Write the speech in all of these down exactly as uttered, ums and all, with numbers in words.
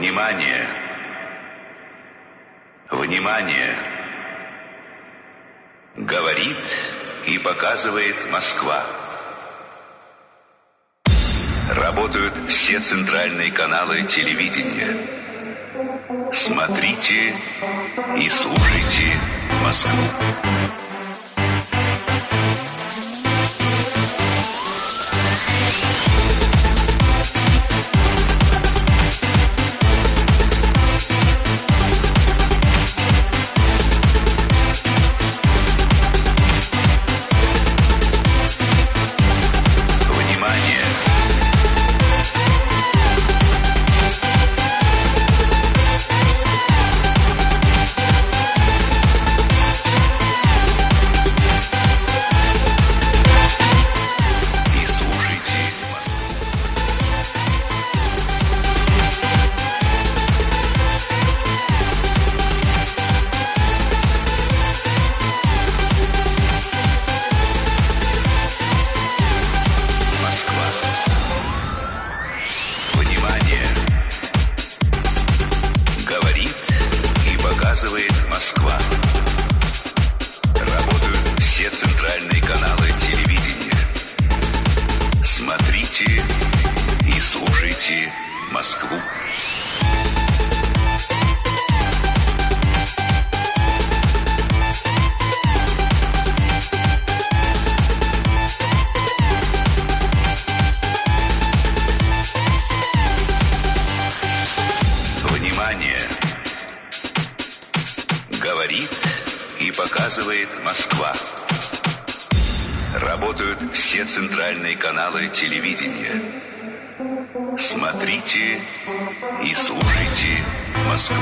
Внимание! Внимание! Говорит и показывает Москва. Работают все центральные каналы телевидения. Смотрите и слушайте Москву. Телевидение. Смотрите и слушайте Москву.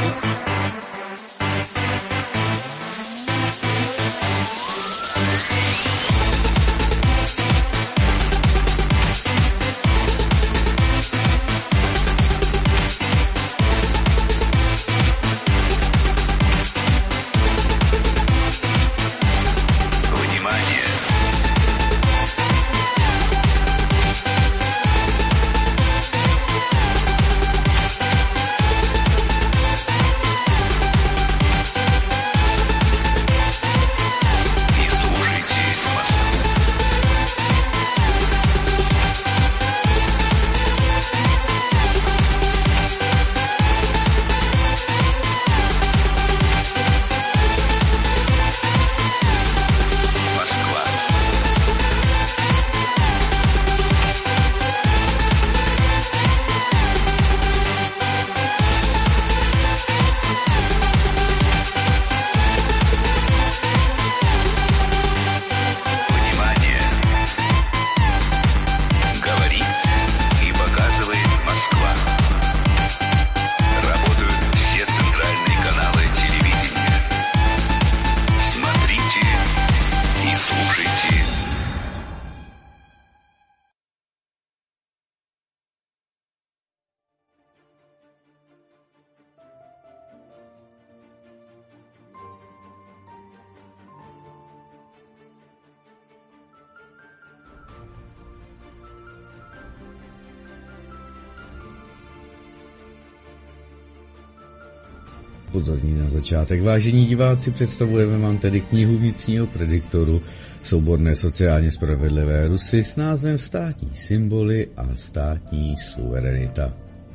Pozorní na začátek. Vážení diváci, představujeme vám tedy knihu vnitřního prediktoru souborné sociálně spravedlivé Rusy s názvem Státní symboly a státní suverenita.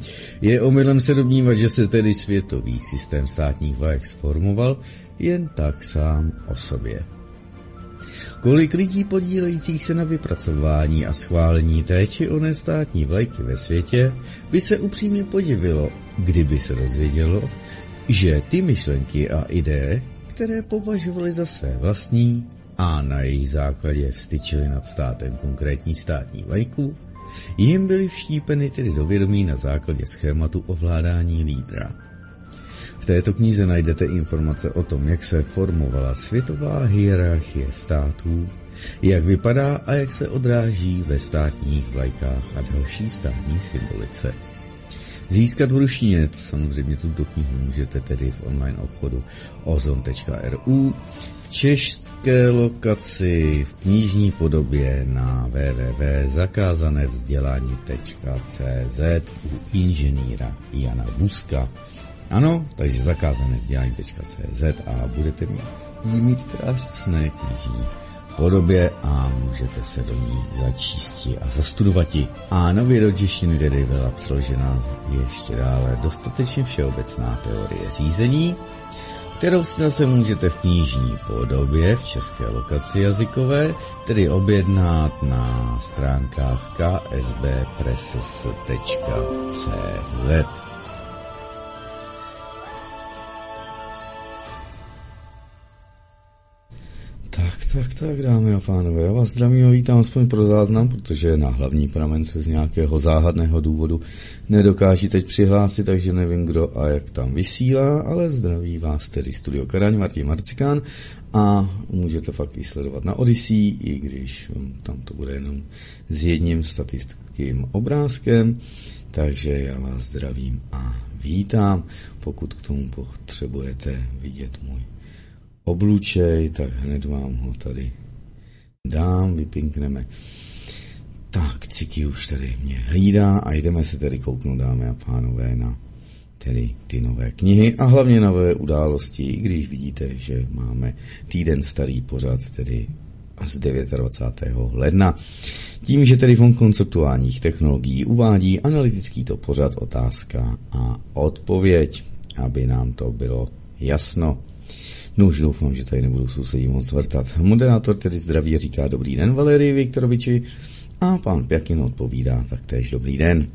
Je omylem se domnívat, že se tedy světový systém státních vlajek sformoval jen tak sám o sobě. Kolik lidí podílejících se na vypracování a schválení té či oné státní vlajky ve světě by se upřímně podivilo, kdyby se dozvědělo, že ty myšlenky a ideje, které považovali za své vlastní a na jejich základě vstyčili nad státem konkrétní státní vlajku, jim byly vštípeny tedy do vědomí na základě schématu ovládání lídra. V této knize najdete informace o tom, jak se formovala světová hierarchie států, jak vypadá a jak se odráží ve státních vlajkách a další státní symbolice. Získat v ruštině samozřejmě tuto knihu můžete tedy v online obchodu ozon tečka er u, v české lokaci v knižní podobě na w w w tečka zakázané vzdělání tečka c z u inženýra Jana Buska. Ano, takže zakázané vzdělání tečka c z a budete ji mít krásné knižní podobě a můžete se do ní začíst a zastudovat. A nově do češtiny tedy byla přeložena ještě dále dostatečně všeobecná teorie řízení, kterou si zase můžete v knižní podobě v české lokaci jazykové tedy objednat na stránkách k s b press tečka c z. Tak, tak, tak, dámy a pánové, já vás zdravím a vítám aspoň pro záznam, protože na hlavní pramen se z nějakého záhadného důvodu nedokáží teď přihlásit, takže nevím, kdo a jak tam vysílá, ale zdraví vás tedy Studio Karaň, Martin Marcikán a můžete fakt i sledovat na Odyssey, i když tam to bude jenom s jedním statickým obrázkem, takže já vás zdravím a vítám. Pokud k tomu potřebujete vidět můj oblučej, tak hned vám ho tady dám, vypinkneme. Tak, Ciky už tady mě hlídá a jdeme se tedy kouknout, dámy a pánové, na tedy ty nové knihy a hlavně nové události, i když vidíte, že máme týden starý pořad, tedy z dvacátého devátého ledna. Tím, že tedy Fond konceptuálních technologií uvádí analytický to pořad otázka a odpověď, aby nám to bylo jasno. No už doufám, že tady nebudou sousedí moc vrtat. Moderátor tedy zdraví říká dobrý den Valerii Viktoroviči a pan Pjakin odpovídá taktéž dobrý den.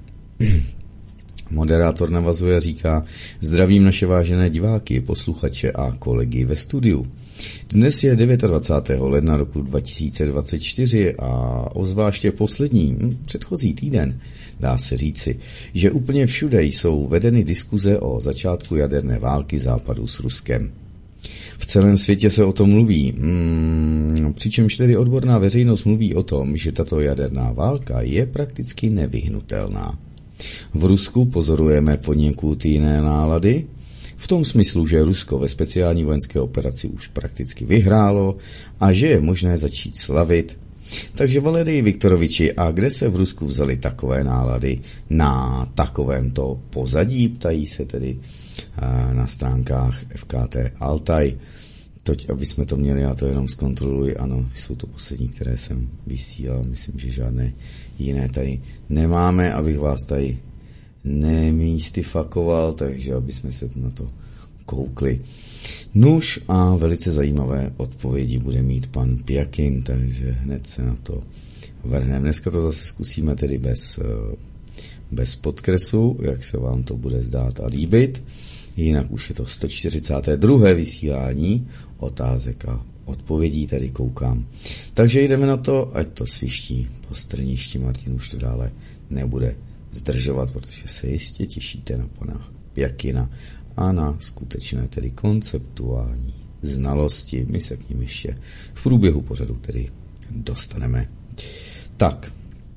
Moderátor navazuje a říká zdravím naše vážené diváky, posluchače a kolegy ve studiu. Dnes je dvacátého devátého ledna roku dva tisíce dvacet čtyři a ozvláště poslední, předchozí týden, dá se říci, že úplně všude jsou vedeny diskuze o začátku jaderné války Západu s Ruskem. V celém světě se o tom mluví, hmm, přičemž tedy odborná veřejnost mluví o tom, že tato jaderná válka je prakticky nevyhnutelná. V Rusku pozorujeme poněkud jiné nálady, v tom smyslu, že Rusko ve speciální vojenské operaci už prakticky vyhrálo a že je možné začít slavit. Takže Valerii Viktoroviči, a kde se v Rusku vzaly takové nálady na takovémto pozadí, ptají se tedy na stránkách F K T Altaj. Toť, aby jsme to měli, já to jenom zkontroluji, ano, jsou to poslední, které jsem vysílal, myslím, že žádné jiné tady nemáme, abych vás tady nemýstifakoval, takže aby jsme se na to koukli. Nuž a velice zajímavé odpovědi bude mít pan Pjakin, takže hned se na to vrhneme. Dneska to zase zkusíme tedy bez, bez podkresu, jak se vám to bude zdát a líbit. Jinak už je to sto čtyřicáté druhé vysílání otázek a odpovědí, tady koukám. Takže jdeme na to, ať to sviští po strništi. Martin už to dále nebude zdržovat, protože se jistě těšíte na pana Pjakina a na skutečné tedy konceptuální znalosti. My se k ním ještě v průběhu pořadu tedy dostaneme. Tak,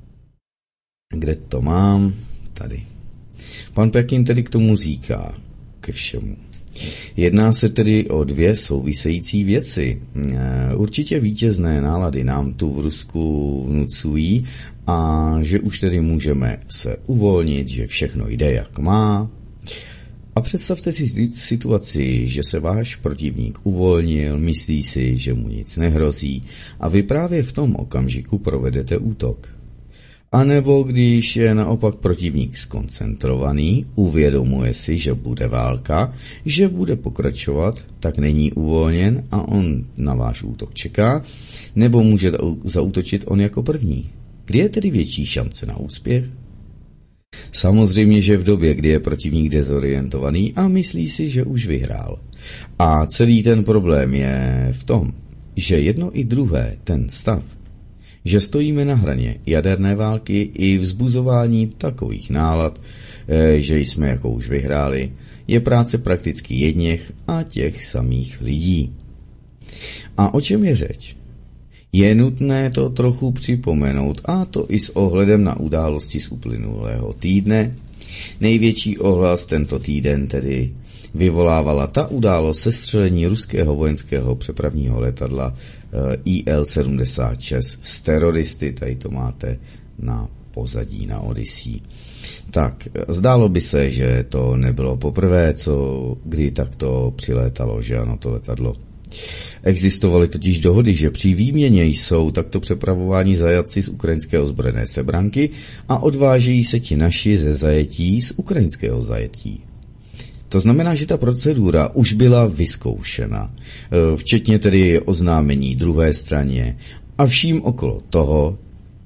kde to mám? Tady. Pan Pjakin tedy k tomu říká, ke všemu. Jedná se tedy o dvě související věci. Určitě vítězné nálady nám tu v Rusku vnucují a že už tedy můžeme se uvolnit, že všechno jde jak má. A představte si situaci, že se váš protivník uvolnil, myslí si, že mu nic nehrozí a vy právě v tom okamžiku provedete útok. A nebo když je naopak protivník skoncentrovaný, uvědomuje si, že bude válka, že bude pokračovat, tak není uvolněn a on na váš útok čeká, nebo může zaútočit on jako první. Kdy je tedy větší šance na úspěch? Samozřejmě, že v době, kdy je protivník dezorientovaný a myslí si, že už vyhrál. A celý ten problém je v tom, že jedno i druhé, ten stav, že stojíme na hraně jaderné války i vzbuzování takových nálad, že jsme jako už vyhráli, je práce prakticky jedněch a těch samých lidí. A o čem je řeč? Je nutné to trochu připomenout, a to i s ohledem na události z uplynulého týdne. Největší ohlas tento týden tedy vyvolávala ta událost sestřelení ruského vojenského přepravního letadla I L sedmdesát šest s teroristy, tady to máte na pozadí na Odyssey. Tak, zdálo by se, že to nebylo poprvé, co kdy takto přilétalo, že ano, to letadlo. Existovaly totiž dohody, že při výměně jsou takto přepravováni zajatci z ukrajinské ozbrojené sebranky a odvážejí se ti naši ze zajetí z ukrajinského zajetí. To znamená, že ta procedura už byla vyzkoušena, včetně tedy oznámení druhé straně a vším okolo toho,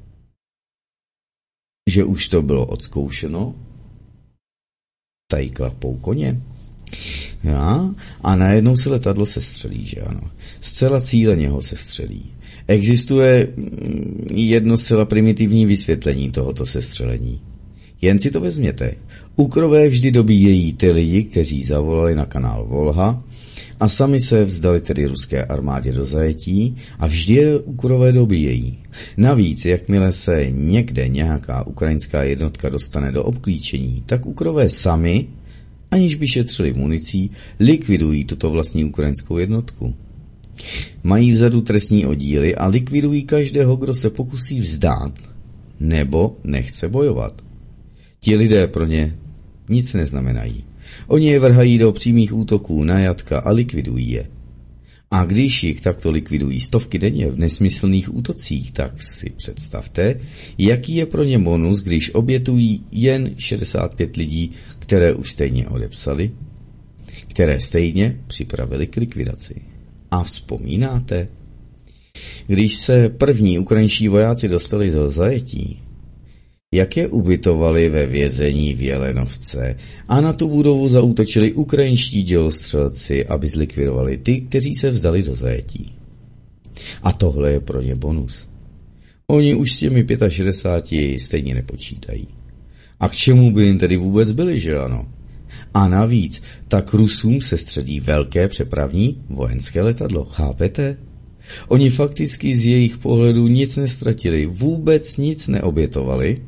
že už to bylo odzkoušeno, tají klapou koně. Ja, a najednou se letadlo sestřelí, že ano. Zcela cíleně ho sestřelí. Existuje jedno zcela primitivní vysvětlení tohoto sestřelení. Jen si to vezměte. Ukrové vždy dobíjejí ty lidi, kteří zavolali na kanál Volha a sami se vzdali tedy ruské armádě do zajetí a vždy je ukrové dobíjejí. Navíc, jakmile se někde nějaká ukrajinská jednotka dostane do obklíčení, tak ukrové sami, aniž by šetřili municí, likvidují tuto vlastní ukrajinskou jednotku. Mají vzadu trestní oddíly a likvidují každého, kdo se pokusí vzdát nebo nechce bojovat. Ti lidé pro ně nic neznamenají. Oni je vrhají do přímých útoků na jatka a likvidují je. A když jich takto likvidují stovky denně v nesmyslných útocích, tak si představte, jaký je pro ně bonus, když obětují jen šedesát pět lidí, které už stejně odepsali, které stejně připravili k likvidaci. A vzpomínáte? Když se první ukrajinští vojáci dostali do zajetí, jak je ubytovali ve vězení v Jelenovce a na tu budovu zaútočili ukrajinští dělostřelci, aby zlikvidovali ty, kteří se vzdali do zajetí. A tohle je pro ně bonus. Oni už s těmi šedesáti pěti stejně nepočítají. A k čemu by jim tedy vůbec byli, že ano? A navíc, tak Rusům se středí velké přepravní vojenské letadlo, chápete? Oni fakticky z jejich pohledu nic nestratili, vůbec nic neobětovali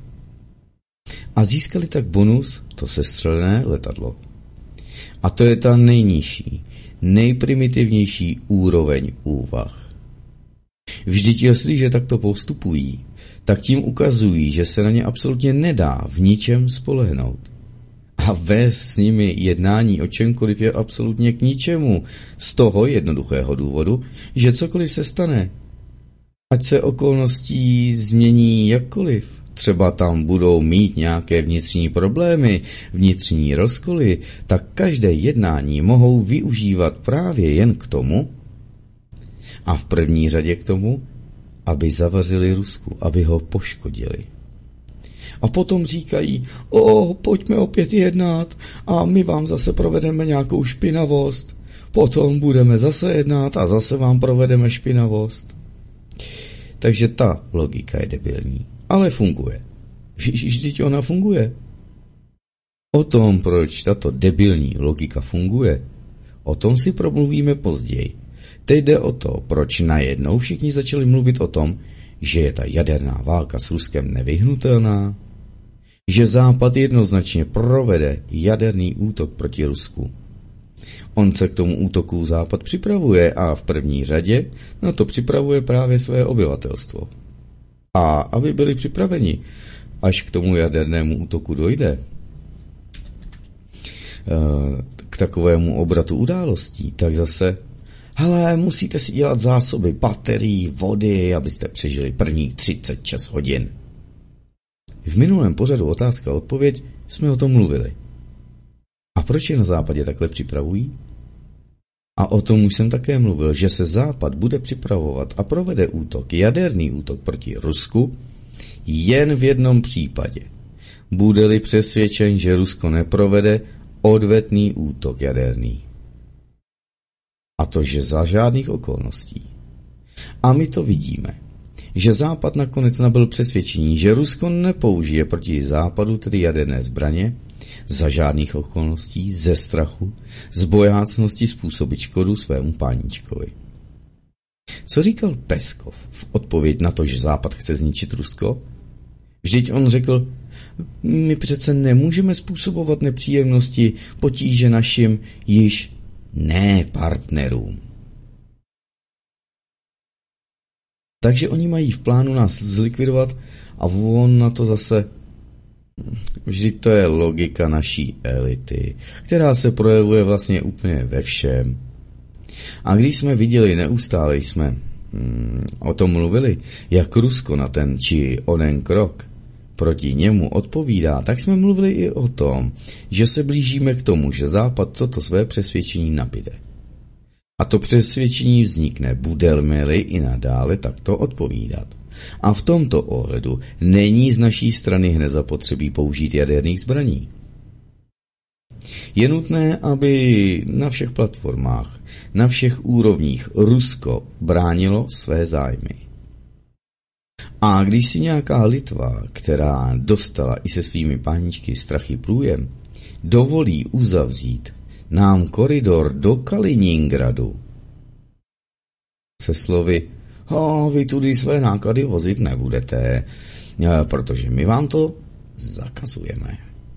a získali tak bonus, to sestřelené letadlo. A to je ta nejnižší, nejprimitivnější úroveň úvah. Vždyť jestliže takto postupují, tak tím ukazují, že se na ně absolutně nedá v ničem spolehnout. A vést s nimi jednání o čemkoliv je absolutně k ničemu, z toho jednoduchého důvodu, že cokoliv se stane, ať se okolností změní jakkoliv, třeba tam budou mít nějaké vnitřní problémy, vnitřní rozkoly, tak každé jednání mohou využívat právě jen k tomu, a v první řadě k tomu, aby zavařili Rusku, aby ho poškodili. A potom říkají, o, pojďme opět jednat a my vám zase provedeme nějakou špinavost. Potom budeme zase jednat a zase vám provedeme špinavost. Takže ta logika je debilní, ale funguje. Vždyť ona funguje. O tom, proč tato debilní logika funguje, o tom si promluvíme později. Teď jde o to, proč najednou všichni začali mluvit o tom, že je ta jaderná válka s Ruskem nevyhnutelná, že Západ jednoznačně provede jaderný útok proti Rusku. On se k tomu útoku Západ připravuje a v první řadě na to připravuje právě své obyvatelstvo. A aby byli připraveni, až k tomu jadernému útoku dojde, k takovému obratu událostí, tak zase hele, musíte si dělat zásoby baterií, vody, abyste přežili první třicet šest hodin. V minulém pořadu Otázka a odpověď jsme o tom mluvili. A proč je na Západě takhle připravují? A o tom už jsem také mluvil, že se Západ bude připravovat a provede útok, jaderný útok proti Rusku, jen v jednom případě. Bude-li přesvědčen, že Rusko neprovede odvetný útok jaderný. A to, že za žádných okolností. A my to vidíme, že Západ nakonec nabyl přesvědčení, že Rusko nepoužije proti Západu, tedy jaderné zbraně, za žádných okolností, ze strachu, z bojácnosti způsobit škodu svému páničkovi. Co říkal Peskov v odpověď na to, že Západ chce zničit Rusko? Vždyť on řekl, my přece nemůžeme způsobovat nepříjemnosti, potíže našim již ne partnerům. Takže oni mají v plánu nás zlikvidovat a on na to zase, vždyť to je logika naší elity, která se projevuje vlastně úplně ve všem. A když jsme viděli, neustále jsme hmm, o tom mluvili, jak Rusko na ten či onen krok proti němu odpovídá, tak jsme mluvili i o tom, že se blížíme k tomu, že Západ toto své přesvědčení nabíde. A to přesvědčení vznikne, bude-li i nadále takto odpovídat. A v tomto ohledu není z naší strany hned zapotřebí použít jaderných zbraní. Je nutné, aby na všech platformách, na všech úrovních Rusko bránilo své zájmy. A když si nějaká Litva, která dostala i se svými páničky strachy průjem, dovolí uzavřít nám koridor do Kaliningradu se slovy, oh, vy tudy své náklady vozit nebudete, protože my vám to zakazujeme.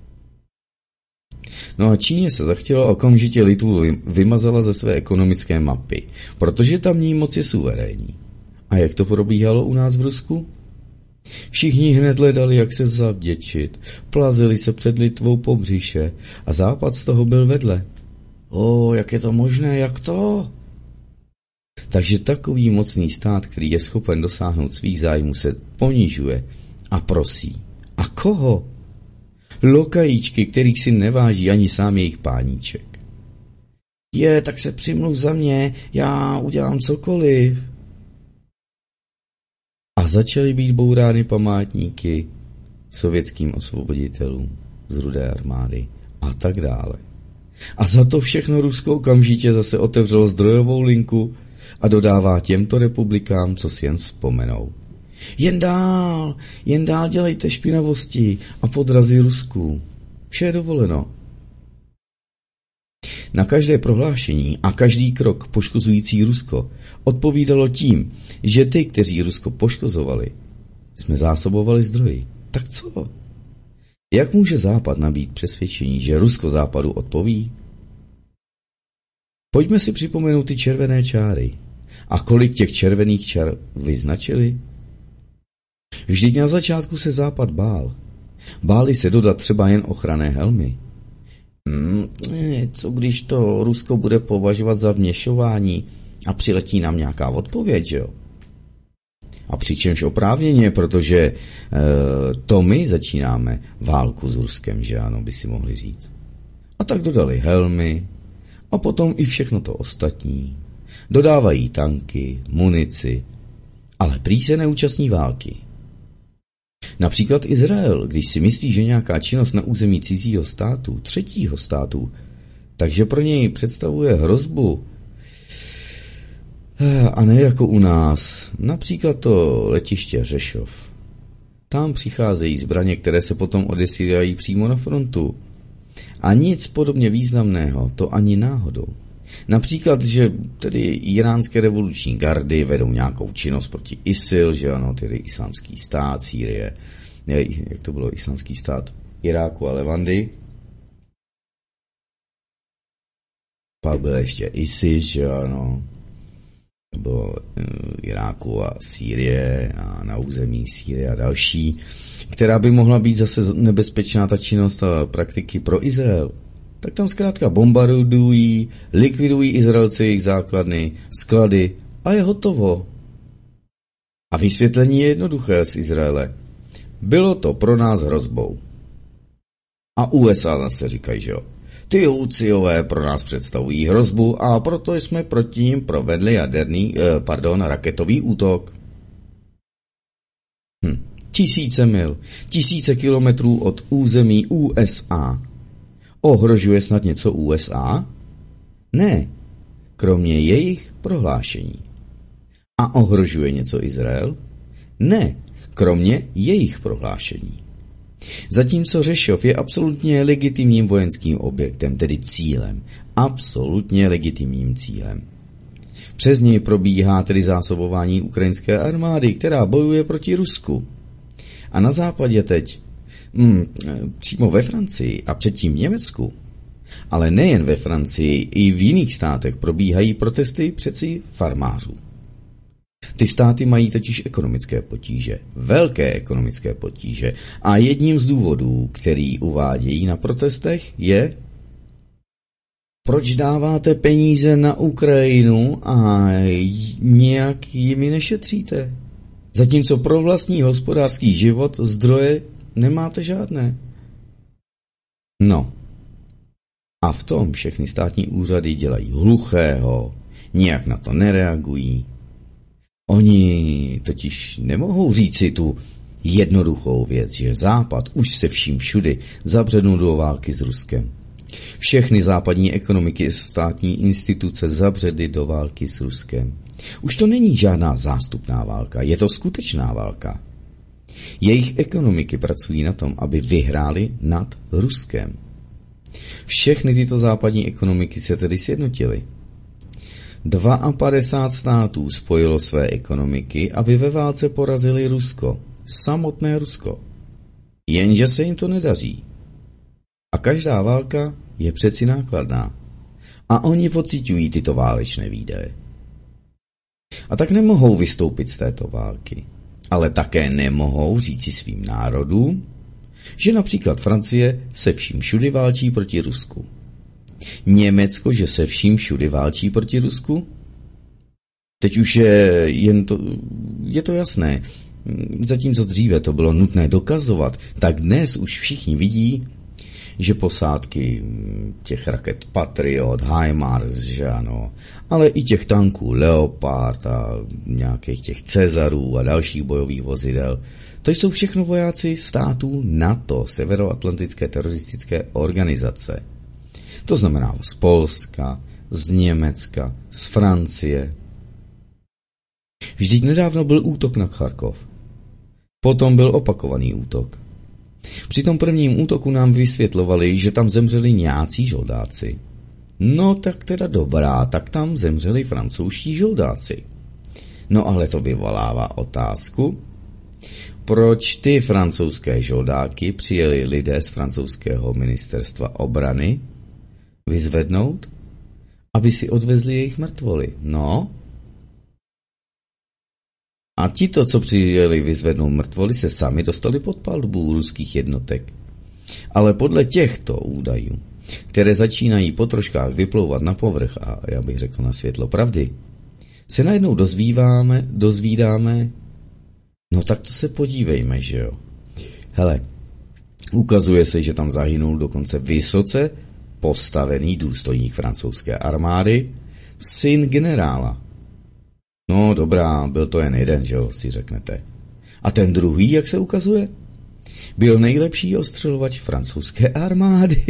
No a Číně se zachtělo okamžitě Litvu vymazala ze své ekonomické mapy, protože tamní moc je suverénní. A jak to probíhalo u nás v Rusku? Všichni hned hledali, jak se zavděčit, plazili se před Litvou po břiše a Západ z toho byl vedle. O, jak je to možné, jak to? Takže takový mocný stát, který je schopen dosáhnout svých zájmů, se ponižuje a prosí. A koho? Lokajíčky, kterých si neváží ani sám jejich páníček. Je, tak se přimluv za mě, já udělám cokoliv. A začaly být bourány památníky sovětským osvoboditelům z Rudé armády a tak dále. A za to všechno Rusko okamžitě zase otevřelo zdrojovou linku a dodává těmto republikám, co si jen vzpomenou. Jen dál, jen dál dělejte špinavosti a podrazy Rusku. Vše je dovoleno. Na každé prohlášení a každý krok poškozující Rusko odpovídalo tím, že ty, kteří Rusko poškozovali, jsme zásobovali zdroji. Tak co? Jak může Západ nabít přesvědčení, že Rusko Západu odpoví? Pojďme si připomenout ty červené čáry. A kolik těch červených čar vyznačili? Vždyť na začátku se Západ bál. Báli se dodat třeba jen ochranné helmy. Hmm, co když to Rusko bude považovat za vměšování a přiletí nám nějaká odpověď, jo? A přičemž oprávněně, protože e, to my začínáme válku s Ruskem, že ano, by si mohli říct. A tak dodali helmy a potom i všechno to ostatní. Dodávají tanky, munici, ale prý se neúčastní války. Například Izrael, když si myslí, že nějaká činnost na území cizího státu, třetího státu, takže pro něj představuje hrozbu. A ne jako u nás, například to letiště Řešov. Tam přicházejí zbraně, které se potom odesílají přímo na frontu. A nic podobně významného, to ani náhodou. Například, že tedy iránské revoluční gardy vedou nějakou činnost proti ISIL, že ano, tedy islámský stát, Sýrie, jak to bylo, islámský stát Iráku a Levandy. Pak byl ještě ISIS, že ano, nebo Iráku a Sýrie a na území Sýrie a další, která by mohla být zase nebezpečná ta činnost a praktiky pro Izrael. Tak tam zkrátka bombardují, likvidují Izraelci jejich základny, sklady a je hotovo. A vysvětlení je jednoduché z Izraele. Bylo to pro nás hrozbou. A U S A zase říkají, že jo. Ty Houciové pro nás představují hrozbu a proto jsme proti nim provedli jaderný, eh, pardon, raketový útok. Hm. Tisíce mil, tisíce kilometrů od území U S A. Ohrožuje snad něco U S A? Ne, kromě jejich prohlášení. A ohrožuje něco Izrael? Ne, kromě jejich prohlášení. Zatímco Řešov je absolutně legitimním vojenským objektem, tedy cílem, absolutně legitimním cílem. Přes něj probíhá tedy zásobování ukrajinské armády, která bojuje proti Rusku. A na západě teď, hmm, přímo ve Francii a předtím v Německu, ale nejen ve Francii, i v jiných státech probíhají protesty přeci farmářů. Ty státy mají totiž ekonomické potíže, velké ekonomické potíže a jedním z důvodů, který uvádějí na protestech, je: proč dáváte peníze na Ukrajinu a nějak jimi nešetříte? Zatímco pro vlastní hospodářský život zdroje nemáte žádné. No. A v tom všechny státní úřady dělají hluchého, nijak na to nereagují. Oni totiž nemohou říci tu jednoduchou věc, že Západ už se vším všudy zabřednul do války s Ruskem. Všechny západní ekonomiky a státní instituce zabředly do války s Ruskem. Už to není žádná zástupná válka, je to skutečná válka. Jejich ekonomiky pracují na tom, aby vyhrály nad Ruskem. Všechny tyto západní ekonomiky se tedy sjednotily. padesát dva států spojilo své ekonomiky, aby ve válce porazili Rusko. Samotné Rusko. Jenže se jim to nedaří. A každá válka je přeci nákladná. A oni pociťují tyto válečné výdaje. A tak nemohou vystoupit z této války. Ale také nemohou říci svým národům, že například Francie se vším všudy válčí proti Rusku. Německo, že se vším všudy válčí proti Rusku? Teď už je, jen to, je to jasné. Zatímco dříve to bylo nutné dokazovat, tak dnes už všichni vidí, že posádky těch raket Patriot, HIMARS, že ano, ale i těch tanků Leopard a nějakých těch Cezarů a dalších bojových vozidel, to jsou všechno vojáci států NATO, Severoatlantické teroristické organizace. To znamená z Polska, z Německa, z Francie. Vždyť nedávno byl útok na Charkov. Potom byl opakovaný útok. Při tom prvním útoku nám vysvětlovali, že tam zemřeli nějací žoldáci. No tak teda dobrá, tak tam zemřeli francouzští žoldáci. No ale to vyvolává otázku, proč ty francouzské žoldáky přijeli lidé z francouzského ministerstva obrany vyzvednout, aby si odvezli jejich mrtvoly. No. A tito, co přijeli vyzvednout mrtvoly, se sami dostali pod palbu ruských jednotek. Ale podle těchto údajů, které začínají po troškách vyplouvat na povrch a já bych řekl na světlo pravdy, se najednou dozvíváme, dozvídáme, no tak to se podívejme, že jo. Hele, ukazuje se, že tam zahynul dokonce vysoce postavený důstojník francouzské armády, syn generála. No dobrá, byl to jen jeden, že jo, si řeknete. A ten druhý, jak se ukazuje, byl nejlepší ostřelovač francouzské armády,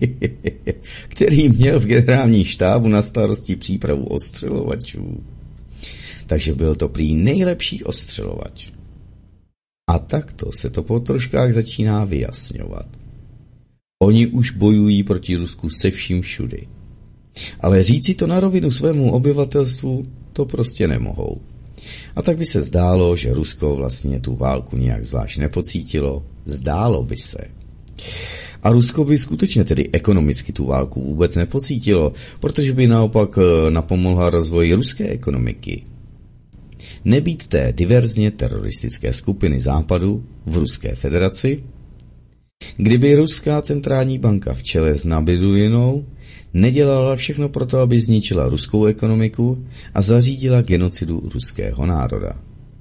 který měl v generálním štábu na starosti přípravu ostřelovačů. Takže byl to prý nejlepší ostřelovač. A takto se to po troškách začíná vyjasňovat. Oni už bojují proti Rusku se vším všudy. Ale říci to na rovinu svému obyvatelstvu to prostě nemohou. A tak by se zdálo, že Rusko vlastně tu válku nějak zvlášť nepocítilo. Zdálo by se. A Rusko by skutečně tedy ekonomicky tu válku vůbec nepocítilo, protože by naopak napomohla rozvoji ruské ekonomiky. Nebýt té diverzně teroristické skupiny Západu v Ruské federaci, kdyby Ruská centrální banka v čele s Nabiulinou nedělala všechno proto, aby zničila ruskou ekonomiku a zařídila genocidu ruského národa.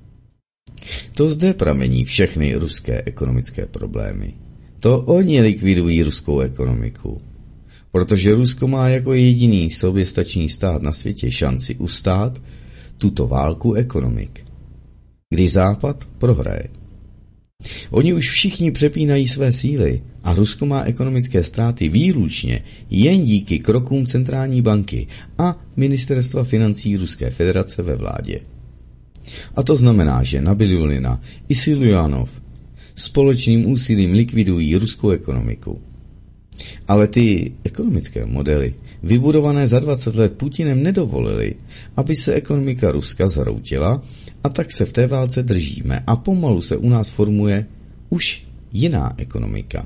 To zde pramení všechny ruské ekonomické problémy. To oni likvidují ruskou ekonomiku. Protože Rusko má jako jediný soběstačný stát na světě šanci ustát tuto válku ekonomik, kdy Západ prohraje. Oni už všichni přepínají své síly a Rusko má ekonomické ztráty výlučně jen díky krokům centrální banky a ministerstva financí Ruské federace ve vládě. A to znamená, že Nabiulina i Siljanov společným úsilím likvidují ruskou ekonomiku. Ale ty ekonomické modely, vybudované za dvacet let Putinem, nedovolily, aby se ekonomika Ruska zhroutila, a tak se v té válce držíme a pomalu se u nás formuje už jiná ekonomika.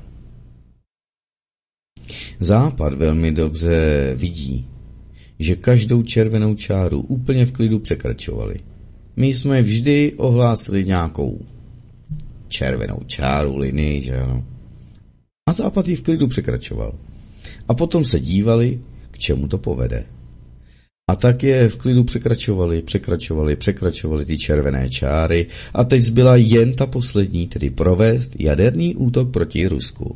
Západ velmi dobře vidí, že každou červenou čáru úplně v klidu překračovali. My jsme vždy ohlásili nějakou červenou čáru, linii, že ano. A Západ ji v klidu překračoval. A potom se dívali, k čemu to povede. A tak je v klidu překračovali, překračovali, překračovali ty červené čáry a teď zbyla jen ta poslední, tedy provést jaderný útok proti Rusku.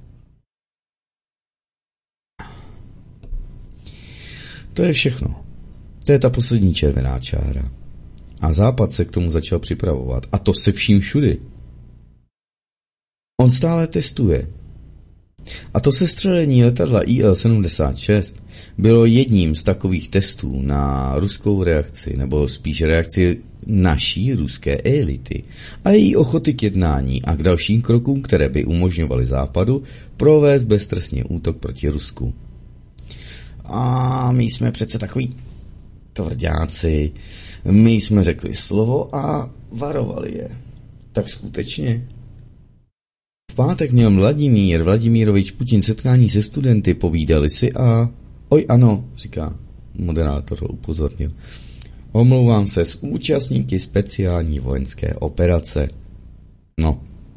To je všechno. To je ta poslední červená čára. A Západ se k tomu začal připravovat. A to se vším všudy. On stále testuje. A to sestřelení letadla I L sedmdesát šest bylo jedním z takových testů na ruskou reakci, nebo spíš reakci naší ruské elity a její ochoty k jednání a k dalším krokům, které by umožňovaly Západu provést beztrestně útok proti Rusku. A my jsme přece takový tvrďáci, my jsme řekli slovo a varovali je. Tak skutečně. V pátek měl Vladimír Vladimírovič Putin setkání se studenty, povídali si a... Oj ano, říká moderátor, ho upozornil. Omlouvám se, s účastníky speciální vojenské operace. No.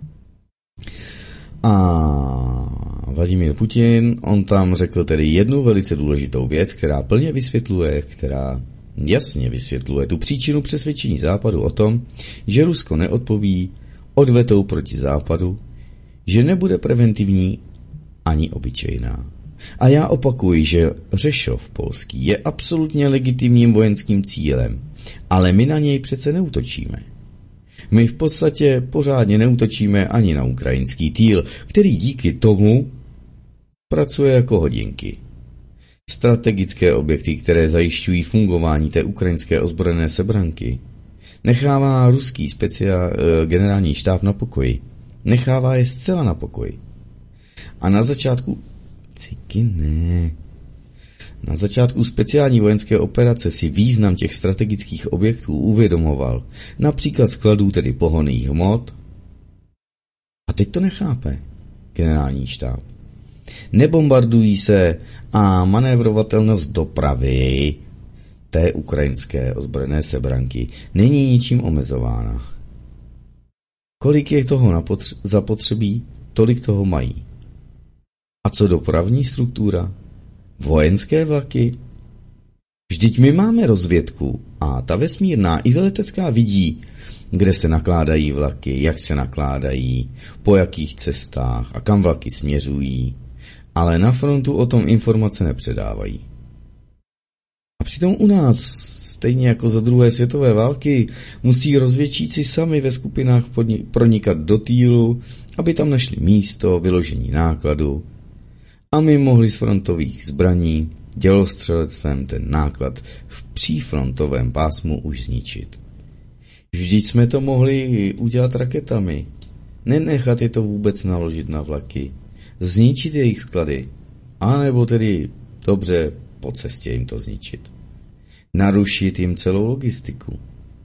A Vladimír Putin, on tam řekl tedy jednu velice důležitou věc, která plně vysvětluje, která jasně vysvětluje tu příčinu přesvědčení Západu o tom, že Rusko neodpoví odvetou proti Západu, že nebude preventivní ani obyčejná. A já opakuji, že Řešov polský je absolutně legitimním vojenským cílem, ale my na něj přece neútočíme. My v podstatě pořádně neútočíme ani na ukrajinský týl, který díky tomu pracuje jako hodinky. Strategické objekty, které zajišťují fungování té ukrajinské ozbrojené sebranky, nechává ruský speciál, generální štáb na pokoji. Nechává je zcela na pokoji. A na začátku... Ciky ne. Na začátku speciální vojenské operace si význam těch strategických objektů uvědomoval. Například skladů, tedy pohonných hmot. A teď to nechápe generální štáb. Nebombardují se a manévrovatelnost dopravy té ukrajinské ozbrojené sebranky není ničím omezována. Kolik je toho napotř- zapotřebí, tolik toho mají. A co dopravní struktura? Vojenské vlaky? Vždyť my máme rozvědku a ta vesmírná i letecká vidí, kde se nakládají vlaky, jak se nakládají, po jakých cestách a kam vlaky směřují, ale na frontu o tom informace nepředávají. A přitom u nás, stejně jako za druhé světové války, musí rozvědčíci sami ve skupinách pronikat do týlu, aby tam našli místo, vyložení nákladu a my mohli z frontových zbraní dělostřelectvem ten náklad v přífrontovém pásmu už zničit. Vždyť jsme to mohli udělat raketami, nenechat je to vůbec naložit na vlaky, zničit jejich sklady, anebo tedy dobře po cestě jim to zničit. Narušit jim celou logistiku.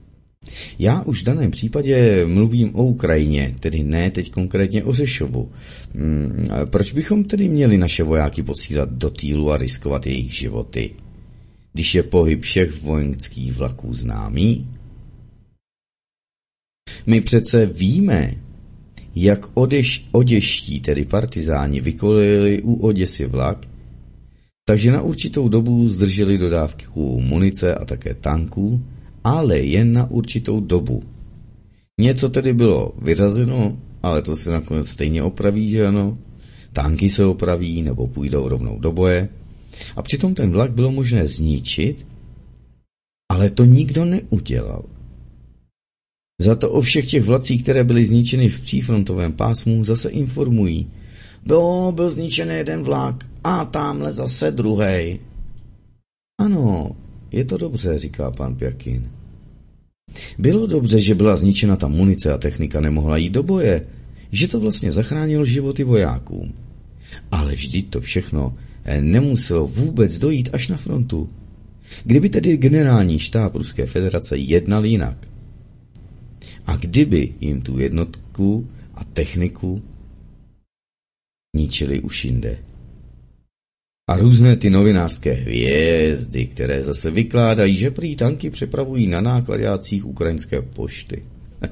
Já už v daném případě mluvím o Ukrajině, tedy ne teď konkrétně o Řešovu. Hmm, proč bychom tedy měli naše vojáky posílat do týlu a riskovat jejich životy, když je pohyb všech vojenských vlaků známý? My přece víme, jak odeš, oděští, tedy partizáni, vykolili u Oděsy vlak, takže na určitou dobu zdrželi dodávky munice a také tanků, ale jen na určitou dobu. Něco tedy bylo vyřazeno, ale to se nakonec stejně opraví, že ano? Tanky se opraví nebo půjdou rovnou do boje. A přitom ten vlak bylo možné zničit, ale to nikdo neudělal. Za to o všech těch vlacích, které byly zničeny v přífrontovém pásmu, zase informují. Bylo, byl zničen jeden vlak a tamhle zase druhej. Ano, je to dobře, říká pan Pjakin. Bylo dobře, že byla zničena ta munice a technika nemohla jít do boje, že to vlastně zachránilo životy vojákům. Ale vždyť to všechno nemuselo vůbec dojít až na frontu. Kdyby tedy generální štáb Ruské federace jednal jinak. A kdyby jim tu jednotku a techniku ničili už jinde. A různé ty novinářské hvězdy, které zase vykládají, že prý tanky přepravují na nákladácích ukrajinské pošty.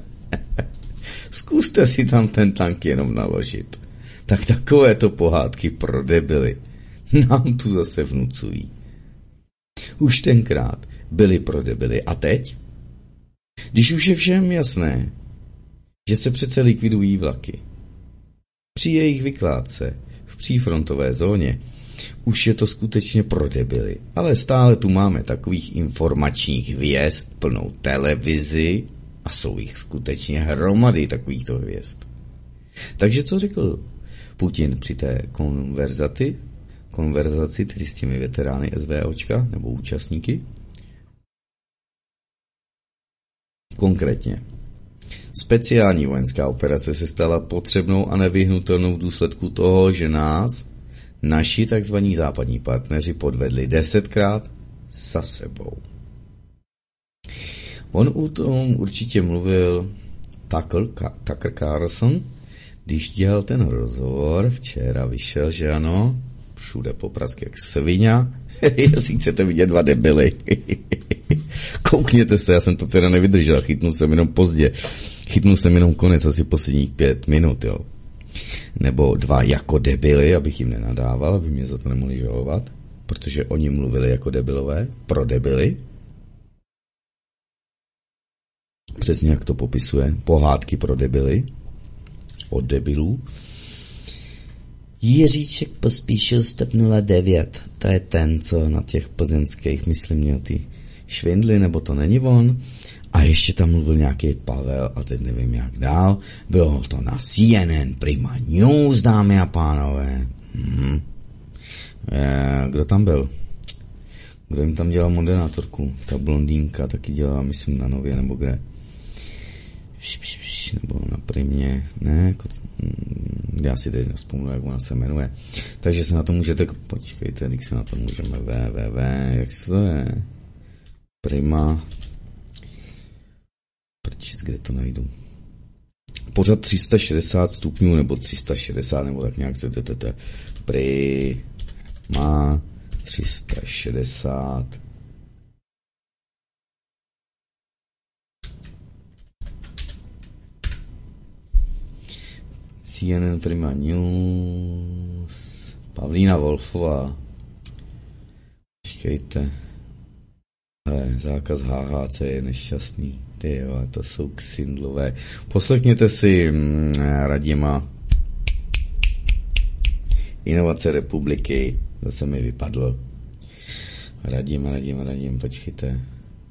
Zkuste si tam ten tank jenom naložit. Tak takovéto pohádky pro debily nám tu zase vnucují. Už tenkrát byli pro debily. A teď? Když už je všem jasné, že se přece likvidují vlaky. Při jejich vykládce v přífrontové zóně už je to skutečně pro debily. Ale stále tu máme takových informačních hvězd plnou televizi a jsou jich skutečně hromady takovýchto hvězd. Takže co řekl Putin při té konverzaci, konverzaci tedy s těmi veterány SVOčka nebo účastníky? Konkrétně. Speciální vojenská operace se stala potřebnou a nevyhnutelnou v důsledku toho, že nás, naši takzvaní západní partneři, podvedli desetkrát za sebou. On o tom určitě mluvil Tucker, Tucker Carlson, když dělal ten rozhovor, včera vyšel, že ano, všude po pražsku jak svině, jestli chcete vidět dva debily. Koukněte se, já jsem to teda nevydržel, chytnul jsem jenom pozdě, chytnul jsem jenom konec, asi posledních pět minut, jo. Nebo dva jako debily, abych jim nenadával, aby mě za to nemohli žalovat, protože oni mluvili jako debilové, pro debily. Přesně jak to popisuje, pohádky pro debily, od debilů. Jiříček Pospíšil stop nula devět, to je ten, co na těch plzeňských, myslím, měl ty švindly, nebo to není on. A ještě tam mluvil nějaký Pavel a teď nevím jak dál. Bylo to na C N N Prima News, dámy a pánové. Hmm. E, kdo tam byl? Kdo jim tam dělal moderátorku? Ta blondýnka taky dělala, myslím, na Nově, nebo kde? Nebo na Primě, ne, já si teď nevzpomnu, jak ona se jmenuje. Takže se na to můžete, počkejte, když se na to můžeme, www, jak se to je? Prima, prčic, kde to najdu? Pořád tři sta šedesát stupňů, nebo tři sta šedesát, nebo tak nějak se to Prima, tři sta šedesát. C N N Prima News, Pavlína Wolfová, počkejte, ale zákaz H H C je nešťastný, tyjo, to jsou ksindlové. Poslechněte si mm, Radima, Inovace republiky, zase mi vypadlo. Radim, Radim, Radim, počkejte.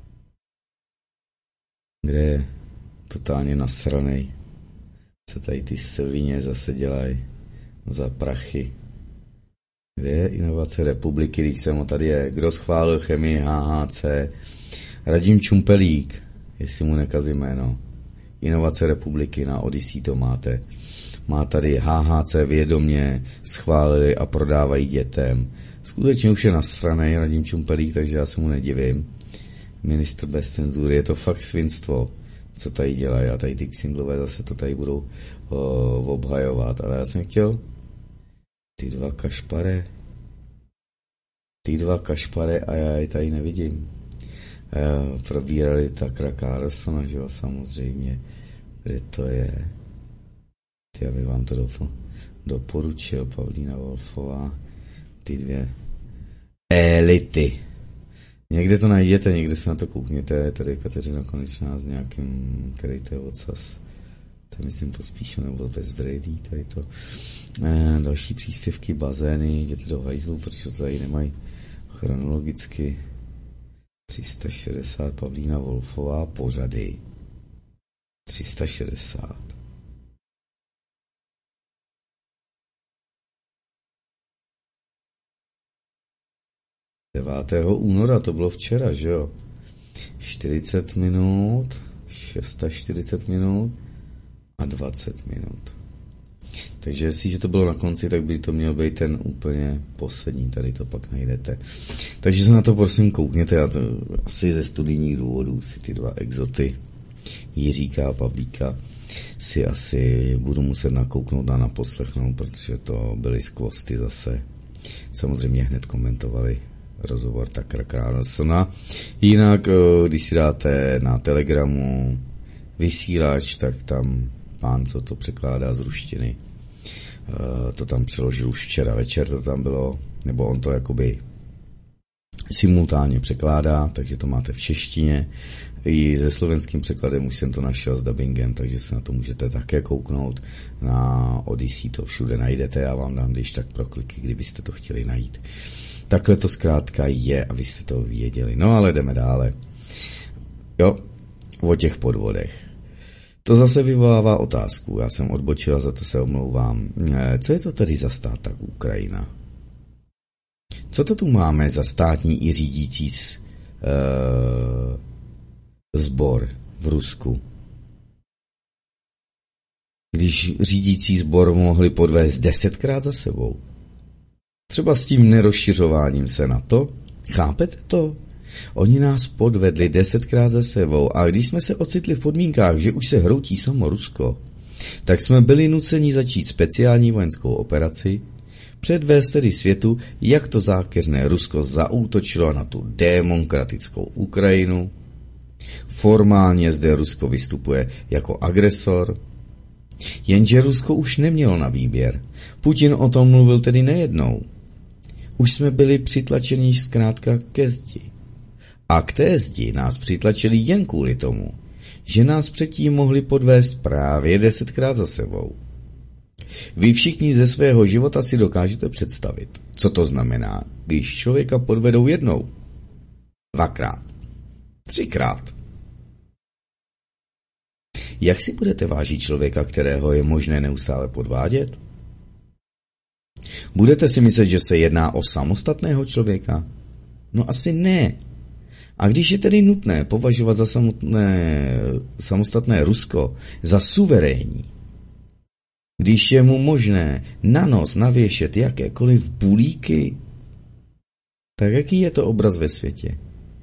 Kde je totálně nasranej? Co tady ty svině zase dělají za prachy? Kde je Inovace republiky, když jsem ho tady je? Kdo schválil chemii H H C? Radim Čumpelík, jestli mu nekazí jméno. Inovace republiky, na Odyssey to máte. Má tady H H C vědomě, schválili a prodávají dětem. Skutečně už je nasranej Radim Čumpelík, takže já se mu nedivím. Ministr bez cenzury, je to fakt svinstvo, co tady dělají, a tady ty ksindlové zase to tady budou o, obhajovat, ale já jsem chtěl ty dva kašpare ty dva kašpare a já je tady nevidím. E, probírali Tuckera Carlsona, že jo, samozřejmě, kde to je. Ty, já bych vám to dopo, doporučil, Pavlína Wolfová, ty dvě elity. Někde to najděte, někde se na to koukněte, tady Kateřina Konečná s nějakým, který to je odsaz, to je myslím Pospíšil nebo Bezvredý, tady to. E, další příspěvky, bazény, jděte do hajzlu, protože to tady nemají chronologicky. tři sta šedesát, Pavlína Wolfová, pořady. tři sta šedesát. devátého února, to bylo včera, že jo? čtyřicet minut, šest set čtyřicet minut a dvacet minut. Takže jestliže to bylo na konci, tak by to měl být ten úplně poslední, tady to pak najdete. Takže se na to prosím koukněte, já to asi ze studijních důvodů si ty dva exoty, Jiříka a Pavlíka, si asi budu muset nakouknout a naposlechnout, protože to byly skvosty zase. Samozřejmě hned komentovali rozhovor Tuckera Carlsona. Jinak, když si dáte na Telegramu vysílač, tak tam pán, co to překládá z ruštiny, to tam přeložil už včera večer, to tam bylo, nebo on to jakoby simultánně překládá, takže to máte v češtině. I se slovenským překladem už jsem to našel s dubbingem, takže se na to můžete také kouknout. Na Odyssey to všude najdete, já vám dám když tak prokliky, kdybyste to chtěli najít. Takhle to zkrátka je, abyste to věděli. No ale jdeme dále. Jo, o těch podvodech. To zase vyvolává otázku, já jsem odbočil, za to se omlouvám. Co je to tedy za stát, tak Ukrajina? Co to tu máme za státní i řídící uh, sbor v Rusku? Když řídící sbor mohli podvést desetkrát za sebou. Třeba s tím nerozšiřováním se na to, chápete to? Oni nás podvedli desetkrát za sebou a když jsme se ocitli v podmínkách, že už se hroutí samo Rusko, tak jsme byli nuceni začít speciální vojenskou operaci, předvést tedy světu, jak to zákeřné Rusko zaútočilo na tu demokratickou Ukrajinu. Formálně zde Rusko vystupuje jako agresor, jenže Rusko už nemělo na výběr. Putin o tom mluvil tedy nejednou. Už jsme byli přitlačeni zkrátka ke zdi. A k té zdi nás přitlačili jen kvůli tomu, že nás předtím mohli podvést právě desetkrát za sebou. Vy všichni ze svého života si dokážete představit, co to znamená, když člověka podvedou jednou, dvakrát, třikrát. Jak si budete vážit člověka, kterého je možné neustále podvádět? Budete si myslet, že se jedná o samostatného člověka? No asi ne. A když je tedy nutné považovat za samotné, samostatné Rusko za suverénní, když je mu možné na nos navěšet jakékoliv bulíky, tak jaký je to obraz ve světě?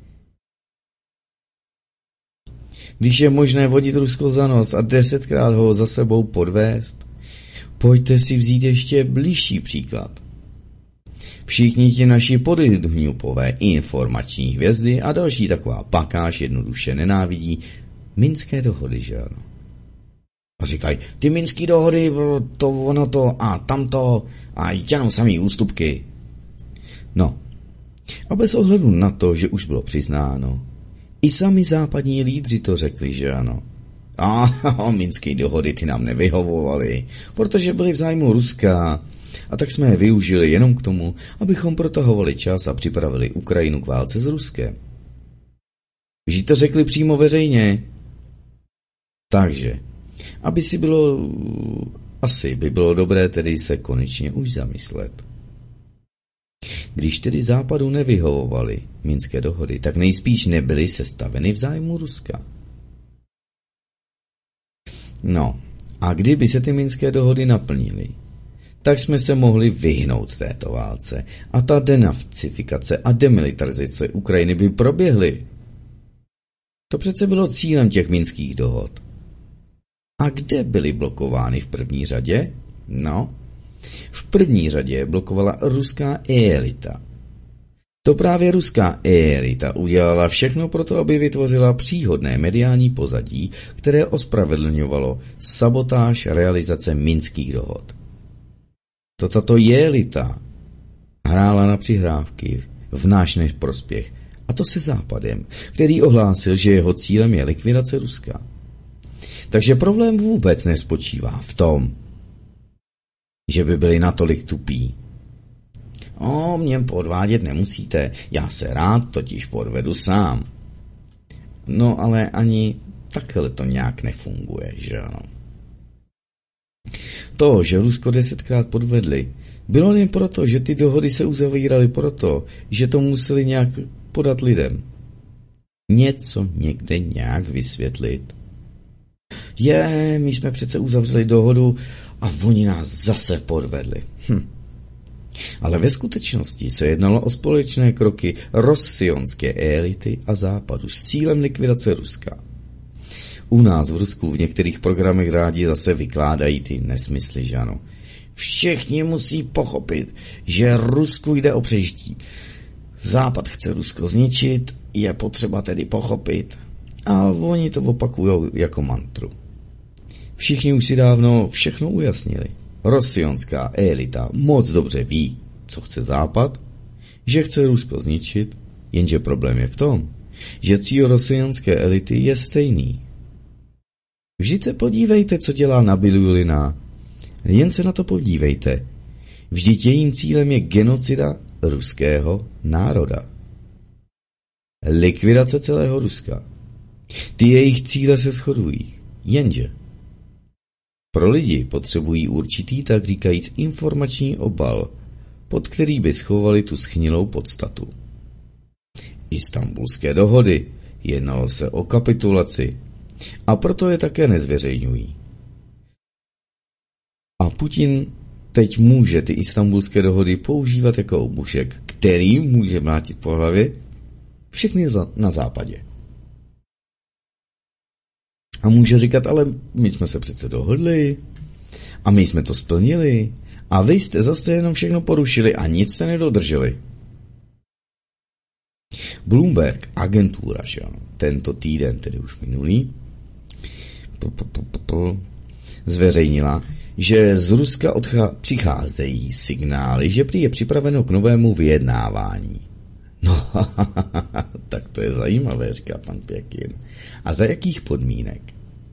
Když je možné vodit Rusko za nos a desetkrát ho za sebou podvést, pojďte si vzít ještě bližší příklad. Všichni ti naši podhňupové informační hvězdy a další taková pakáž jednoduše nenávidí Minské dohody, že ano? A říkají, ty Minské dohody, to ono to a tamto a jenom samý ústupky. No, a bez ohledu na to, že už bylo přiznáno, i sami západní lídři to řekli, že ano. A Minské dohody ty nám nevyhovovaly, protože byly v zájmu Ruska. A tak jsme je využili jenom k tomu, abychom protahovali čas a připravili Ukrajinu k válce s Ruskem. Vždyť to řekli přímo veřejně. Takže, aby si bylo, asi by bylo dobré tedy se konečně už zamyslet. Když tedy Západu nevyhovovaly Minské dohody, tak nejspíš nebyly sestaveny v zájmu Ruska. No, a kdyby se ty Minské dohody naplnily, tak jsme se mohli vyhnout této válce a ta denacifikace a demilitarizace Ukrajiny by proběhly. To přece bylo cílem těch minských dohod. A kde byly blokovány v první řadě? No, v první řadě blokovala ruská elita. To právě ruská elita udělala všechno pro to, aby vytvořila příhodné mediální pozadí, které ospravedlňovalo sabotáž realizace minských dohod. To tato elita hrála na přihrávky v náš neprospěch, a to se Západem, který ohlásil, že jeho cílem je likvidace Ruska. Takže problém vůbec nespočívá v tom, že by byli natolik tupí. O, mě podvádět nemusíte, já se rád totiž podvedu sám. No ale ani takhle to nějak nefunguje, že ano. To, že Rusko desetkrát podvedli, bylo jen proto, že ty dohody se uzavíraly proto, že to museli nějak podat lidem. Něco někde nějak vysvětlit. Je, my jsme přece uzavřeli dohodu a oni nás zase podvedli. Hm. Ale ve skutečnosti se jednalo o společné kroky rosionské elity a Západu s cílem likvidace Ruska. U nás v Rusku v některých programech rádi zase vykládají ty nesmysly, že ano. Všichni musí pochopit, že Rusku jde o přežití. Západ chce Rusko zničit, je potřeba tedy pochopit. A oni to opakujou jako mantru. Všichni už si dávno všechno ujasnili. Rosionská elita moc dobře ví, co chce Západ, že chce Rusko zničit, jenže problém je v tom, že cíl rosionské elity je stejný. Vždyť se podívejte, co dělá Nabílulina. Jen se na to podívejte. Vždyť jejím cílem je genocida ruského národa. Likvidace celého Ruska. Ty jejich cíle se shodují, jenže pro lidi potřebují určitý, tak říkajíc, informační obal, pod který by schovali tu schnilou podstatu. Istanbulské dohody, jednalo se o kapitulaci, a proto je také nezveřejňují. A Putin teď může ty istanbulské dohody používat jako obušek, který může mlátit po hlavě všechny na západě. A může říkat, ale my jsme se přece dohodli a my jsme to splnili a vy jste zase jenom všechno porušili a nic jste nedodrželi. Bloomberg, agentura, že ano, tento týden, tedy už minulý, zveřejnila, že z Ruska odchá- přicházejí signály, že prý je připraveno k novému vyjednávání. No, tak to je zajímavé, říká pan Pěkin. A za jakých podmínek?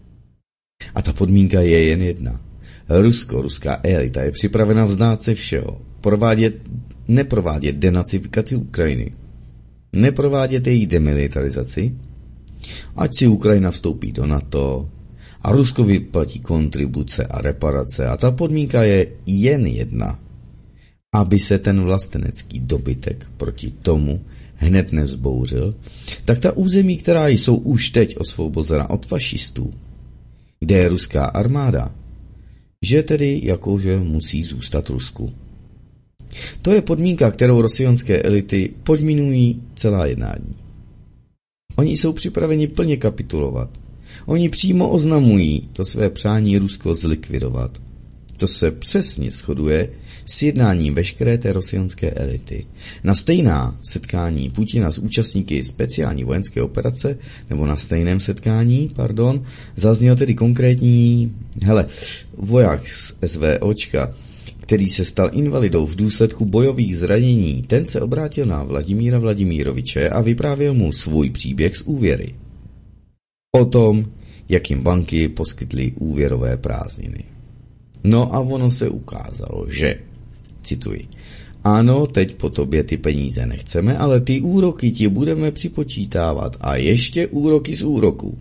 A ta podmínka je jen jedna. Rusko, ruská elita je připravena vzdát se všeho, provádět, neprovádět denacifikaci Ukrajiny, neprovádět její demilitarizaci, ať si Ukrajina vstoupí do NATO a Rusko vyplatí kontribuce a reparace. A ta podmínka je jen jedna. Aby se ten vlastenecký dobytek proti tomu hned nevzbouřil, tak ta území, která jsou už teď osvobozena od fašistů, kde je ruská armáda, že tedy jakože musí zůstat Rusku. To je podmínka, kterou rosionské elity podmínují celá jednání. Oni jsou připraveni plně kapitulovat. Oni přímo oznamují to své přání Rusko zlikvidovat. To se přesně shoduje s jednáním veškeré té rosionské elity. Na stejná setkání Putina s účastníky speciální vojenské operace, nebo na stejném setkání, pardon, zazněl tedy konkrétní, hele, voják z SVOčka, který se stal invalidou v důsledku bojových zranění, ten se obrátil na Vladimíra Vladimíroviče a vyprávěl mu svůj příběh z úvěry. O tom, jak jim banky poskytly úvěrové prázdniny. No a ono se ukázalo, že, cituji, ano, teď po tobě ty peníze nechceme, ale ty úroky ti budeme připočítávat a ještě úroky z úroků.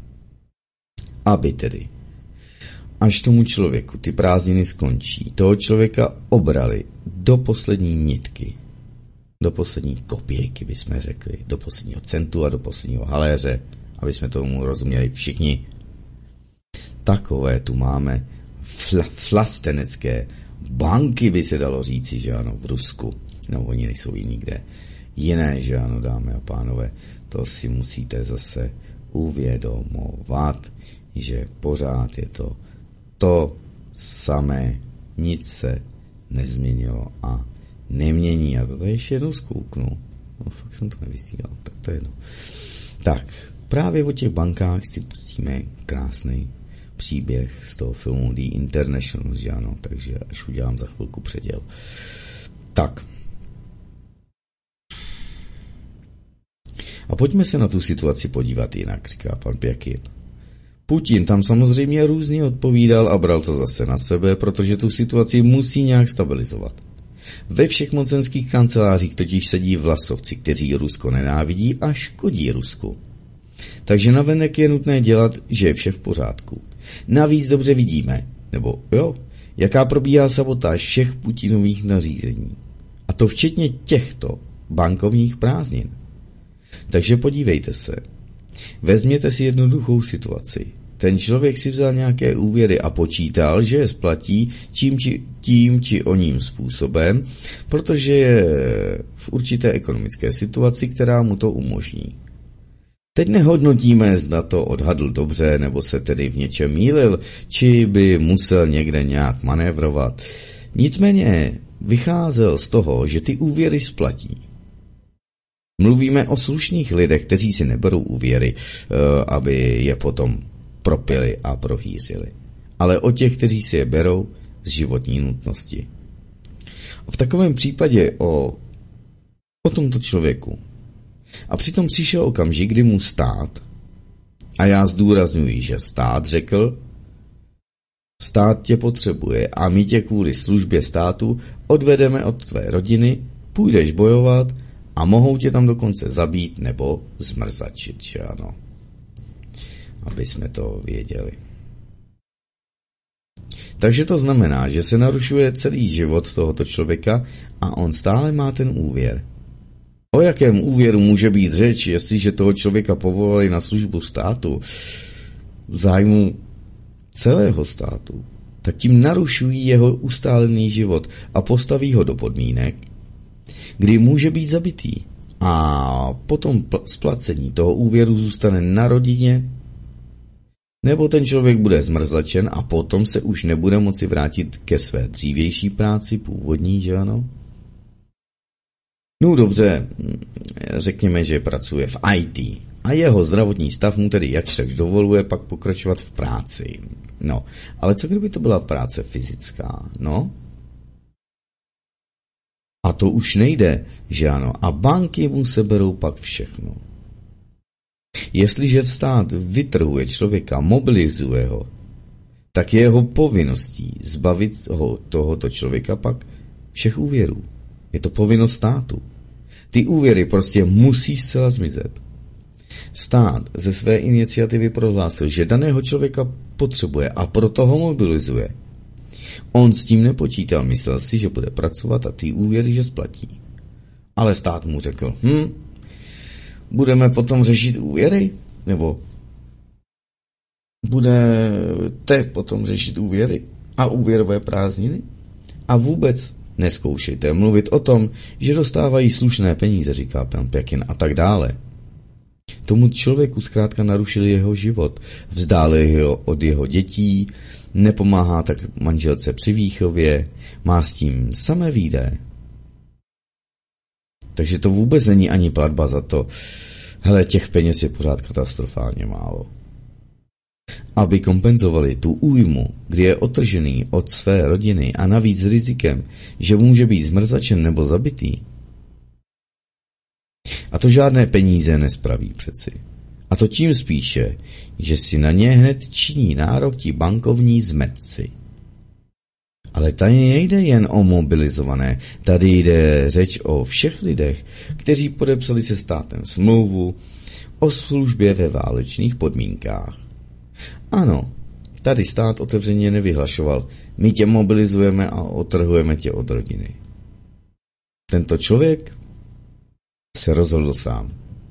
Aby tedy, až tomu člověku ty prázdniny skončí, toho člověka obrali do poslední nitky, do poslední kopějky, bychom řekli, do posledního centu a do posledního haléře, aby jsme tomu rozuměli všichni. Takové tu máme fla, flastenecké banky, by se dalo říci, že ano, v Rusku. No, oni nejsou i nikde jiné, že ano, dámy a pánové. To si musíte zase uvědomovat, že pořád je to to samé, nic se nezměnilo a nemění. A to tady ještě jednou zkouknu. No, fakt jsem to nevysílal, tak to je jedno. Tak, právě o těch bankách si pustíme krásný příběh z toho filmu The International, že ano, takže až udělám za chvilku předěl. Tak. A pojďme se na tu situaci podívat jinak, říká pan Pěkin. Putin tam samozřejmě různě odpovídal a bral to zase na sebe, protože tu situaci musí nějak stabilizovat. Ve všech mocenských kancelářích totiž sedí vlasovci, kteří Rusko nenávidí a škodí Rusku. Takže navenek je nutné dělat, že je vše v pořádku. Navíc dobře vidíme, nebo jo, jaká probíhá sabotáž všech Putinových nařízení. A to včetně těchto bankovních prázdnin. Takže podívejte se. Vezměte si jednoduchou situaci. Ten člověk si vzal nějaké úvěry a počítal, že je splatí tím či, tím či oním způsobem, protože je v určité ekonomické situaci, která mu to umožní. Teď nehodnotíme, zda to odhadl dobře, nebo se tedy v něčem mýlil, či by musel někde nějak manévrovat. Nicméně vycházel z toho, že ty úvěry splatí. Mluvíme o slušných lidech, kteří si neberou úvěry, aby je potom propili a prohýřili. Ale o těch, kteří si je berou z životní nutnosti. V takovém případě o, o tomto člověku. A přitom přišel okamžik, kdy mu stát, a já zdůrazňuji, že stát řekl, stát tě potřebuje a my tě kvůli službě státu odvedeme od tvé rodiny, půjdeš bojovat a mohou tě tam dokonce zabít nebo zmrzačit, že ano. Aby jsme to věděli. Takže to znamená, že se narušuje celý život tohoto člověka a on stále má ten úvěr. O jakém úvěru může být řeč, jestliže toho člověka povolali na službu státu v zájmu celého státu, tak tím narušují jeho ustálený život a postaví ho do podmínek, kdy může být zabitý a potom splacení toho úvěru zůstane na rodině, nebo ten člověk bude zmrzačen a potom se už nebude moci vrátit ke své dřívější práci, původní, že ano? No dobře, řekněme, že pracuje v í té a jeho zdravotní stav mu tedy jakž tak dovoluje pak pokračovat v práci. No, ale co kdyby to byla práce fyzická, no? A to už nejde, že ano, a banky mu seberou pak všechno. Jestliže stát vytrhuje člověka, mobilizuje ho, tak je jeho povinností zbavit ho, tohoto člověka pak všech úvěrů. Je to povinnost státu. Ty úvěry prostě musí zcela zmizet. Stát ze své iniciativy prohlásil, že daného člověka potřebuje a proto ho mobilizuje. On s tím nepočítal, myslel si, že bude pracovat a ty úvěry, že splatí. Ale stát mu řekl, hm, budeme potom řešit úvěry? Nebo budete potom řešit úvěry a úvěrové prázdniny? A vůbec neskoušejte mluvit o tom, že dostávají slušné peníze, říká pan Pěkin a tak dále. Tomu člověku zkrátka narušili jeho život, vzdálili ho od jeho dětí, nepomáhá tak manželce při výchově, má s tím samé výdaje. Takže to vůbec není ani platba za to, hele, těch peněz je pořád katastrofálně málo. Aby kompenzovali tu újmu, kdy je otržený od své rodiny a navíc s rizikem, že může být zmrzačen nebo zabitý. A to žádné peníze nespraví přeci. A to tím spíše, že si na ně hned činí nárok ti bankovní zmetci. Ale tady nejde jen o mobilizované, tady jde řeč o všech lidech, kteří podepsali se státem smlouvu o službě ve válečných podmínkách. Ano, tady stát otevřeně nevyhlašoval, my tě mobilizujeme a otrhujeme tě od rodiny. Tento člověk se rozhodl sám.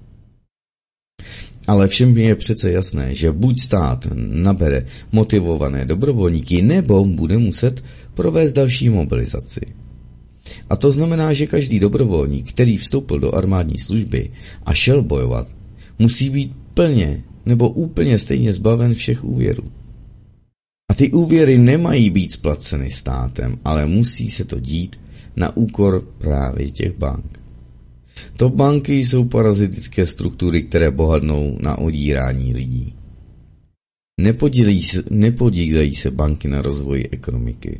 Ale všem je přece jasné, že buď stát nabere motivované dobrovolníky, nebo bude muset provést další mobilizaci. A to znamená, že každý dobrovolník, který vstoupil do armádní služby a šel bojovat, musí být plně nebo úplně stejně zbaven všech úvěrů. A ty úvěry nemají být splaceny státem, ale musí se to dít na úkor právě těch bank. To banky jsou parazitické struktury, které bohatnou na odírání lidí. Nepodílejí se, nepodílejí se banky na rozvoji ekonomiky.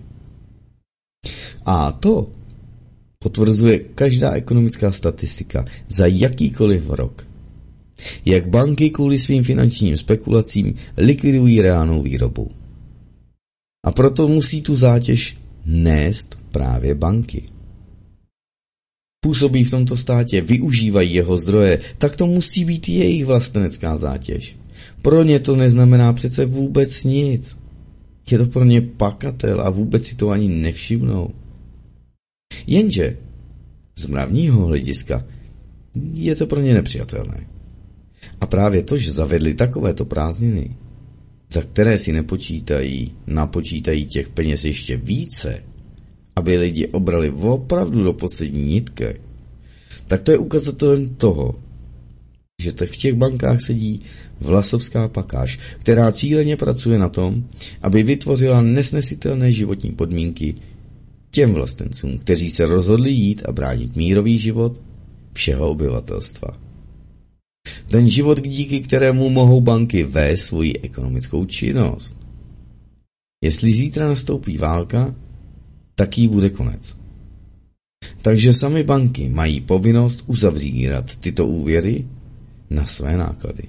A to potvrzuje každá ekonomická statistika za jakýkoliv rok. Jak banky kvůli svým finančním spekulacím likvidují reálnou výrobu. A proto musí tu zátěž nést právě banky. Působí v tomto státě, využívají jeho zdroje, tak to musí být jejich vlastenecká zátěž. Pro ně to neznamená přece vůbec nic. Je to pro ně pakatel a vůbec si to ani nevšimnou. Jenže z mravního hlediska je to pro ně nepřijatelné. A právě to, že zavedli takovéto prázdniny, za které si nepočítají, napočítají těch peněz ještě více, aby lidi obrali opravdu do poslední nitky, tak to je ukazatelem toho, že v těch bankách sedí vlasovská pakáž, která cíleně pracuje na tom, aby vytvořila nesnesitelné životní podmínky těm vlastencům, kteří se rozhodli jít a bránit mírový život všeho obyvatelstva. Ten život, díky kterému mohou banky vést svoji ekonomickou činnost. Jestli zítra nastoupí válka, tak jí bude konec. Takže sami banky mají povinnost uzavírat tyto úvěry na své náklady.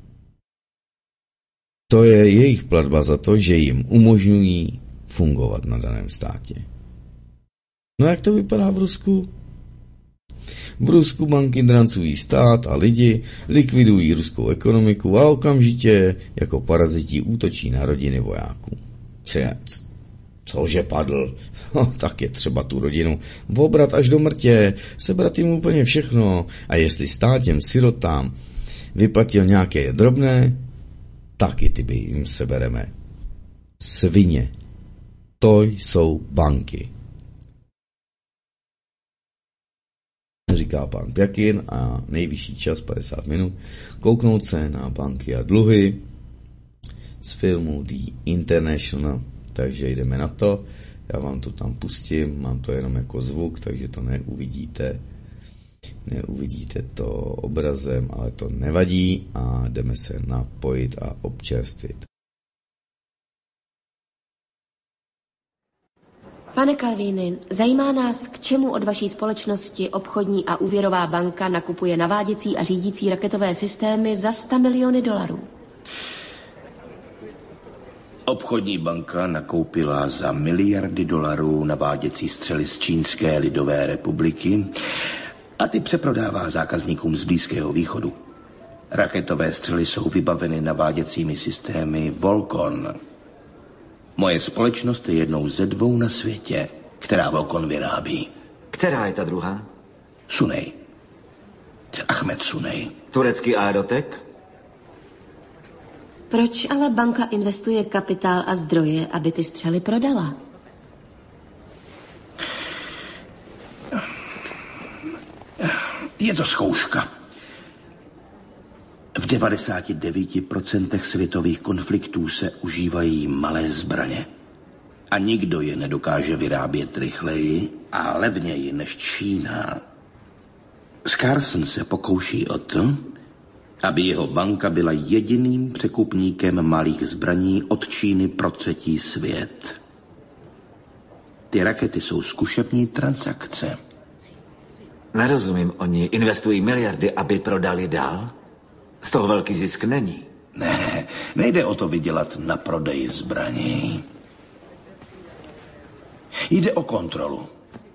To je jejich platba za to, že jim umožňují fungovat na daném státě. No jak to vypadá v Rusku? V Rusku banky drancují stát a lidi, likvidují ruskou ekonomiku a okamžitě jako paraziti útočí na rodiny vojáků. Cec, cože padl? No, tak je třeba tu rodinu obrat až do mrtě, sebrat jim úplně všechno a jestli stát těm sirotám vyplatil nějaké drobné, taky ty by jim sebereme. Svině. To jsou banky. Říká pan Pjakin a nejvyšší čas padesát minut kouknout se na banky a dluhy z filmu The International, takže jdeme na to. Já vám to tam pustím, mám to jenom jako zvuk, takže to neuvidíte. Neuvidíte to obrazem, ale to nevadí a jdeme se napojit a občerstvit. Pane Kalvíny, zajímá nás, k čemu od vaší společnosti obchodní a úvěrová banka nakupuje naváděcí a řídící raketové systémy za sto miliony dolarů. Obchodní banka nakoupila za miliardy dolarů naváděcí střely z Čínské lidové republiky a ty přeprodává zákazníkům z Blízkého východu. Raketové střely jsou vybaveny naváděcími systémy Volcon. Moje společnost je jednou ze dvou na světě, která Volcon vyrábí. Která je ta druhá? Sunej. Ahmed Sunej. Turecký Aerotek? Proč ale banka investuje kapitál a zdroje, aby ty střely prodala? Je to zkouška. V devadesáti devíti procentech světových konfliktů se užívají malé zbraně. A nikdo je nedokáže vyrábět rychleji a levněji než Čína. Scarson se pokouší o to, aby jeho banka byla jediným překupníkem malých zbraní od Číny pro třetí svět. Ty rakety jsou zkušební transakce. Nerozumím, oni investují miliardy, aby prodali dál? Z toho velký zisk není. Ne, nejde o to vydělat na prodeji zbraní. Jde o kontrolu.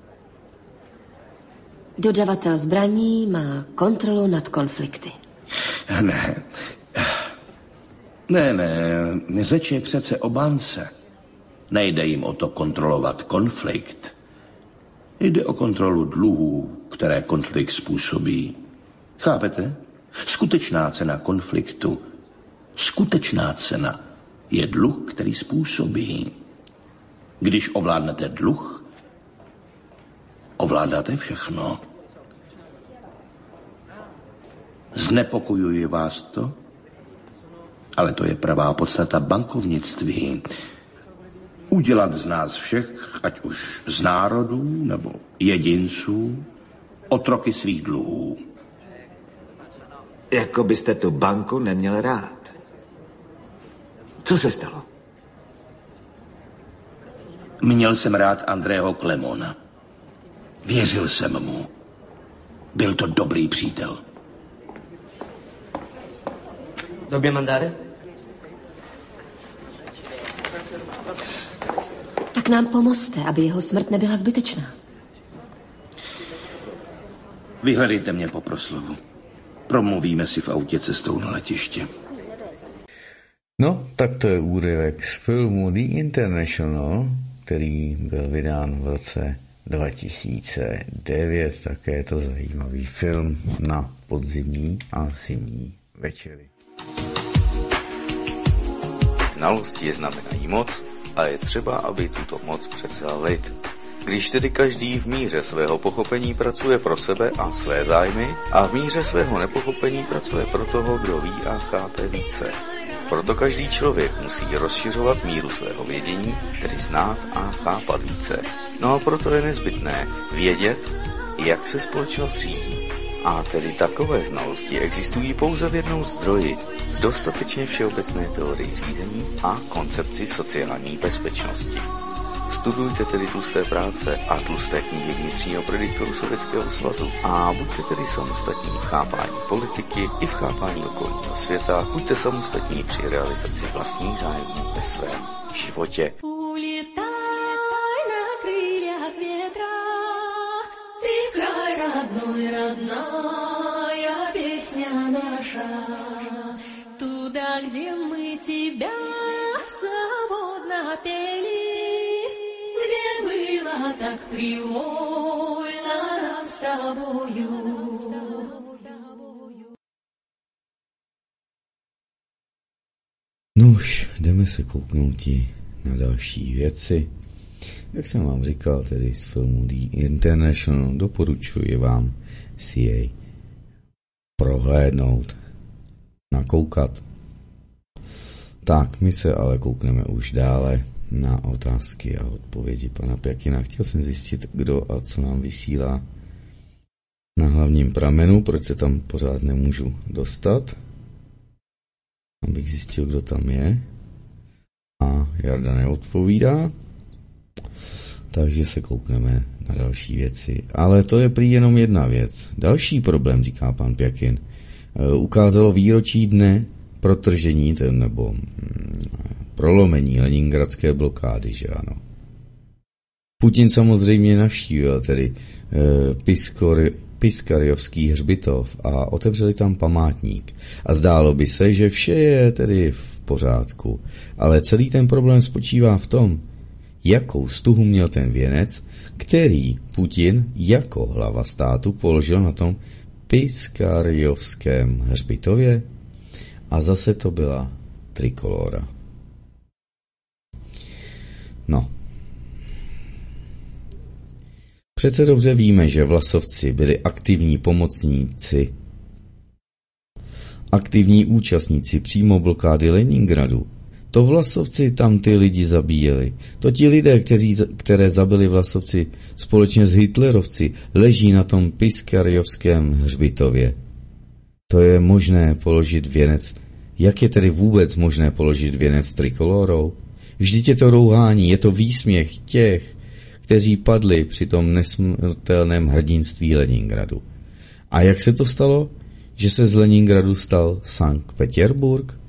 Dodavatel zbraní má kontrolu nad konflikty. Ne. Ne, ne, řeč je přece o bance. Nejde jim o to kontrolovat konflikt. Jde o kontrolu dluhů, které konflikt způsobí. Chápete? Skutečná cena konfliktu, skutečná cena je dluh, který způsobí. Když ovládnete dluh, ovládáte všechno. Znepokojuje vás to? Ale to je pravá podstata bankovnictví. Udělat z nás všech, ať už z národů nebo jedinců, otroky svých dluhů. Jako byste tu banku neměl rád. Co se stalo? Měl jsem rád Andrého Klemona. Věřil jsem mu. Byl to dobrý přítel. Době mandáre? Tak nám pomozte, aby jeho smrt nebyla zbytečná. Vyhledejte mě po proslovu. Promluvíme si v autě cestou na letiště. No, tak to je úryvek z filmu The International, který byl vydán v roce dva tisíce devět. Také je to zajímavý film na podzimní a zimní večery. Znalosti znamenají moc a je třeba, aby tuto moc převzal lid. Když tedy každý v míře svého pochopení pracuje pro sebe a své zájmy a v míře svého nepochopení pracuje pro toho, kdo ví a chápe více. Proto každý člověk musí rozšiřovat míru svého vědění, tedy znát a chápat více. No a proto je nezbytné vědět, jak se společnost řídí. A tedy takové znalosti existují pouze v jednom zdroji, v dostatečně všeobecné teorii řízení a koncepci sociální bezpečnosti. Studujte tedy tlusté práce a tlusté knihy vnitřního prediktoru Sovětského svazu a buďte tedy samostatní v chápání politiky i v chápání okolního světa, buďte samostatní při realizaci vlastních zájmů ve svém životě. Улетай на крыльях ветра, ты в край родной, родная песня наша, туда, где мы тебя свободно пели, где было так привольно нам с тобою. Nuž, jdeme se kouknouti na další věci. Jak jsem vám říkal, tedy z filmu The International, doporučuji vám si jej prohlédnout, nakoukat. Tak, my se ale koukneme už dále na otázky a odpovědi pana Pjakina. Chtěl jsem zjistit, kdo a co nám vysílá na hlavním pramenu, proč se tam pořád nemůžu dostat, abych zjistil, kdo tam je. A Jarda neodpovídá, takže se koukneme na další věci. Ale to je prý jenom jedna věc. Další problém, říká pan Pjakin, ukázalo výročí dne protržení, nebo prolomení leningradské blokády, že ano. Putin samozřejmě navštívil tedy e, Piskor, Piskarjovský hřbitov a otevřeli tam památník. A zdálo by se, že vše je tedy v pořádku. Ale celý ten problém spočívá v tom, jakou stuhu měl ten věnec, který Putin jako hlava státu položil na tom Piskarjovském hřbitově. A zase to byla trikolóra. No. Přece dobře víme, že vlasovci byli aktivní pomocníci, aktivní účastníci přímo blokády Leningradu. To vlasovci tam ty lidi zabíjeli. To ti lidé, kteří, které zabili vlasovci společně s hitlerovci, leží na tom Piskarjovském hřbitově. To je možné položit věnec. Jak je tedy vůbec možné položit věnec trikolórou? Vždyť je to rouhání, je to výsměch těch, kteří padli při tom nesmrtelném hrdinství Leningradu. A jak se to stalo, že se z Leningradu stal Sankt Petěrburg?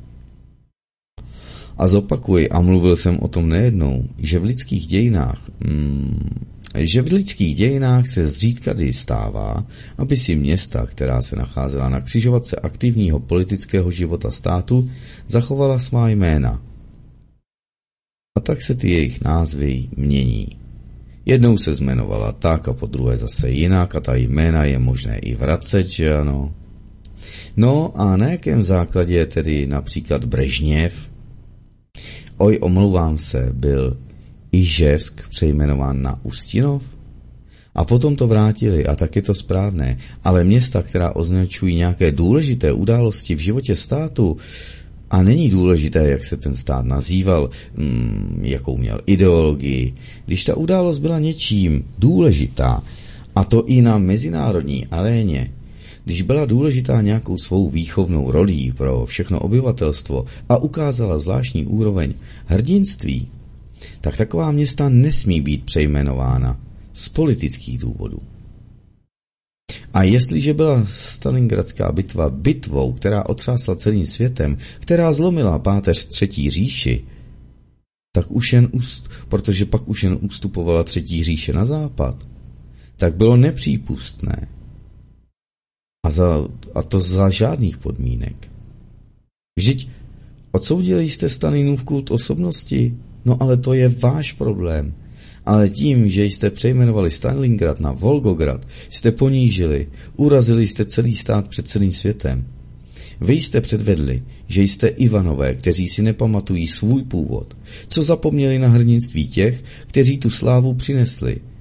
A zopakuji, a mluvil jsem o tom nejednou, že v lidských dějinách, hmm, že v lidských dějinách se zřídkady stává, aby si města, která se nacházela na křižovatce aktivního politického života státu, zachovala svá jména. A tak se ty jejich názvy mění. Jednou se jmenovala tak a po druhé zase jinak a ta jména je možné i vracet, že ano. No a na jakém základě je tedy například Brežněv? Oj, omlouvám se, byl Iževsk přejmenován na Ustinov? A potom to vrátili a tak je to správné, ale města, která označují nějaké důležité události v životě státu, a není důležité, jak se ten stát nazýval, hmm, jakou měl ideologii, když ta událost byla něčím důležitá, a to i na mezinárodní aréně, když byla důležitá nějakou svou výchovnou rolí pro všechno obyvatelstvo a ukázala zvláštní úroveň hrdinství, tak taková města nesmí být přejmenována z politických důvodů. A jestliže byla Stalingradská bitva bitvou, která otřásla celým světem, která zlomila páteř Třetí říši, tak už jen ust, protože pak už jen ustupovala Třetí říše na západ, tak bylo nepřípustné. A, za, a to za žádných podmínek. Vždyť odsoudili jste Stalinův kult osobnosti? No ale to je váš problém. Ale tím, že jste přejmenovali Stalingrad na Volgograd, jste ponížili, urazili jste celý stát před celým světem. Vy jste předvedli, že jste Ivanové, kteří si nepamatují svůj původ, co zapomněli na hrdinství těch, kteří tu slávu přinesli.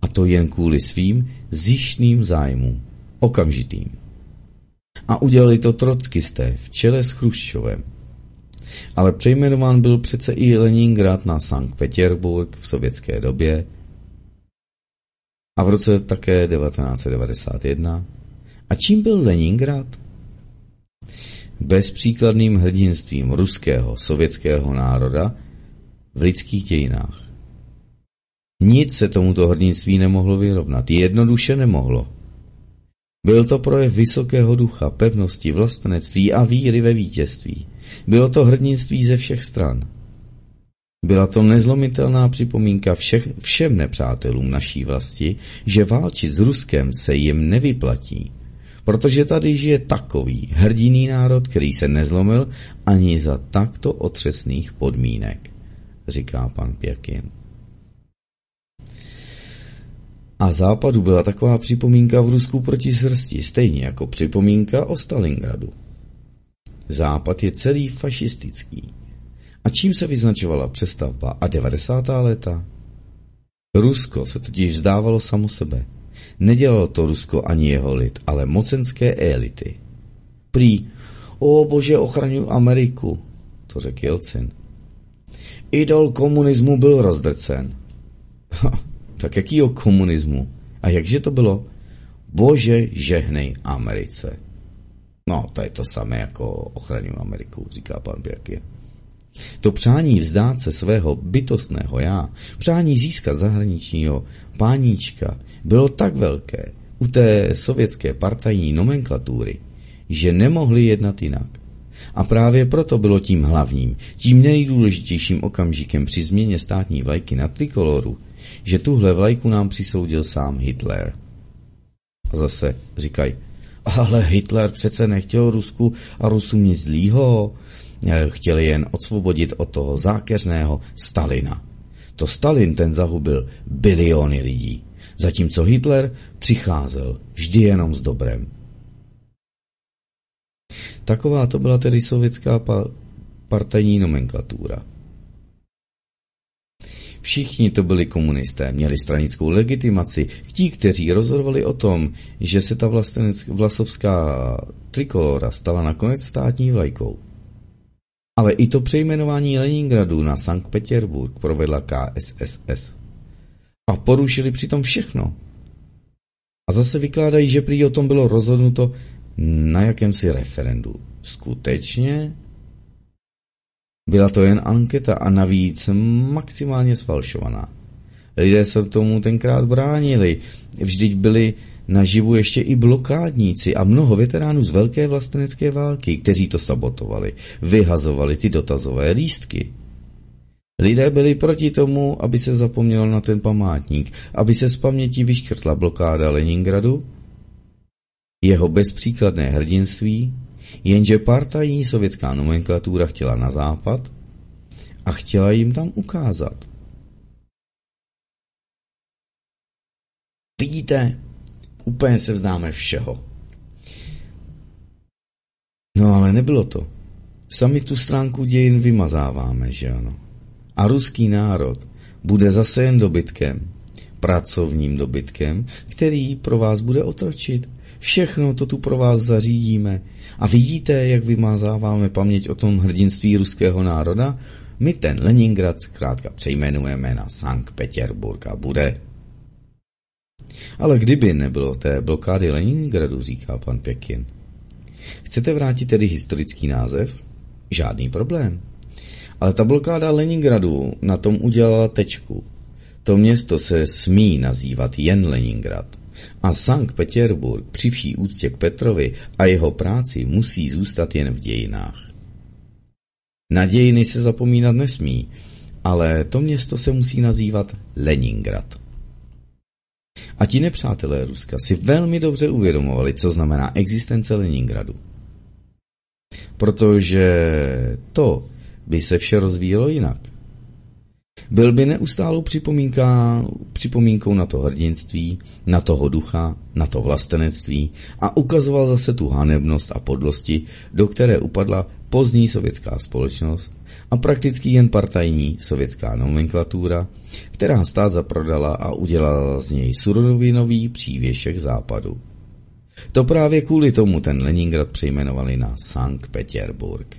A to jen kvůli svým zištným zájmům, okamžitým. A udělali to trockisté v čele s Chruščovem. Ale přejmenován byl přece i Leningrad na Sankt Petěrburg v sovětské době a v roce také devatenáct set devadesát jedna. A čím byl Leningrad? Bezpříkladným hrdinstvím ruského sovětského národa v lidských dějinách. Nic se tomuto hrdinství nemohlo vyrovnat, jednoduše nemohlo. Byl to projev vysokého ducha, pevnosti, vlastenectví a víry ve vítězství. Bylo to hrdinství ze všech stran. Byla to nezlomitelná připomínka všech, všem nepřátelům naší vlasti, že válčit s Ruskem se jim nevyplatí, protože tady žije takový hrdinný národ, který se nezlomil ani za takto otřesných podmínek, říká pan Pěkin. A západu byla taková připomínka v Rusku proti srsti, stejně jako připomínka o Stalingradu. Západ je celý fašistický. A čím se vyznačovala přestavba a devadesátá léta? Rusko se totiž vzdávalo samo sebe. Nedělalo to Rusko ani jeho lid, ale mocenské elity. Prý, o bože, ochraňuji Ameriku, to řekl Jelcin. Idol komunismu byl rozdrcen. Tak jakýho komunismu? A jakže to bylo? Bože, žehnej Americe. No, to je to samé jako ochraňuji Ameriku, říká pan Pěkin. To přání vzdát se svého bytostného já, přání získat zahraničního páníčka bylo tak velké u té sovětské partajní nomenklatury, že nemohli jednat jinak. A právě proto bylo tím hlavním, tím nejdůležitějším okamžikem při změně státní vlajky na trikoloru, že tuhle vlajku nám přisoudil sám Hitler. A zase říkají, ale Hitler přece nechtěl Rusku a Rusům nic zlýho, chtěli jen odsvobodit od toho zákeřného Stalina. To Stalin ten zahubil biliony lidí, zatímco Hitler přicházel vždy jenom s dobrem. Taková to byla tedy sovětská pa- partajní nomenklatura. Všichni to byli komunisté, měli stranickou legitimaci, ti, kteří rozhodovali o tom, že se ta vlasovská trikolora stala nakonec státní vlajkou. Ale i to přejmenování Leningradu na Sankt Petěrburg provedla K S S S. A porušili přitom všechno. A zase vykládají, že prý o tom bylo rozhodnuto na jakémsi referendu. Skutečně? Byla to jen anketa a navíc maximálně sfalšovaná. Lidé se tomu tenkrát bránili. Vždyť byli naživu ještě i blokádníci a mnoho veteránů z velké vlastenecké války, kteří to sabotovali, vyhazovali ty dotazové lístky. Lidé byli proti tomu, aby se zapomnělo na ten památník, aby se z paměti vyškrtla blokáda Leningradu, jeho bezpříkladné hrdinství, jenže partajní sovětská nomenklatura chtěla na západ a chtěla jim tam ukázat. Vidíte, úplně se vzdáme všeho. No ale nebylo to. Sami tu stránku dějin vymazáváme, že ano. A ruský národ bude zase jen dobytkem, pracovním dobytkem, který pro vás bude otročit. Všechno to tu pro vás zařídíme. A vidíte, jak vymazáváme paměť o tom hrdinství ruského národa? My ten Leningrad zkrátka přejmenujeme na Sankt Petěrburg a bude. Ale kdyby nebylo té blokády Leningradu, říká pan Pěkin. Chcete vrátit tedy historický název? Žádný problém. Ale ta blokáda Leningradu na tom udělala tečku. To město se smí nazývat jen Leningrad. A Sankt Petěrburg při vší úctě k Petrovi a jeho práci musí zůstat jen v dějinách. Na dějiny se zapomínat nesmí, ale to město se musí nazývat Leningrad. A ti nepřátelé Ruska si velmi dobře uvědomovali, co znamená existence Leningradu. Protože to by se vše rozvíjelo jinak. Byl by neustálou připomínkou na to hrdinství, na toho ducha, na to vlastenectví a ukazoval zase tu hanebnost a podlosti, do které upadla pozdní sovětská společnost a prakticky jen partajní sovětská nomenklatura, která stát zaprodala a udělala z něj surovinový přívěšek západu. To právě kvůli tomu ten Leningrad přejmenovali na Sankt Petěrburg.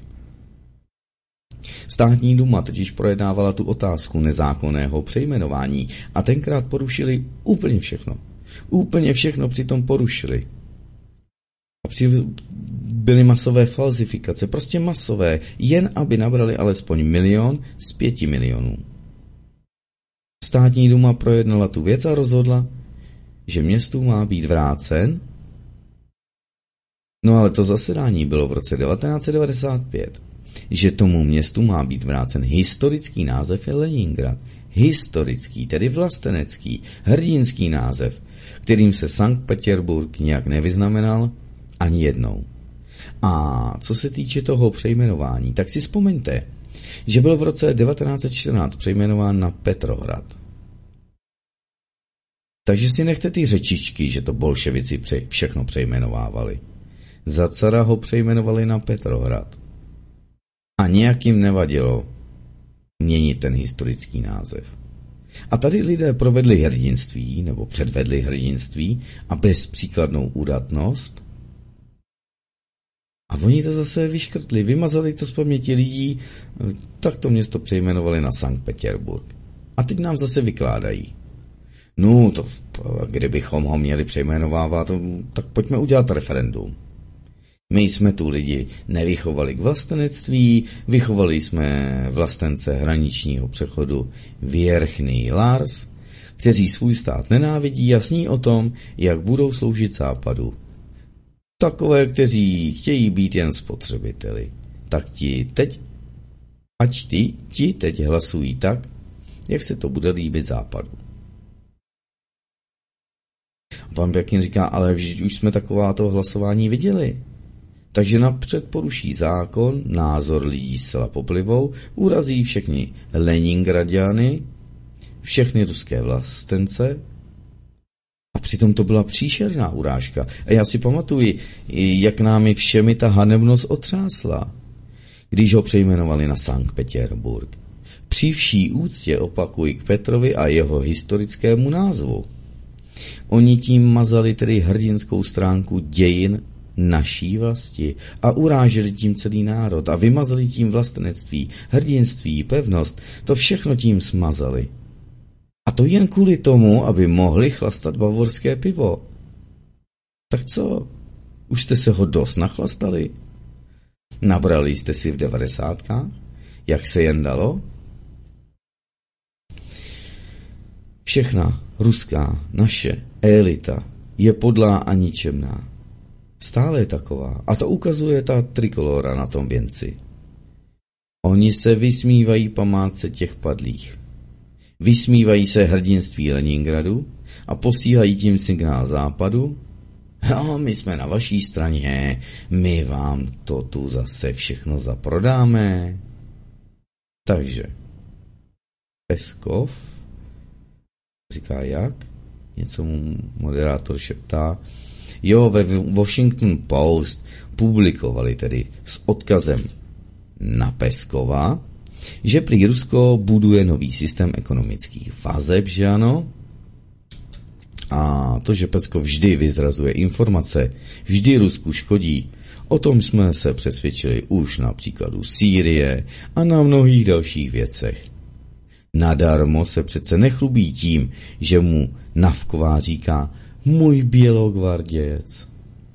Státní duma totiž projednávala tu otázku nezákonného přejmenování a tenkrát porušili úplně všechno. Úplně všechno přitom porušili. A při... byly masové falzifikace, prostě masové, jen aby nabrali alespoň milion z pěti milionů. Státní duma projednala tu věc a rozhodla, že městu má být vrácen. No ale to zasedání bylo v roce devatenáct set devadesát pět. Že tomu městu má být vrácen historický název je Leningrad. Historický, tedy vlastenecký, hrdinský název, kterým se Sankt Petěrburg nějak nevyznamenal ani jednou. A co se týče toho přejmenování, tak si vzpomeňte, že byl v roce devatenáct set čtrnáct přejmenován na Petrohrad. Takže si nechte ty řečičky, že to bolševici pře- všechno přejmenovávali. Za cara ho přejmenovali na Petrohrad. A nějak jim nevadilo měnit ten historický název. A tady lidé provedli hrdinství, nebo předvedli hrdinství a bezpříkladnou údatnost. A oni to zase vyškrtli, vymazali to z paměti lidí, tak to město přejmenovali na Sankt Petěrburg. A teď nám zase vykládají. No, to, kdybychom ho měli přejmenovávat, tak pojďme udělat referendum. My jsme tu lidi nevychovali k vlastenectví, vychovali jsme vlastence hraničního přechodu Věrchný Lars, kteří svůj stát nenávidí a sní o tom, jak budou sloužit západu. Takové, kteří chtějí být jen spotřebiteli. Tak ti teď, ať ty, ti teď hlasují tak, jak se to bude líbit západu. Pan Pěkin říká, ale už jsme takováto hlasování viděli. Takže napřed poruší zákon, názor lidí zcela poplivou, urazí všechny Leningradiany, všechny ruské vlastence. A přitom to byla příšerná urážka. A já si pamatuji, jak námi všemi ta hanebnost otřásla, když ho přejmenovali na Sankt Petěrburg. Při vší úctě opakuji k Petrovi a jeho historickému názvu. Oni tím mazali tedy hrdinskou stránku dějin naší vlasti a uráželi tím celý národ a vymazali tím vlastenectví, hrdinství, pevnost, to všechno tím smazali. A to jen kvůli tomu, aby mohli chlastat bavorské pivo. Tak co? Už jste se ho dost nachlastali? Nabrali jste si v devadesátkách? Jak se jen dalo? Všechna ruská, naše elita je podlá a ničemná. Stále je taková. A to ukazuje ta trikolora na tom věnci. Oni se vysmívají památce těch padlých. Vysmívají se hrdinství Leningradu a posílají tím signál západu. No, my jsme na vaší straně, my vám to tu zase všechno zaprodáme. Takže Peskov říká jak? Něco mu moderátor šeptá. Jo, ve Washington Post publikovali tedy s odkazem na Peskova, že prý Rusko buduje nový systém ekonomických vazeb, že ano? A to, že Peskov vždy vyzrazuje informace, vždy Rusku škodí, o tom jsme se přesvědčili už na příkladu Sýrie a na mnohých dalších věcech. Nadarmo se přece nechlubí tím, že mu Navková říká můj bělogvardějec.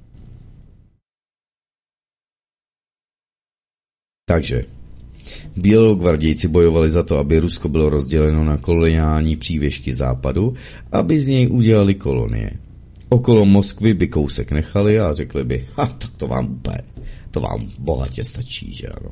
Takže bělogvardějci bojovali za to, aby Rusko bylo rozděleno na koloniální přívěšky západu, aby z něj udělali kolonie. Okolo Moskvy by kousek nechali a řekli by, ha, tak to vám úplně, to vám bohatě stačí, že ano.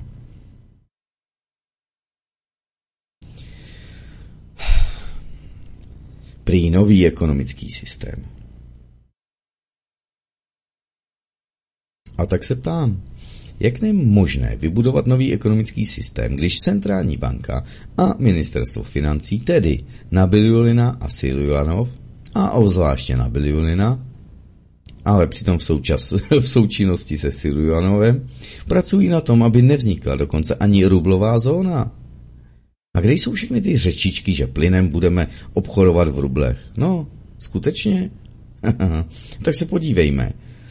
Prý nový ekonomický systém. A tak se ptám, Jak je možné vybudovat nový ekonomický systém, když centrální banka a ministerstvo financí, tedy Nabiullina a Siljuanov, a obzvláště Nabiullina, ale přitom v, součas, v součinnosti se Siljuanovem, pracují na tom, aby nevznikla dokonce ani rublová zóna. A kde jsou všechny ty řečičky, že plynem budeme obchodovat v rublech? No, skutečně? Tak se podívejme,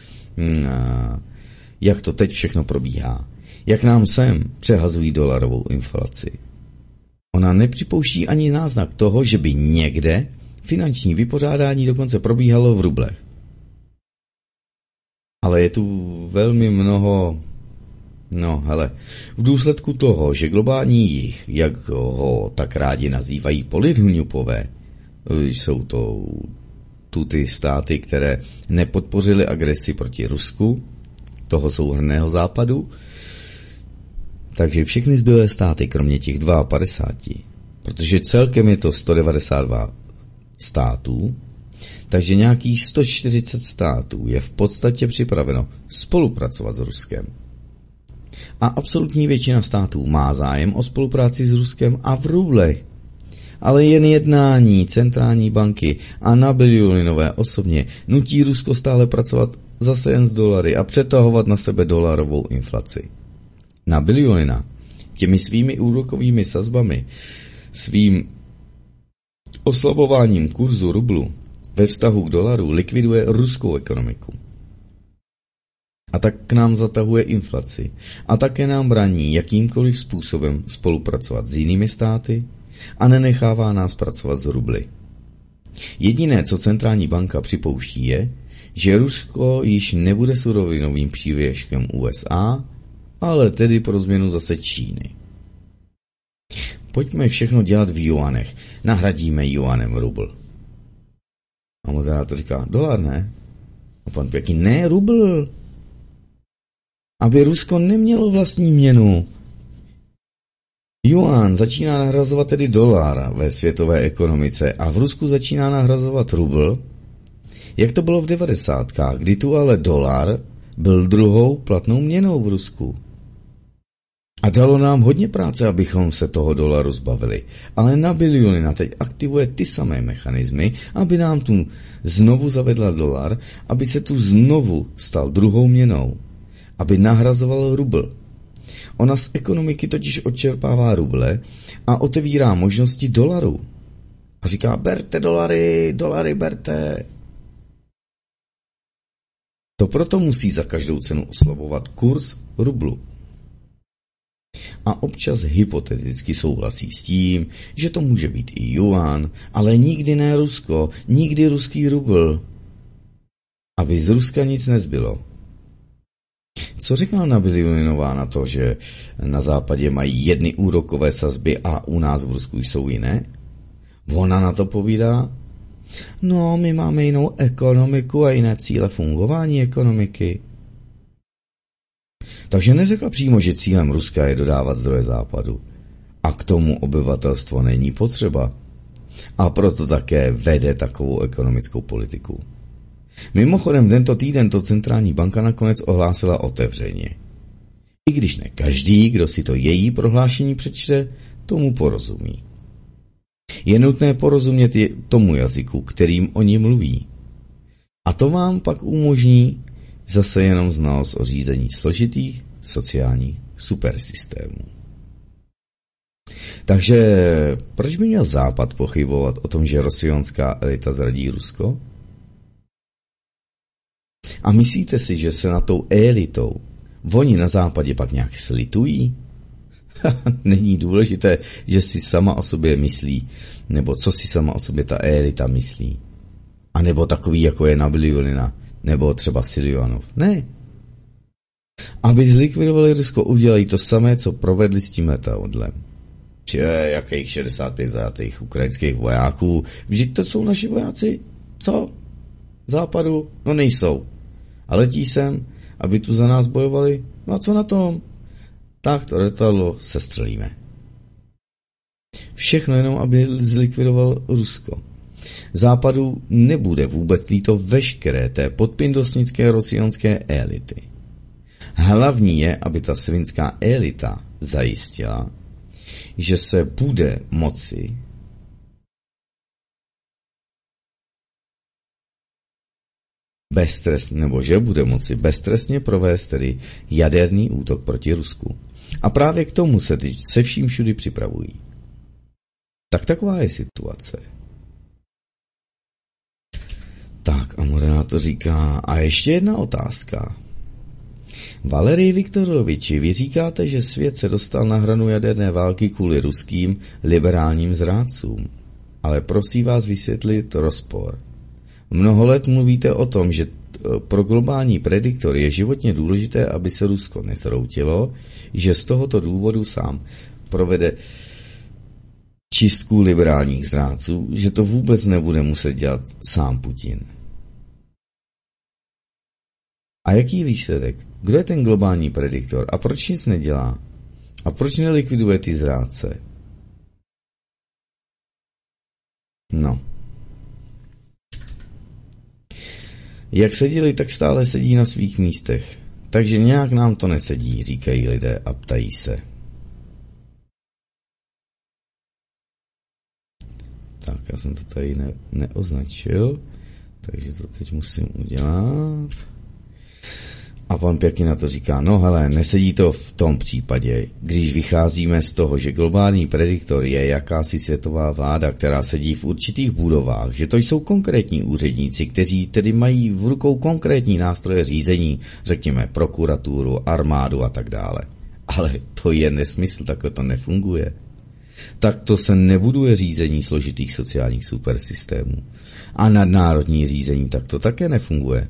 jak to teď všechno probíhá. Jak nám sem přehazují dolarovou inflaci. Ona nepřipouští ani náznak toho, že by někde finanční vypořádání dokonce probíhalo v rublech. Ale je tu velmi mnoho... No, hele, v důsledku toho, že globální jih, jak ho tak rádi nazývají polithnupové, jsou to tu ty státy, které nepodpořily agresi proti Rusku, toho souhrnného západu, takže všechny zbylé státy, kromě těch padesáti dva, protože celkem je to sto devadesát dva států, takže nějakých sto čtyřicet států je v podstatě připraveno spolupracovat s Ruskem. A absolutní většina států má zájem o spolupráci s Ruskem a v rublech. Ale jen jednání centrální banky a Nabiullinové osobně nutí Rusko stále pracovat zase jen s dolary a přetahovat na sebe dolarovou inflaci. Nabiullina těmi svými úrokovými sazbami, svým oslabováním kurzu rublu ve vztahu k dolaru likviduje ruskou ekonomiku. A tak k nám zatahuje inflaci a také nám brání jakýmkoliv způsobem spolupracovat s jinými státy a nenechává nás pracovat s rubly. Jediné, co centrální banka připouští, je, že Rusko již nebude surovinovým přívěškem U S A, ale tedy pro změnu zase Číny. Pojďme všechno dělat v juanech, nahradíme juanem rubl. A moderátor říká, dolar ne? A pan Pěký, ne, rubl. Aby Rusko nemělo vlastní měnu. Juan začíná nahrazovat tedy dolar ve světové ekonomice a v Rusku začíná nahrazovat rubl, jak to bylo v devadesátkách, kdy tu ale dolar byl druhou platnou měnou v Rusku. A dalo nám hodně práce, abychom se toho dolaru zbavili. Ale Nabiullina teď aktivuje ty samé mechanismy, aby nám tu znovu zavedla dolar, aby se tu znovu stal druhou měnou, aby nahrazoval rubl. Ona z ekonomiky totiž odčerpává ruble a otevírá možnosti dolaru. A říká, berte dolary, dolary berte. To proto musí za každou cenu oslabovat kurz rublu. A občas hypoteticky souhlasí s tím, že to může být i juan, ale nikdy ne Rusko, nikdy ruský rubl. Aby z Ruska nic nezbylo. Co říkala Nabiullinová na to, že na západě mají jedny úrokové sazby a u nás v Rusku jsou jiné? Ona na to povídá, no my máme jinou ekonomiku a jiné cíle fungování ekonomiky. Takže neřekla přímo, že cílem Ruska je dodávat zdroje západu. A k tomu obyvatelstvo není potřeba. A proto také vede takovou ekonomickou politiku. Mimochodem tento týden to centrální banka nakonec ohlásila otevřeně. I když ne každý, kdo si to její prohlášení přečte, tomu porozumí. Je nutné porozumět tomu jazyku, kterým oni mluví. A to vám pak umožní zase jenom znalost o řízení složitých sociálních supersystémů. Takže proč by měl Západ pochybovat o tom, že rosionská elita zradí Rusko? A myslíte si, že se na tou elitou oni na západě pak nějak slitují? Není důležité, že si sama o sobě myslí, nebo co si sama o sobě ta elita myslí. A nebo takový, jako je Nabiullina, nebo třeba Siljuanov. Ne. Aby zlikvidovali Rusko, udělají to samé, co provedli s tím letadlem. Že jakých šedesát pět zajatých ukrajinských vojáků, vždyť to jsou naši vojáci. Co? Západu? No nejsou. A letí sem, aby tu za nás bojovali? No a co na tom? Tak to letadlo sestřelíme. Všechno jenom, aby zlikvidoval Rusko. Západu nebude vůbec líto veškeré té podpindosnické rosionské elity. Hlavní je, aby ta svinská elita zajistila, že se bude moci beztrestně, nebo že bude moci beztrestně provést tedy jaderný útok proti Rusku. A právě k tomu se teď se vším všudy připravují. Tak taková je situace. Tak a moderátor říká, a ještě jedna otázka. Valerii Viktoroviči, vy říkáte, že svět se dostal na hranu jaderné války kvůli ruským liberálním zrádcům. Ale prosím vás vysvětlit rozpor. Mnoho let mluvíte o tom, že pro globální prediktor je životně důležité, aby se Rusko nezhroutilo, že z tohoto důvodu sám provede čistku liberálních zrádců, že to vůbec nebude muset dělat sám Putin. A jaký výsledek? Kdo je ten globální prediktor? A proč nic nedělá? A proč nelikviduje ty zrádce? No. Jak seděli, tak stále sedí na svých místech. Takže nějak nám to nesedí, říkají lidé a ptají se. Tak, já jsem to tady ne, neoznačil, takže to teď musím udělat. A pan Pěký na to říká, no hele, nesedí to v tom případě, když vycházíme z toho, že globální prediktor je jakási světová vláda, která sedí v určitých budovách, že to jsou konkrétní úředníci, kteří tedy mají v rukou konkrétní nástroje řízení, řekněme prokuraturu, armádu a tak dále. Ale to je nesmysl, takhle to nefunguje. Tak to se nebuduje řízení složitých sociálních supersystémů. A nadnárodní řízení, tak to také nefunguje.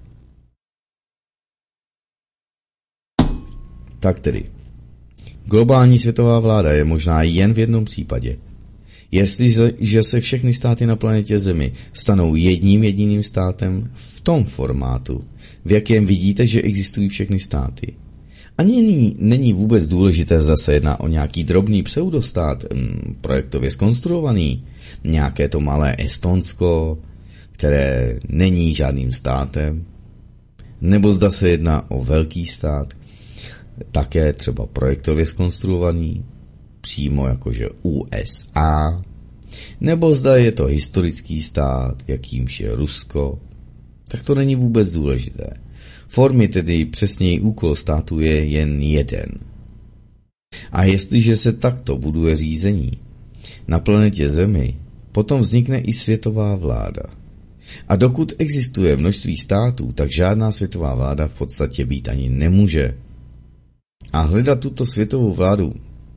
Tak tedy, globální světová vláda je možná jen v jednom případě. Jestliže se všechny státy na planetě Zemi stanou jedním jediným státem v tom formátu, v jakém vidíte, že existují všechny státy. Ani není, není vůbec důležité, zda se jedná o nějaký drobný pseudostát, hm, projektově zkonstruovaný, nějaké to malé Estonsko, které není žádným státem, nebo zda se jedná o velký stát, také třeba projektově zkonstruovaný, přímo jakože U S A, nebo zda je to historický stát, jakýmž je Rusko, tak to není vůbec důležité. Formy, tedy přesněji úkol státu je jen jeden. A jestliže se takto buduje řízení na planetě Zemi, potom vznikne i světová vláda. A dokud existuje množství států, tak žádná světová vláda v podstatě být ani nemůže. A hledat tuto světovou vládu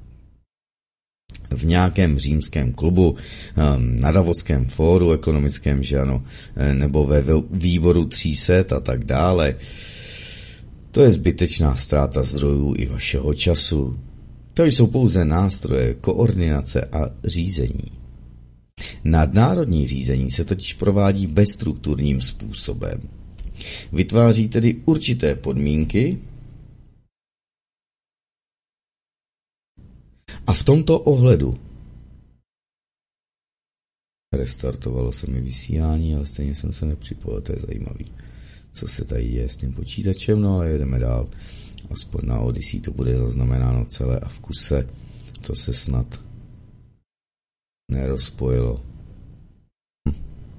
v nějakém římském klubu, na Davosském fóru ekonomickém, že ano, nebo ve výboru tří set a tak dále, to je zbytečná ztráta zdrojů i vašeho času. To jsou pouze nástroje koordinace a řízení. Nadnárodní řízení se totiž provádí bezstrukturním způsobem. Vytváří tedy určité podmínky a v tomto ohledu restartovalo se mi vysílání, ale stejně jsem se nepřipojil, to je zajímavý, co se tady děje s tím počítačem, no ale jedeme dál. Aspoň na Odyssey to bude zaznamenáno celé a v kuse, to se snad nerozpojilo. Hm.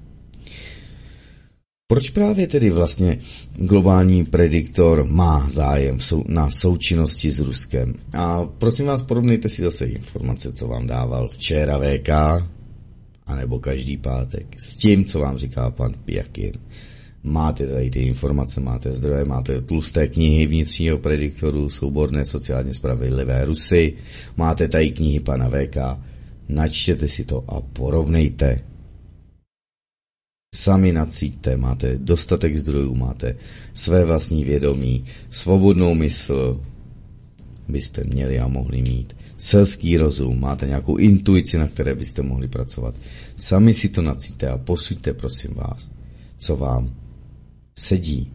Proč právě tedy vlastně globální prediktor má zájem na součinnosti s Ruskem? A prosím vás, porovnejte si zase informace, co vám dával včera V K, anebo každý pátek, s tím, co vám říká pan Pěkin. Máte tady ty informace, máte zdroje, máte tlusté knihy vnitřního prediktoru, souborné sociálně spravedlivé Rusy, máte tady knihy pana V K, načtěte si to a porovnejte. Sami nacíťte, máte dostatek zdrojů, máte své vlastní vědomí, svobodnou mysl byste měli a mohli mít, selský rozum, máte nějakou intuici, na které byste mohli pracovat. Sami si to nacíťte a posuďte, prosím vás, co vám sedí.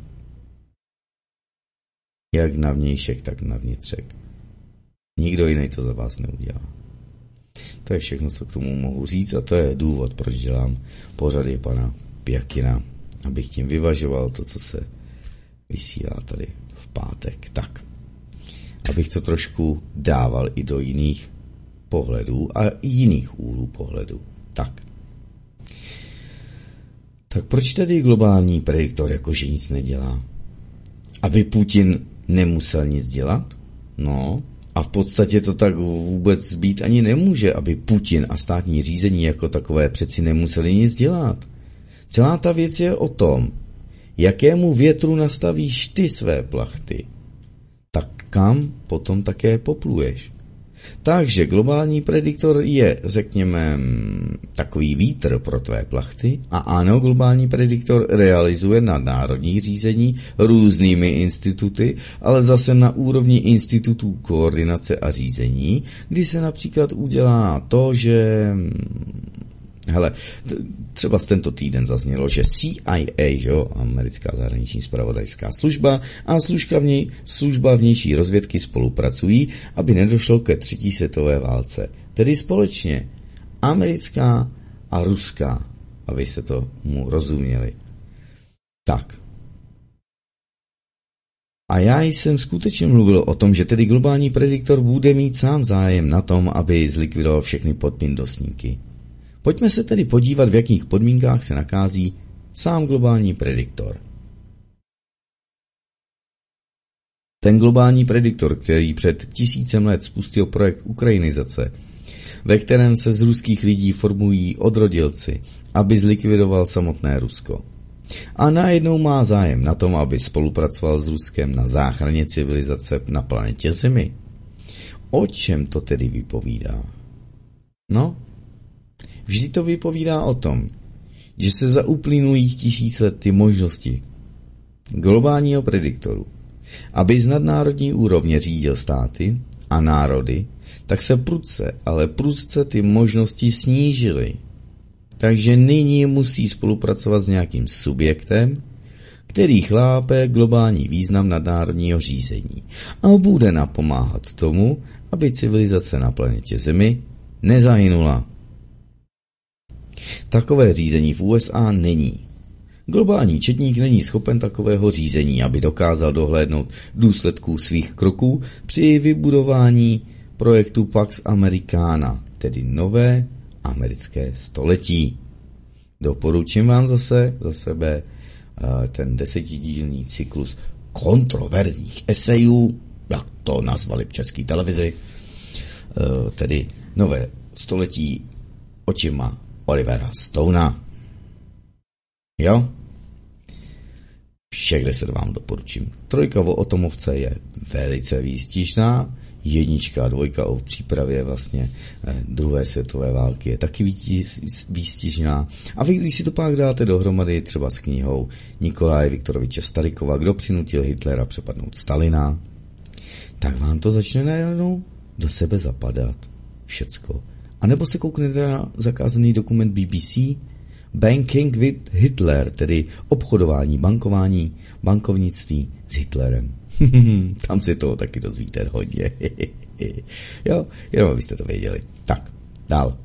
Jak na vnějšek, tak na vnitřek. Nikdo jiný to za vás neudělá. To je všechno, co k tomu mohu říct a to je důvod, proč dělám pořady pana Pěkina, abych tím vyvažoval to, co se vysílá tady v pátek. Tak, abych to trošku dával i do jiných pohledů a jiných úhlů pohledu. Tak. Tak proč tedy globální prediktor jakože nic nedělá? Aby Putin nemusel nic dělat? No, a v podstatě to tak vůbec být ani nemůže, aby Putin a státní řízení jako takové přeci nemuseli nic dělat. Celá ta věc je o tom, jakému větru nastavíš ty své plachty, tak kam potom také popluješ. Takže globální prediktor je, řekněme, takový vítr pro tvé plachty a ano, globální prediktor realizuje nadnárodní řízení různými instituty, ale zase na úrovni institutů koordinace a řízení, kdy se například udělá to, že... Hele, třeba z tento týden zaznělo, že C I A, že jo, americká zahraniční zpravodajská služba a služba, vně, služba vnější rozvědky spolupracují, aby nedošlo ke třetí světové válce. Tedy společně americká a ruská, aby se to mu rozuměli. Tak. A já jsem skutečně mluvil o tom, že tedy globální prediktor bude mít sám zájem na tom, aby zlikvidoval všechny podpindosníky. Pojďme se tedy podívat, v jakých podmínkách se nachází sám globální prediktor. Ten globální prediktor, který před tisícem let spustil projekt ukrajinizace, ve kterém se z ruských lidí formují odrodilci, aby zlikvidoval samotné Rusko. A najednou má zájem na tom, aby spolupracoval s Ruskem na záchraně civilizace na planetě Zemi. O čem to tedy vypovídá? No, vždy to vypovídá o tom, že se za uplynulých tisíc let ty možnosti globálního prediktoru, aby z nadnárodní úrovně řídil státy a národy, tak se prudce, ale prudce ty možnosti snížily. Takže nyní musí spolupracovat s nějakým subjektem, který chlápe globální význam nadnárodního řízení a bude napomáhat tomu, aby civilizace na planetě Zemi nezahynula. Takové řízení v U S A není. Globální četník není schopen takového řízení, aby dokázal dohlédnout důsledků svých kroků při vybudování projektu Pax Americana, tedy nové americké století. Doporučím vám zase za sebe ten desetidílný cyklus kontroverzních esejů, jak to nazvali v české televizi, tedy nové století očima Olivera Stona. Jo? Všech deset vám doporučím. Trojka o atomovce je velice výstižná, jednička a dvojka o přípravě vlastně eh, druhé světové války je taky výstižná. A vy, když si to pak dáte dohromady třeba s knihou Nikolaje Viktoroviče Starykova, Kdo přinutil Hitlera přepadnout Stalina, tak vám to začne najednou do sebe zapadat všecko. A nebo se kouknete na zakázaný dokument B B C Banking with Hitler, tedy obchodování, bankování, bankovnictví s Hitlerem. Tam si toho taky dozvíte hodně. Jo, jenom abyste to věděli. Tak, dál.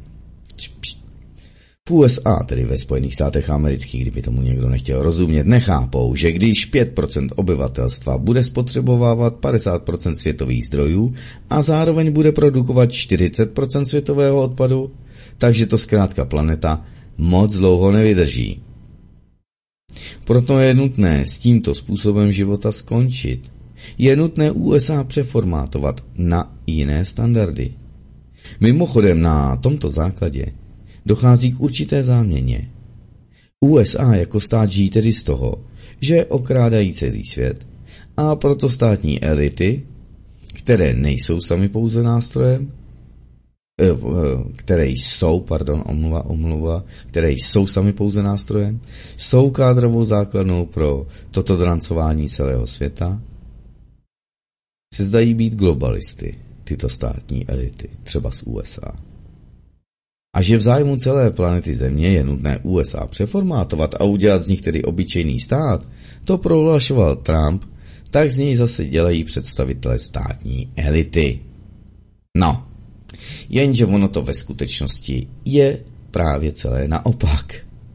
V U S A, tedy ve Spojených státech amerických, kdyby tomu někdo nechtěl rozumět, nechápou, že když pět procent obyvatelstva bude spotřebovávat padesát procent světových zdrojů a zároveň bude produkovat čtyřicet procent světového odpadu, takže to zkrátka planeta moc dlouho nevydrží. Proto je nutné s tímto způsobem života skončit. Je nutné U S A přeformátovat na jiné standardy. Mimochodem na tomto základě dochází k určité záměně. U S A jako stát žijí tedy z toho, že okrádají celý svět a proto státní elity, které nejsou sami pouze nástrojem, které jsou, pardon, omluva, omluva, které jsou sami pouze nástrojem, jsou kádrovou základnou pro toto drancování celého světa, se zdají být globalisty, tyto státní elity, třeba z U S A. A že v zájmu celé planety Země je nutné U S A přeformátovat a udělat z nich tedy obyčejný stát, to prohlašoval Trump, tak z něj zase dělají představitelé státní elity. No, jenže ono to ve skutečnosti je právě celé naopak.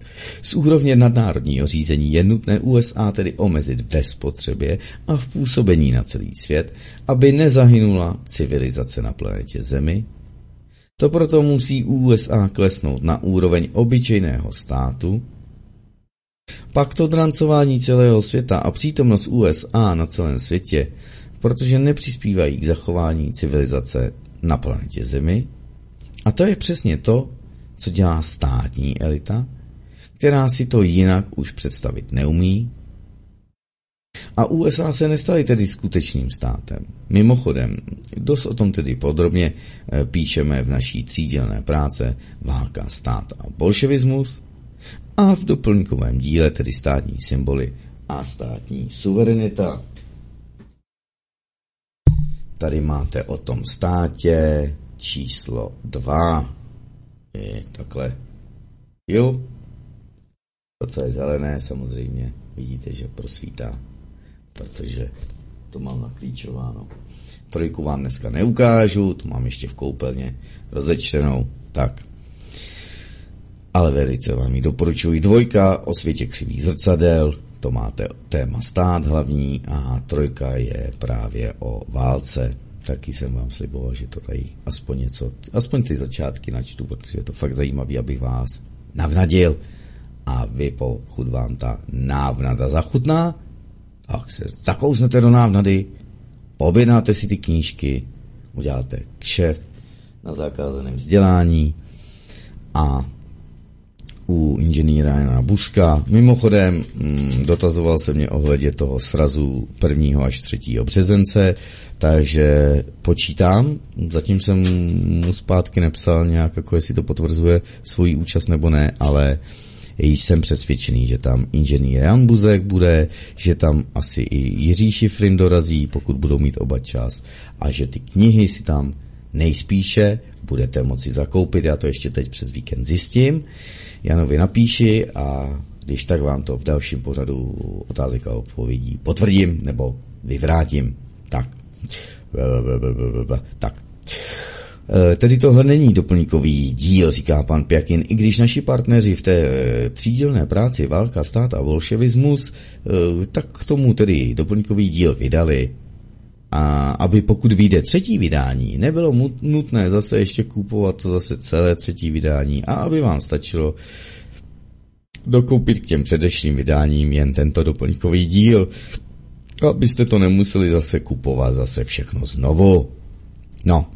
Z úrovně nadnárodního řízení je nutné U S A tedy omezit ve spotřebě a v působení na celý svět, aby nezahynula civilizace na planetě Zemi. To proto musí U S A klesnout na úroveň obyčejného státu. Pak to drancování celého světa a přítomnost U S A na celém světě, protože nepřispívají k zachování civilizace na planetě Zemi. A to je přesně to, co dělá státní elita, která si to jinak už představit neumí. A U S A se nestaly tedy skutečným státem. Mimochodem, dost o tom tedy podrobně píšeme v naší třídělné práce Válka, stát a bolševismus a v doplňkovém díle tedy státní symboly a státní suverenita. Tady máte o tom státě číslo dva. Je takhle. Jo. To, co je zelené, samozřejmě vidíte, že prosvítá, protože to mám naklíčováno. Trojku vám dneska neukážu, to mám ještě v koupelně rozečtenou, tak. Ale velice vám ji doporučuji. Dvojka o světě křivých zrcadel, to máte téma stát hlavní, a trojka je právě o válce. Taky jsem vám sliboval, že to tady aspoň něco, aspoň ty začátky načtu, protože je to fakt zajímavý, abych vás navnadil. A vy, pokud vám ta návnada zachutná, tak se zakousnete do návnady, objednáte si ty knížky, uděláte kšeft na zakázaném vzdělání a u inženýra Jana Buska. Mimochodem, dotazoval se mě ohledě toho srazu prvního až třetího březence, takže počítám, zatím jsem mu zpátky nepsal nějak, jako jestli to potvrzuje svoji účast nebo ne, ale jsem přesvědčený, že tam inženýr Jan Buzek bude, že tam asi i Jiří Šifrin dorazí, pokud budou mít oba čas, a že ty knihy si tam nejspíše budete moci zakoupit. Já to ještě teď přes víkend zjistím, Janovi napíši a když tak vám to v dalším pořadu otázek a odpovědí potvrdím nebo vyvrátím. Tak. Tak. Tedy tohle není doplňkový díl, říká pan Pjakin, i když naši partneři v té třídělné práci Válka, stát a bolševismus, tak k tomu tedy doplňkový díl vydali. A aby pokud vyjde třetí vydání, nebylo nutné zase ještě kupovat to zase celé třetí vydání a aby vám stačilo dokoupit k těm předešlým vydáním jen tento doplňkový díl, abyste to nemuseli zase kupovat zase všechno znovu. No.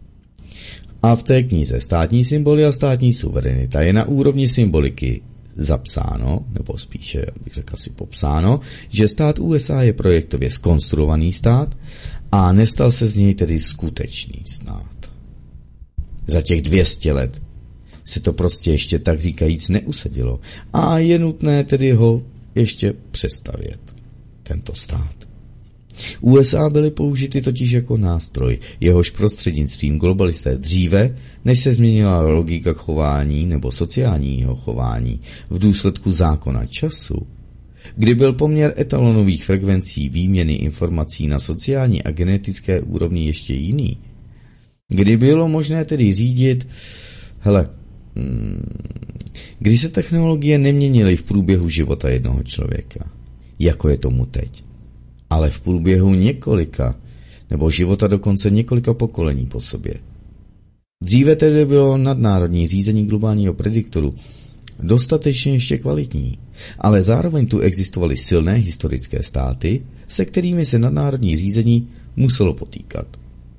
A v té knize Státní symboly a státní suverenita je na úrovni symboliky zapsáno, nebo spíše, bych řekl asi popsáno, že stát U S A je projektově zkonstruovaný stát a nestal se z něj tedy skutečný stát. Za těch dvě stě let se to prostě ještě tak říkajíc neusadilo a je nutné tedy ho ještě přestavět, tento stát. U S A byly použity totiž jako nástroj, jehož prostřednictvím globalisté dříve, než se změnila logika chování nebo sociálního chování v důsledku zákona času, kdy byl poměr etalonových frekvencí výměny informací na sociální a genetické úrovni ještě jiný, kdy bylo možné tedy řídit, hele, hmm, kdy se technologie neměnily v průběhu života jednoho člověka, jako je tomu teď, ale v průběhu několika, nebo života dokonce několika pokolení po sobě. Dříve tedy bylo nadnárodní řízení globálního prediktoru dostatečně ještě kvalitní, ale zároveň tu existovaly silné historické státy, se kterými se nadnárodní řízení muselo potýkat.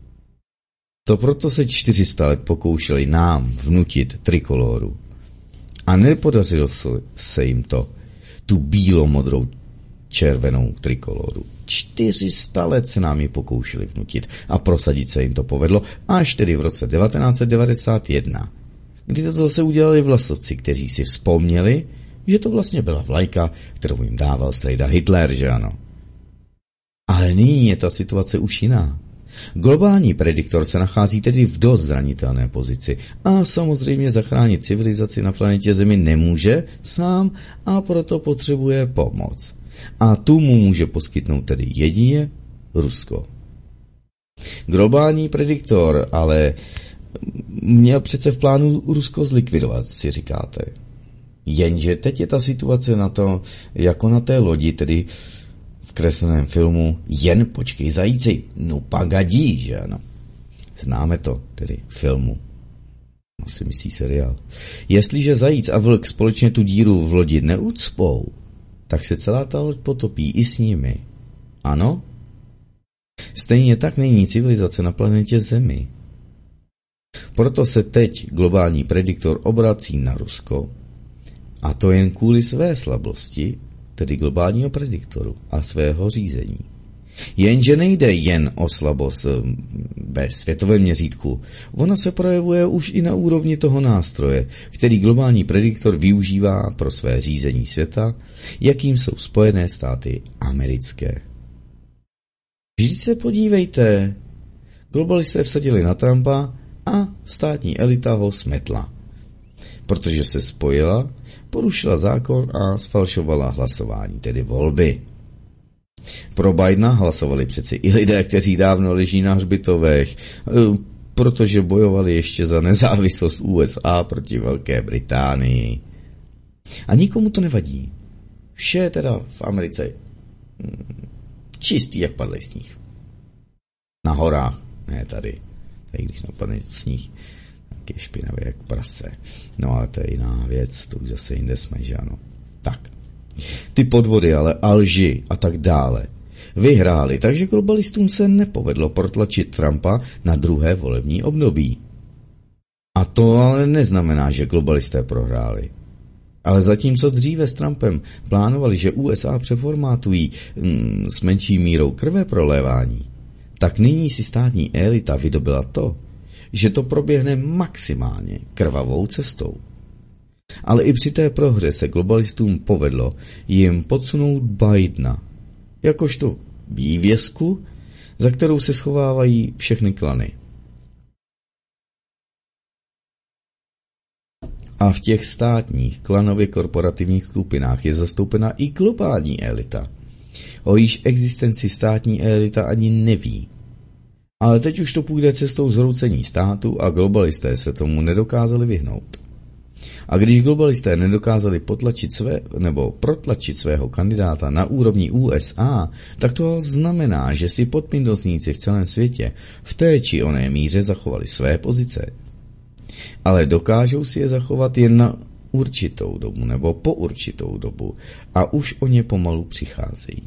To proto se čtyři sta let pokoušeli nám vnutit trikoloru. A nepodařilo se jim to, tu bílo-modrou červenou trikoloru. čtyři sta let se nám ji pokoušeli vnutit a prosadit se jim to povedlo až tedy v roce devatenáct set devadesát jedna, kdy to zase udělali vlasovci, kteří si vzpomněli, že to vlastně byla vlajka, kterou jim dával strejda Hitler, že ano. Ale nyní je ta situace už jiná. Globální prediktor se nachází tedy v dost zranitelné pozici a samozřejmě zachránit civilizaci na planetě Zemi nemůže sám a proto potřebuje pomoc. A tu mu může poskytnout tedy jedině Rusko. Globální prediktor ale měl přece v plánu Rusko zlikvidovat, si říkáte. Jenže teď je ta situace na to, jako na té lodi, tedy v kresleném filmu Jen počkej zajíci, no pagadí, že ano. Známe to, tedy filmu. No si myslí seriál. Jestliže zajíc a vlk společně tu díru v lodi neucpou, tak se celá ta loď potopí i s nimi. Ano? Stejně tak není civilizace na planetě Zemi. Proto se teď globální prediktor obrací na Rusko, a to jen kvůli své slabosti, tedy globálního prediktoru a svého řízení. Jenže nejde jen o slabost ve světovém měřítku. Ona se projevuje už i na úrovni toho nástroje, který globální prediktor využívá pro své řízení světa, jakým jsou Spojené státy americké. Vždyť se podívejte, globalisté vsadili na Trumpa a státní elita ho smetla. Protože se spojila, porušila zákon a sfalšovala hlasování, tedy volby. Pro Bidena hlasovali přeci i lidé, kteří dávno leží na hřbitovech, protože bojovali ještě za nezávislost U S A proti Velké Británii. A nikomu to nevadí. Vše je teda v Americe čistý jak padlý sníh. Na horách, ne tady. Tady když napadne sníh, tak je špinavý jak prase. No ale to je jiná věc, to už zase jinde jsme, že ano. Tak. Ty podvody, ale a lži a tak dále vyhráli, takže globalistům se nepovedlo protlačit Trumpa na druhé volební období. A to ale neznamená, že globalisté prohráli. Ale zatímco dříve s Trumpem plánovali, že U S A přeformátují mm, s menší mírou krve prolévání, tak nyní si státní elita vydobila to, že to proběhne maximálně krvavou cestou. Ale i při té prohře se globalistům povedlo jim podsunout Bidena, jakožto vývězku, za kterou se schovávají všechny klany. A v těch státních, klanově korporativních skupinách je zastoupena i globální elita. O již existenci státní elita ani neví. Ale teď už to půjde cestou zhroucení státu a globalisté se tomu nedokázali vyhnout. A když globalisté nedokázali potlačit své, nebo protlačit svého kandidáta na úrovni U S A, tak to znamená, že si podpindosníci v celém světě v té či oné míře zachovali své pozice. Ale dokážou si je zachovat jen na určitou dobu nebo po určitou dobu a už o ně pomalu přicházejí.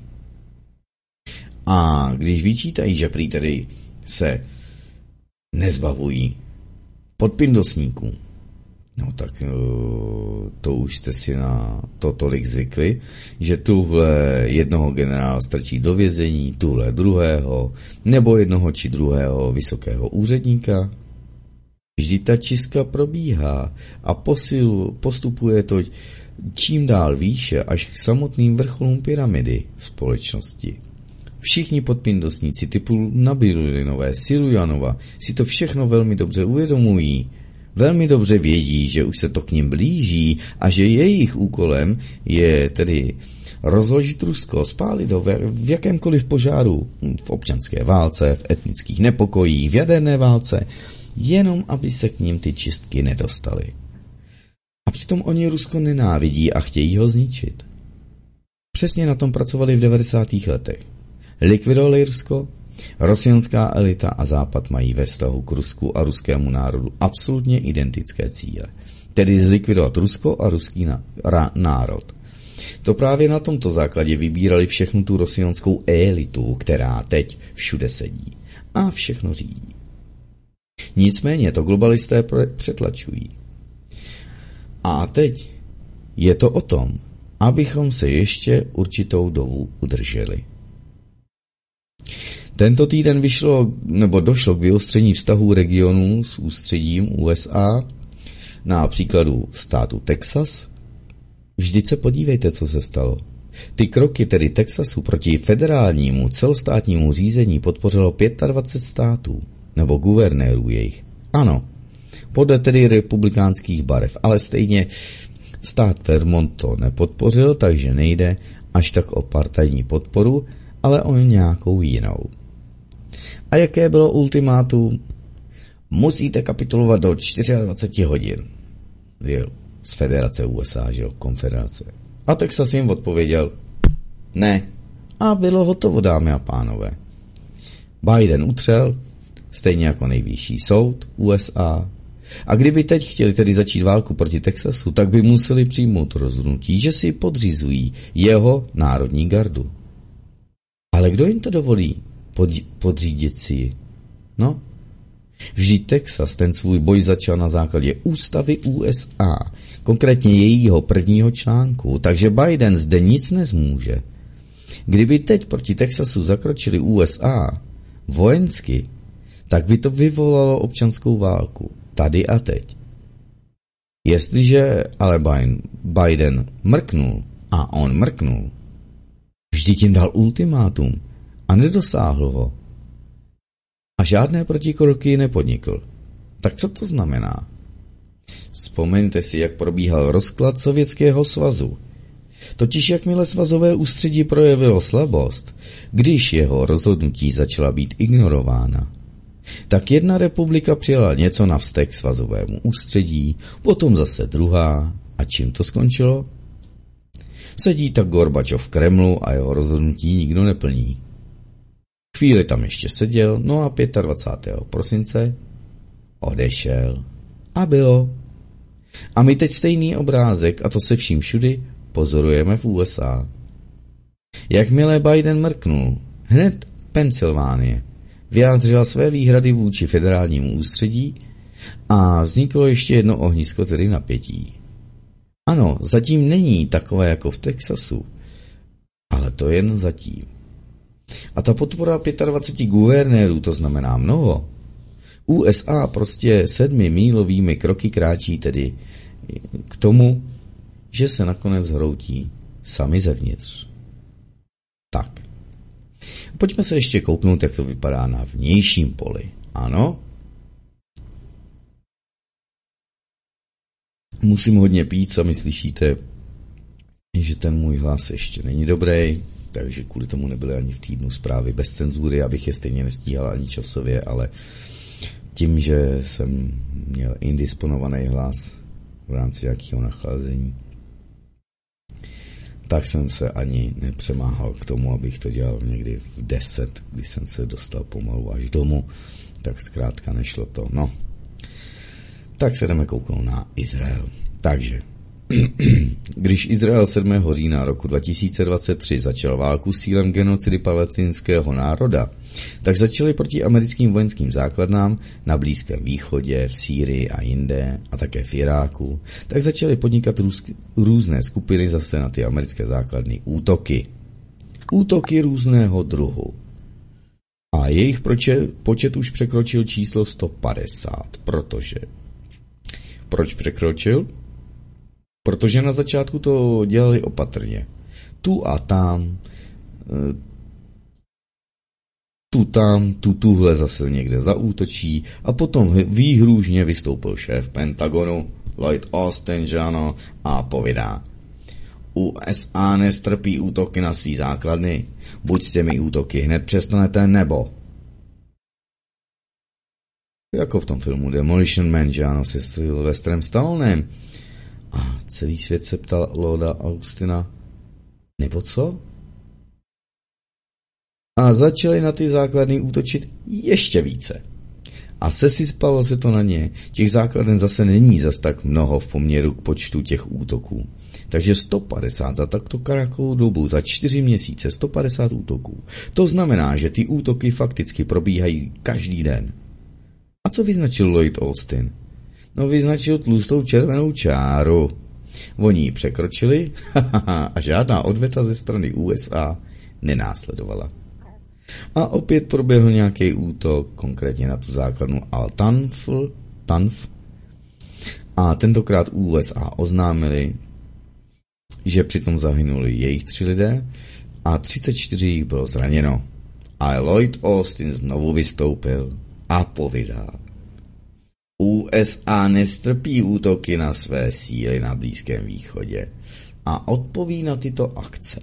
A když vyčítají, že prý tedy se nezbavují podpindosníků, no tak to už jste si na to tolik zvykli, že tuhle jednoho generála strčí do vězení, tuhle druhého, nebo jednoho či druhého vysokého úředníka. Vždyť ta čistka probíhá a posil, postupuje to čím dál výše až k samotným vrcholům pyramidy společnosti. Všichni podpindosníci typu Nabiulinové, Silujanova si to všechno velmi dobře uvědomují. Velmi dobře vědí, že už se to k nim blíží a že jejich úkolem je tedy rozložit Rusko, spálit ho v jakémkoliv požáru, v občanské válce, v etnických nepokojích, v jaderné válce, jenom aby se k ním ty čistky nedostaly. A přitom oni Rusko nenávidí a chtějí ho zničit. Přesně na tom pracovali v devadesátých letech. Likvidovali Rusko, rosianská elita a Západ mají ve vztahu k Rusku a ruskému národu absolutně identické cíle. Tedy zlikvidovat Rusko a ruský národ. To právě na tomto základě vybírali všechnu tu rosianskou elitu, která teď všude sedí a všechno řídí. Nicméně to globalisté přetlačují. A teď je to o tom, abychom se ještě určitou dobu udrželi. Tento týden vyšlo, nebo došlo k vyostření vztahů regionů s ústředím U S A, na příkladu státu Texas. Vždyť se podívejte, co se stalo. Ty kroky tedy Texasu proti federálnímu celostátnímu řízení podpořilo dvacet pět států, nebo guvernérů jejich. Ano, podle tedy republikánských barev, ale stejně stát Vermont to nepodpořil, takže nejde až tak o partajní podporu, ale o nějakou jinou. A jaké bylo ultimátum? Musíte kapitulovat do dvacet čtyři hodin. Jo, z Federace U S A, že jo, konfederace. A Texas jim odpověděl, ne. A bylo hotovo, dámy a pánové. Biden utřel, stejně jako nejvyšší soud U S A. A kdyby teď chtěli tedy začít válku proti Texasu, tak by museli přijmout rozhodnutí, že si podřizují jeho národní gardu. Ale kdo jim to dovolí pod- podřídit si? No, vždyť Texas ten svůj boj začal na základě ústavy U S A, konkrétně jejího prvního článku, takže Biden zde nic nezmůže. Kdyby teď proti Texasu zakročili U S A vojensky, tak by to vyvolalo občanskou válku. Tady a teď. Jestliže ale Biden mrknul, a on mrknul, vždyť jim dal ultimátum a nedosáhl ho. A žádné protikroky nepodnikl. Tak co to znamená? Vzpomeňte si, jak probíhal rozklad Sovětského svazu. Totiž jakmile svazové ústředí projevilo slabost, když jeho rozhodnutí začala být ignorována, tak jedna republika přijala něco na vztek svazovému ústředí, potom zase druhá. A čím to skončilo? Sedí tak Gorbačov v Kremlu a jeho rozhodnutí nikdo neplní. Chvíli tam ještě seděl, no a dvacátého pátého prosince odešel. A bylo. A my teď stejný obrázek, a to se vším všudy, pozorujeme v U S A. Jakmile Biden mrknul, hned Pensylvánie vyjádřila své výhrady vůči federálnímu ústředí a vzniklo ještě jedno ohnisko, tedy napětí. Ano, zatím není takové jako v Texasu, ale to jen zatím. A ta podpora dvaceti pěti guvernérů, to znamená mnoho. U S A prostě sedmi mílovými kroky kráčí tedy k tomu, že se nakonec zhroutí sami zevnitř. Tak. Pojďme se ještě kouknout, jak to vypadá na vnějším poli. Ano? Musím hodně pít, sami slyšíte, že ten můj hlas ještě není dobrý, takže kvůli tomu nebyly ani v týdnu zprávy bez cenzury, abych je stejně nestíhal ani časově, ale tím, že jsem měl indisponovaný hlas v rámci nějakého nachlazení, tak jsem se ani nepřemáhal k tomu, abych to dělal někdy v deset, když jsem se dostal pomalu až domů, tak zkrátka nešlo to. No, tak se jdeme kouknout na Izrael. Takže, když Izrael sedmého října roku dva tisíce dvacet tři začal válku s cílem genocidy palestinského národa, tak začaly proti americkým vojenským základnám na Blízkém východě, v Sýrii a jinde, a také v Iráku, tak začaly podnikat růz, různé skupiny zase na ty americké základny útoky. Útoky různého druhu. A jejich počet, počet už překročil číslo sto padesát, protože... Proč překročil? Protože na začátku to dělali opatrně. Tu a tam, tu tam, tu tuhle zase někde zaútočí a potom výhrůžně vystoupil šéf Pentagonu, Lloyd Austin, že ano, a povídá: U S A nestrpí útoky na svý základny, buď s těmi útoky hned přestanete, nebo... Jako v tom filmu Demolition Man, že ano, se Sylvestrem Stallonem. A celý svět se ptal Lloyda Austina, nebo co? A začali na ty základny útočit ještě více. A sesypalo se to na ně. Těch základen zase není zas tak mnoho v poměru k počtu těch útoků. Takže sto padesát za takto krátkou dobu, za čtyři měsíce sto padesát útoků. To znamená, že ty útoky fakticky probíhají každý den. A co vyznačil Lloyd Austin? No, vyznačil tlustou červenou čáru. Oni ji překročili a žádná odveta ze strany U S A nenásledovala. A opět proběhl nějaký útok, konkrétně na tu základnu Al-Tanf, Tanf, a tentokrát U S A oznámili, že přitom zahynuli jejich tři lidé a třicet čtyři jich bylo zraněno. A Lloyd Austin znovu vystoupil a povídá: U S A nestrpí útoky na své síly na Blízkém východě a odpoví na tyto akce.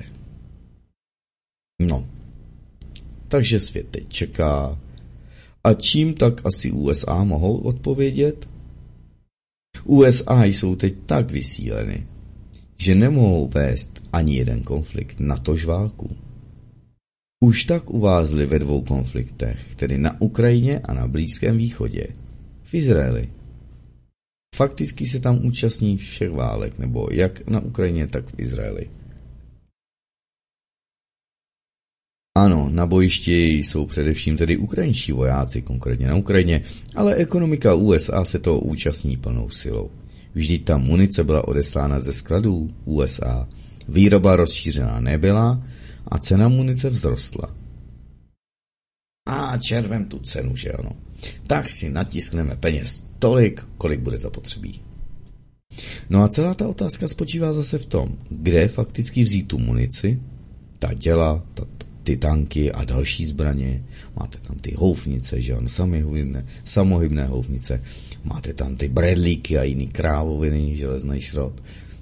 No, takže svět teď čeká. A čím tak asi U S A mohou odpovědět? U S A jsou teď tak vysíleny, že nemohou vést ani jeden konflikt, natož válku. Už tak uvázli ve dvou konfliktech, tedy na Ukrajině a na Blízkém východě, v Izraeli. Fakticky se tam účastní všech válek, nebo jak na Ukrajině, tak v Izraeli. Ano, na bojišti jsou především tedy ukrajinští vojáci, konkrétně na Ukrajině, ale ekonomika U S A se toho účastní plnou silou. Vždyť ta munice byla odeslána ze skladů U S A, výroba rozšířená nebyla a cena munice vzrostla. A červem tu cenu, že ano. Tak si natiskneme peněz tolik, kolik bude zapotřebí. No a celá ta otázka spočívá zase v tom, kde fakticky vzít tu munici, ta děla, ta, ty tanky a další zbraně. Máte tam ty houfnice, že ano, samohybné, samohybné houfnice. Máte tam ty bradlíky a jiný krávoviny, železný šrot.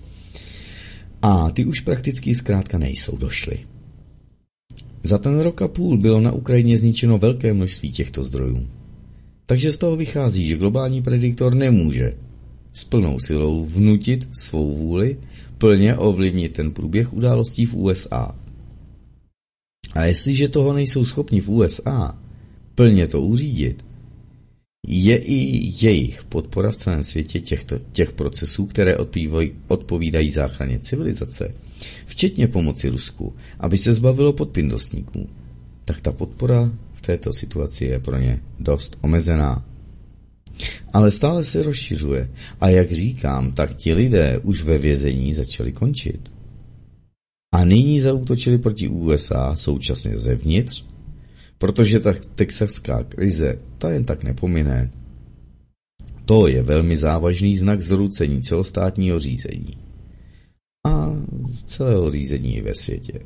A ty už prakticky zkrátka nejsou, došly. Za ten rok a půl bylo na Ukrajině zničeno velké množství těchto zdrojů. Takže z toho vychází, že globální prediktor nemůže s plnou silou vnutit svou vůli plně ovlivnit ten průběh událostí v U S A. A jestliže toho nejsou schopni v U S A plně to uřídit, je i jejich podpora v celém světě těchto, těch procesů, které odpovídají, odpovídají záchraně civilizace, včetně pomoci Rusku, aby se zbavilo podpindostníků, tak ta podpora v této situaci je pro ně dost omezená. Ale stále se rozšiřuje a jak říkám, tak ti lidé už ve vězení začali končit. A nyní zaútočili proti U S A současně zevnitř, protože ta texaská krize ta jen tak nepomine. To je velmi závažný znak zrucení celostátního řízení. A celého řízení ve světě.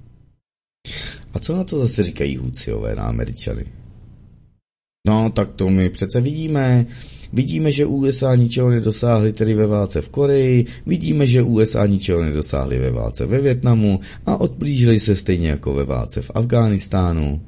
A co na to zase říkají Houthíové na Američany? No, tak to my přece vidíme. Vidíme, že U S A ničeho nedosáhly tedy ve válce v Koreji, vidíme, že U S A ničeho nedosáhly ve válce ve Vietnamu a odblížili se stejně jako ve válce v Afghánistánu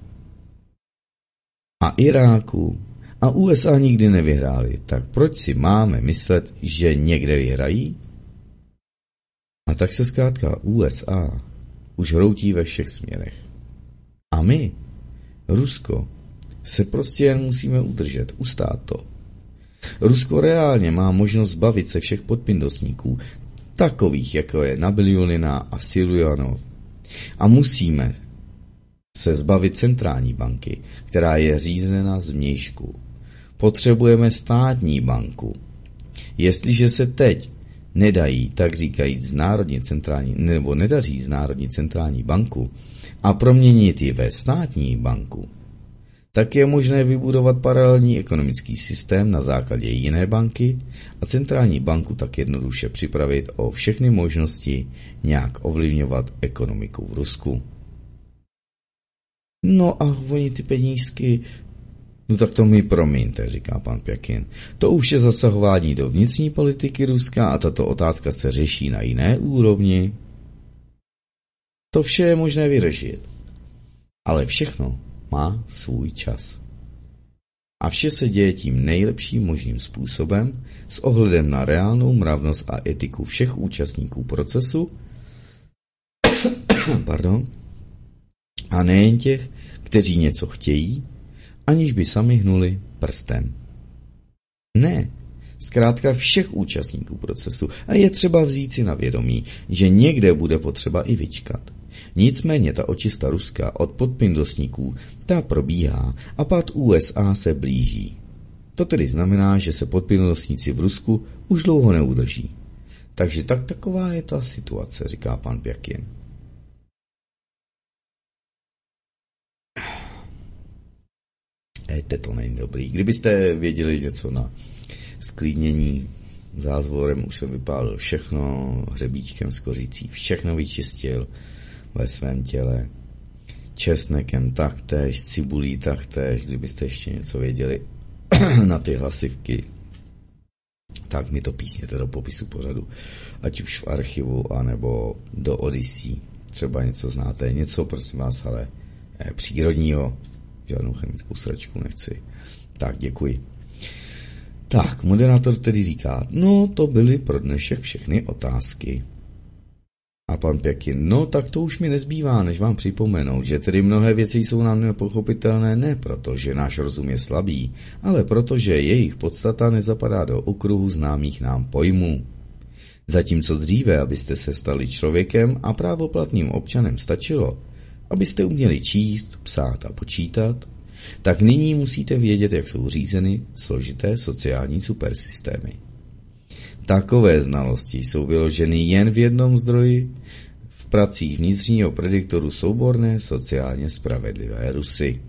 a Iráku a U S A nikdy nevyhráli. Tak proč si máme myslet, že někde vyhrají? A tak se zkrátka U S A už hroutí ve všech směrech. A my, Rusko, se prostě jen musíme udržet, ustát to. Rusko reálně má možnost zbavit se všech podpindostníků, takových jako je Nabiullina a Siljanov. A musíme se zbavit centrální banky, která je řízena zvnějšku. Potřebujeme státní banku. Jestliže se teď nedají, tak říkajíc, z národní centrální, nebo nedaří z národní centrální banku a proměnit ji ve státní banku, tak je možné vybudovat paralelní ekonomický systém na základě jiné banky a centrální banku tak jednoduše připravit o všechny možnosti nějak ovlivňovat ekonomiku v Rusku. No a oni ty penízky, no tak to mi promiňte, říká pan Pjakin. To už je zasahování do vnitřní politiky Ruska a tato otázka se řeší na jiné úrovni. To vše je možné vyřešit. Ale všechno má svůj čas. A vše se děje tím nejlepším možným způsobem s ohledem na reálnou mravnost a etiku všech účastníků procesu pardon, a nejen těch, kteří něco chtějí, aniž by sami hnuli prstem. Ne, zkrátka všech účastníků procesu a je třeba vzít si na vědomí, že někde bude potřeba i vyčkat. Nicméně ta očista Ruska od podpindostníků, ta probíhá a pád U S A se blíží. To tedy znamená, že se podpindostníci v Rusku už dlouho neudrží. Takže tak taková je ta situace, říká pan Pjakin. Ejte, to není dobrý. Kdybyste věděli něco na sklidnění zázvorem, už jsem vypálil všechno, hřebíčkem z kořící, všechno vyčistil ve svém těle, česnekem taktéž, cibulí taktéž, kdybyste ještě něco věděli na ty hlasivky, tak mi to písněte do popisu pořadu, ať už v archivu, anebo do Odyssey, třeba něco znáte, něco prosím vás, ale eh, přírodního, žádnou chemickou sračku nechci. Tak, děkuji. Tak, moderátor tedy říká, no to byly pro dnešek všechny otázky. A pan Pěkin, no tak to už mi nezbývá, než vám připomenout, že tedy mnohé věci jsou nám nepochopitelné ne proto, že náš rozum je slabý, ale proto, že jejich podstata nezapadá do okruhu známých nám pojmů. Zatímco dříve, abyste se stali člověkem a právoplatným občanem stačilo, abyste uměli číst, psát a počítat, tak nyní musíte vědět, jak jsou řízeny složité sociální supersystémy. Takové znalosti jsou vyloženy jen v jednom zdroji, v pracích vnitřního prediktoru souborné sociálně spravedlivé Rusy.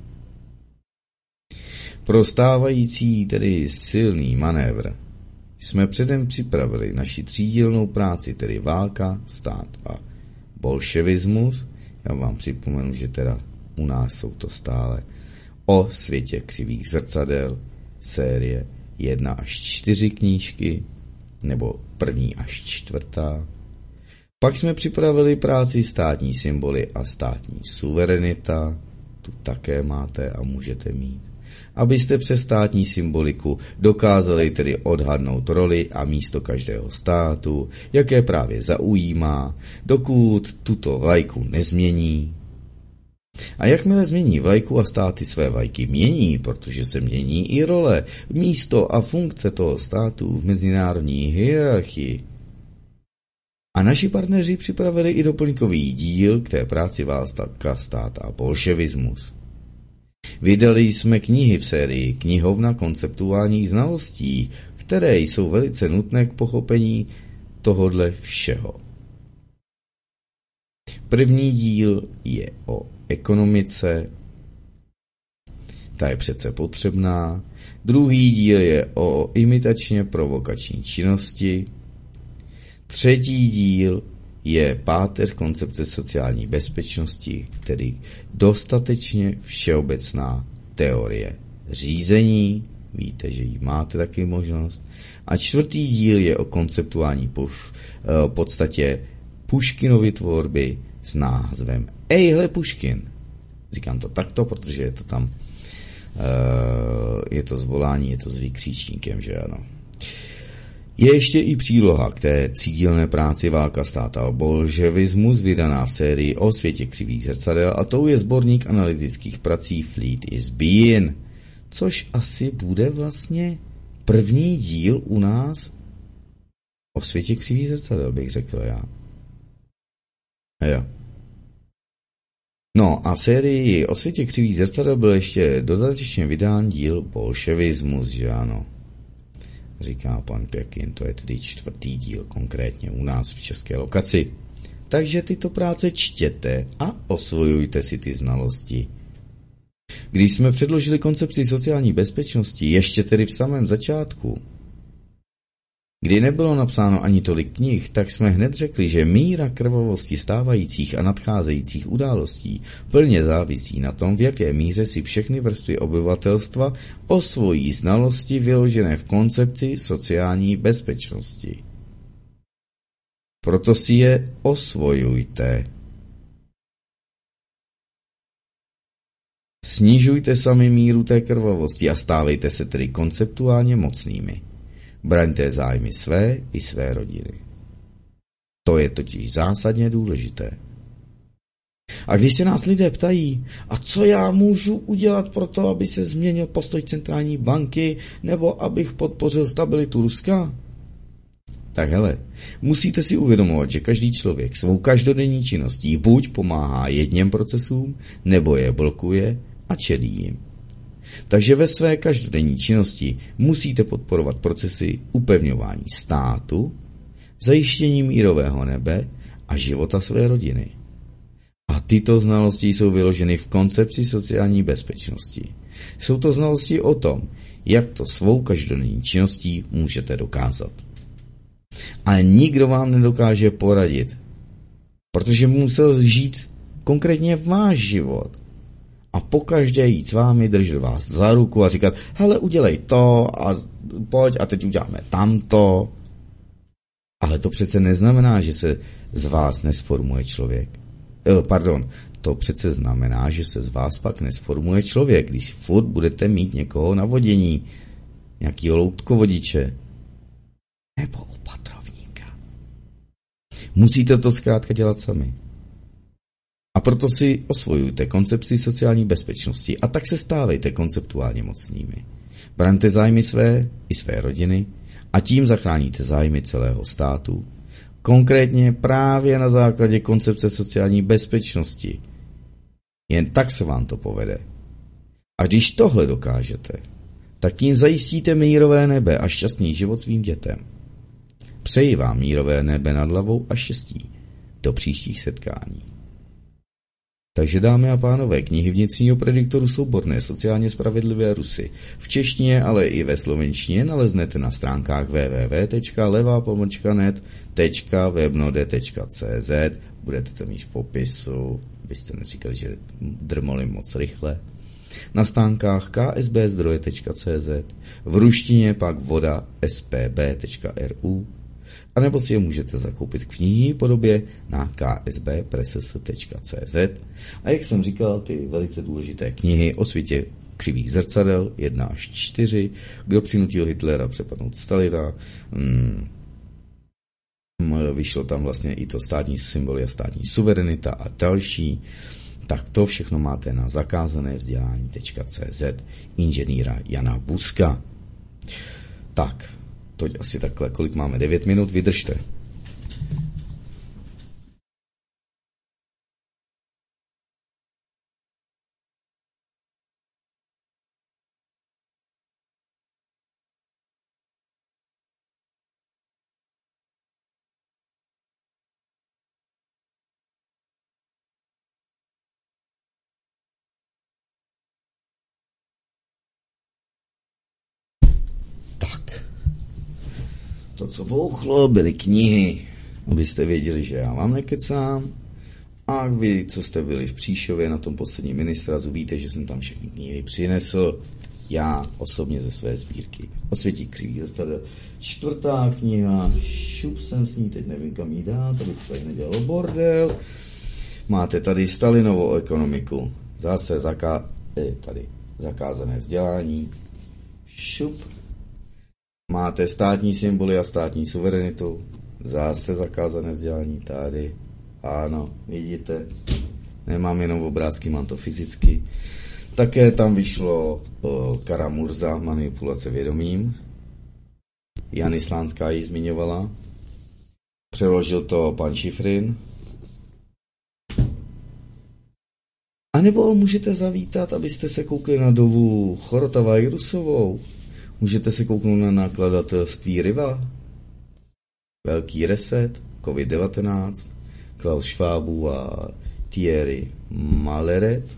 Pro stávající, tedy silný manévr, jsme předem připravili naši třídílnou práci, tedy válka, stát a bolševismus. Já vám připomenu, že teda u nás jsou to stále o světě křivých zrcadel, série jedna až čtyři knížky, nebo první až čtvrtá. Pak jsme připravili práci státní symboly a státní suverenita, tu také máte a můžete mít, abyste přes státní symboliku dokázali tedy odhadnout roli a místo každého státu, jaké právě zaujímá, dokud tuto vlajku nezmění. A jakmile změní vlajku a státy své vlajky mění, protože se mění i role, místo a funkce toho státu v mezinárodní hierarchii. A naši partneři připravili i doplňkový díl k té práci válka, stát a bolševismus. Vydali jsme knihy v sérii Knihovna konceptuálních znalostí, které jsou velice nutné k pochopení tohodle všeho. První díl je o ekonomice, ta je přece potřebná. Druhý díl je o imitačně provokační činnosti. Třetí díl je páteř koncepce sociální bezpečnosti, tedy dostatečně všeobecná teorie řízení. Víte, že ji máte taky možnost. A čtvrtý díl je o konceptuální puš, podstatě Puškinovy tvorby s názvem Ejhle Puškin. Říkám to takto, protože je to tam, uh, je to zvolání, je to s výkřičníkem, že ano. Je ještě i příloha k té třídílné práci Válka, stát a bolševismus, vydaná v sérii o světě křivých zrcadel, a to je sborník analytických prací Fleet is Being, což asi bude vlastně první díl u nás o světě křivých zrcadel, bych řekl já. Jo. No a v sérii o světě křivých zrcadel byl ještě dodatečně vydán díl bolševismus, že ano. Říká pan Pěkin, to je tedy čtvrtý díl, konkrétně u nás v české lokaci. Takže tyto práce čtěte a osvojujte si ty znalosti. Když jsme předložili koncepci sociální bezpečnosti, ještě tedy v samém začátku, kdy nebylo napsáno ani tolik knih, tak jsme hned řekli, že míra krvavosti stávajících a nadcházejících událostí plně závisí na tom, v jaké míře si všechny vrstvy obyvatelstva osvojí znalosti vyložené v koncepci sociální bezpečnosti. Proto si je osvojujte. Snižujte sami míru té krvavosti a stávejte se tedy konceptuálně mocnými. Braňte zájmy své i své rodiny. To je totiž zásadně důležité. A když se nás lidé ptají, a co já můžu udělat pro to, aby se změnil postoj centrální banky, nebo abych podpořil stabilitu Ruska? Tak hele, musíte si uvědomovat, že každý člověk svou každodenní činností buď pomáhá jedním procesům, nebo je blokuje a čelí jim. Takže ve své každodenní činnosti musíte podporovat procesy upevňování státu, zajištění mírového nebe a života své rodiny. A tyto znalosti jsou vyloženy v koncepci sociální bezpečnosti. Jsou to znalosti o tom, jak to svou každodenní činností můžete dokázat. Ale nikdo vám nedokáže poradit, protože musel žít konkrétně váš život. A pokaždé jít s vámi, držet vás za ruku a říkat, hele, udělej to a pojď a teď uděláme tamto. Ale to přece neznamená, že se z vás nesformuje člověk. Eh, pardon, to přece znamená, že se z vás pak nesformuje člověk, když furt budete mít někoho na vodění. nějakýho loutkovodiče nebo opatrovníka. Musíte to zkrátka dělat sami. A proto si osvojujte koncepci sociální bezpečnosti a tak se stávejte konceptuálně mocnými. Braňte zájmy své i své rodiny a tím zachráníte zájmy celého státu. Konkrétně právě na základě koncepce sociální bezpečnosti. Jen tak se vám to povede. A když tohle dokážete, tak tím zajistíte mírové nebe a šťastný život svým dětem. Přeji vám mírové nebe nad hlavou a štěstí. Do příštích setkání. Takže dámy a pánové, knihy vnitřního prediktoru souborné sociálně spravedlivé Rusy v češtině, ale i ve slovenštině naleznete na stránkách w w w tečka levá pomlčka net tečka webnode tečka c z. Budete to mít v popisu, byste neříkali, že drmolím moc rychle. Na stránkách k s b zdroje tečka c z, v ruštině pak voda s p b tečka r u, a nebo si je můžete zakoupit v knihy podobě na k s b press tečka c z. A jak jsem říkal, ty velice důležité knihy o světě křivých zrcadel jedna až čtyři, kdo přinutil Hitlera přepadnout Stalina, hmm, vyšlo tam vlastně i to státní symboly a státní suverenita a další. Tak to všechno máte na zakázané vzdělání tečka c z inženýra Jana Buzka. Tak, to asi takhle, kolik máme? devět minut, vydržte. To, co bouchlo, byly knihy, abyste věděli, že já vám nekecám. A vy, co jste byli v Příšově na tom posledním ministrazu, víte, že jsem tam všechny knihy přinesl. Já osobně ze své sbírky. O světí křivých zrcadel. Čtvrtá kniha, šup jsem s ní, teď nevím, kam jí dát, aby to tady nedělalo bordel. Máte tady Stalinovou ekonomiku. Zase zaká... tady zakázané vzdělání. Šup. Máte státní symboly a státní suverenitu. Zase zakázané vzdělání tady. Ano, vidíte. Nemám jenom obrázky, mám to fyzicky. Také tam vyšlo o, Karamurza, manipulace vědomím. Jan Islánská ji zmiňovala. Přeložil to pan Šifrin. A nebo můžete zavítat, abyste se koukli na dovu Chorotava i Rusovou. Můžete se kouknout na nakladatelství Riva, Velký reset, covid devatenáct, Klaus Schwabu a Thierry Maleret,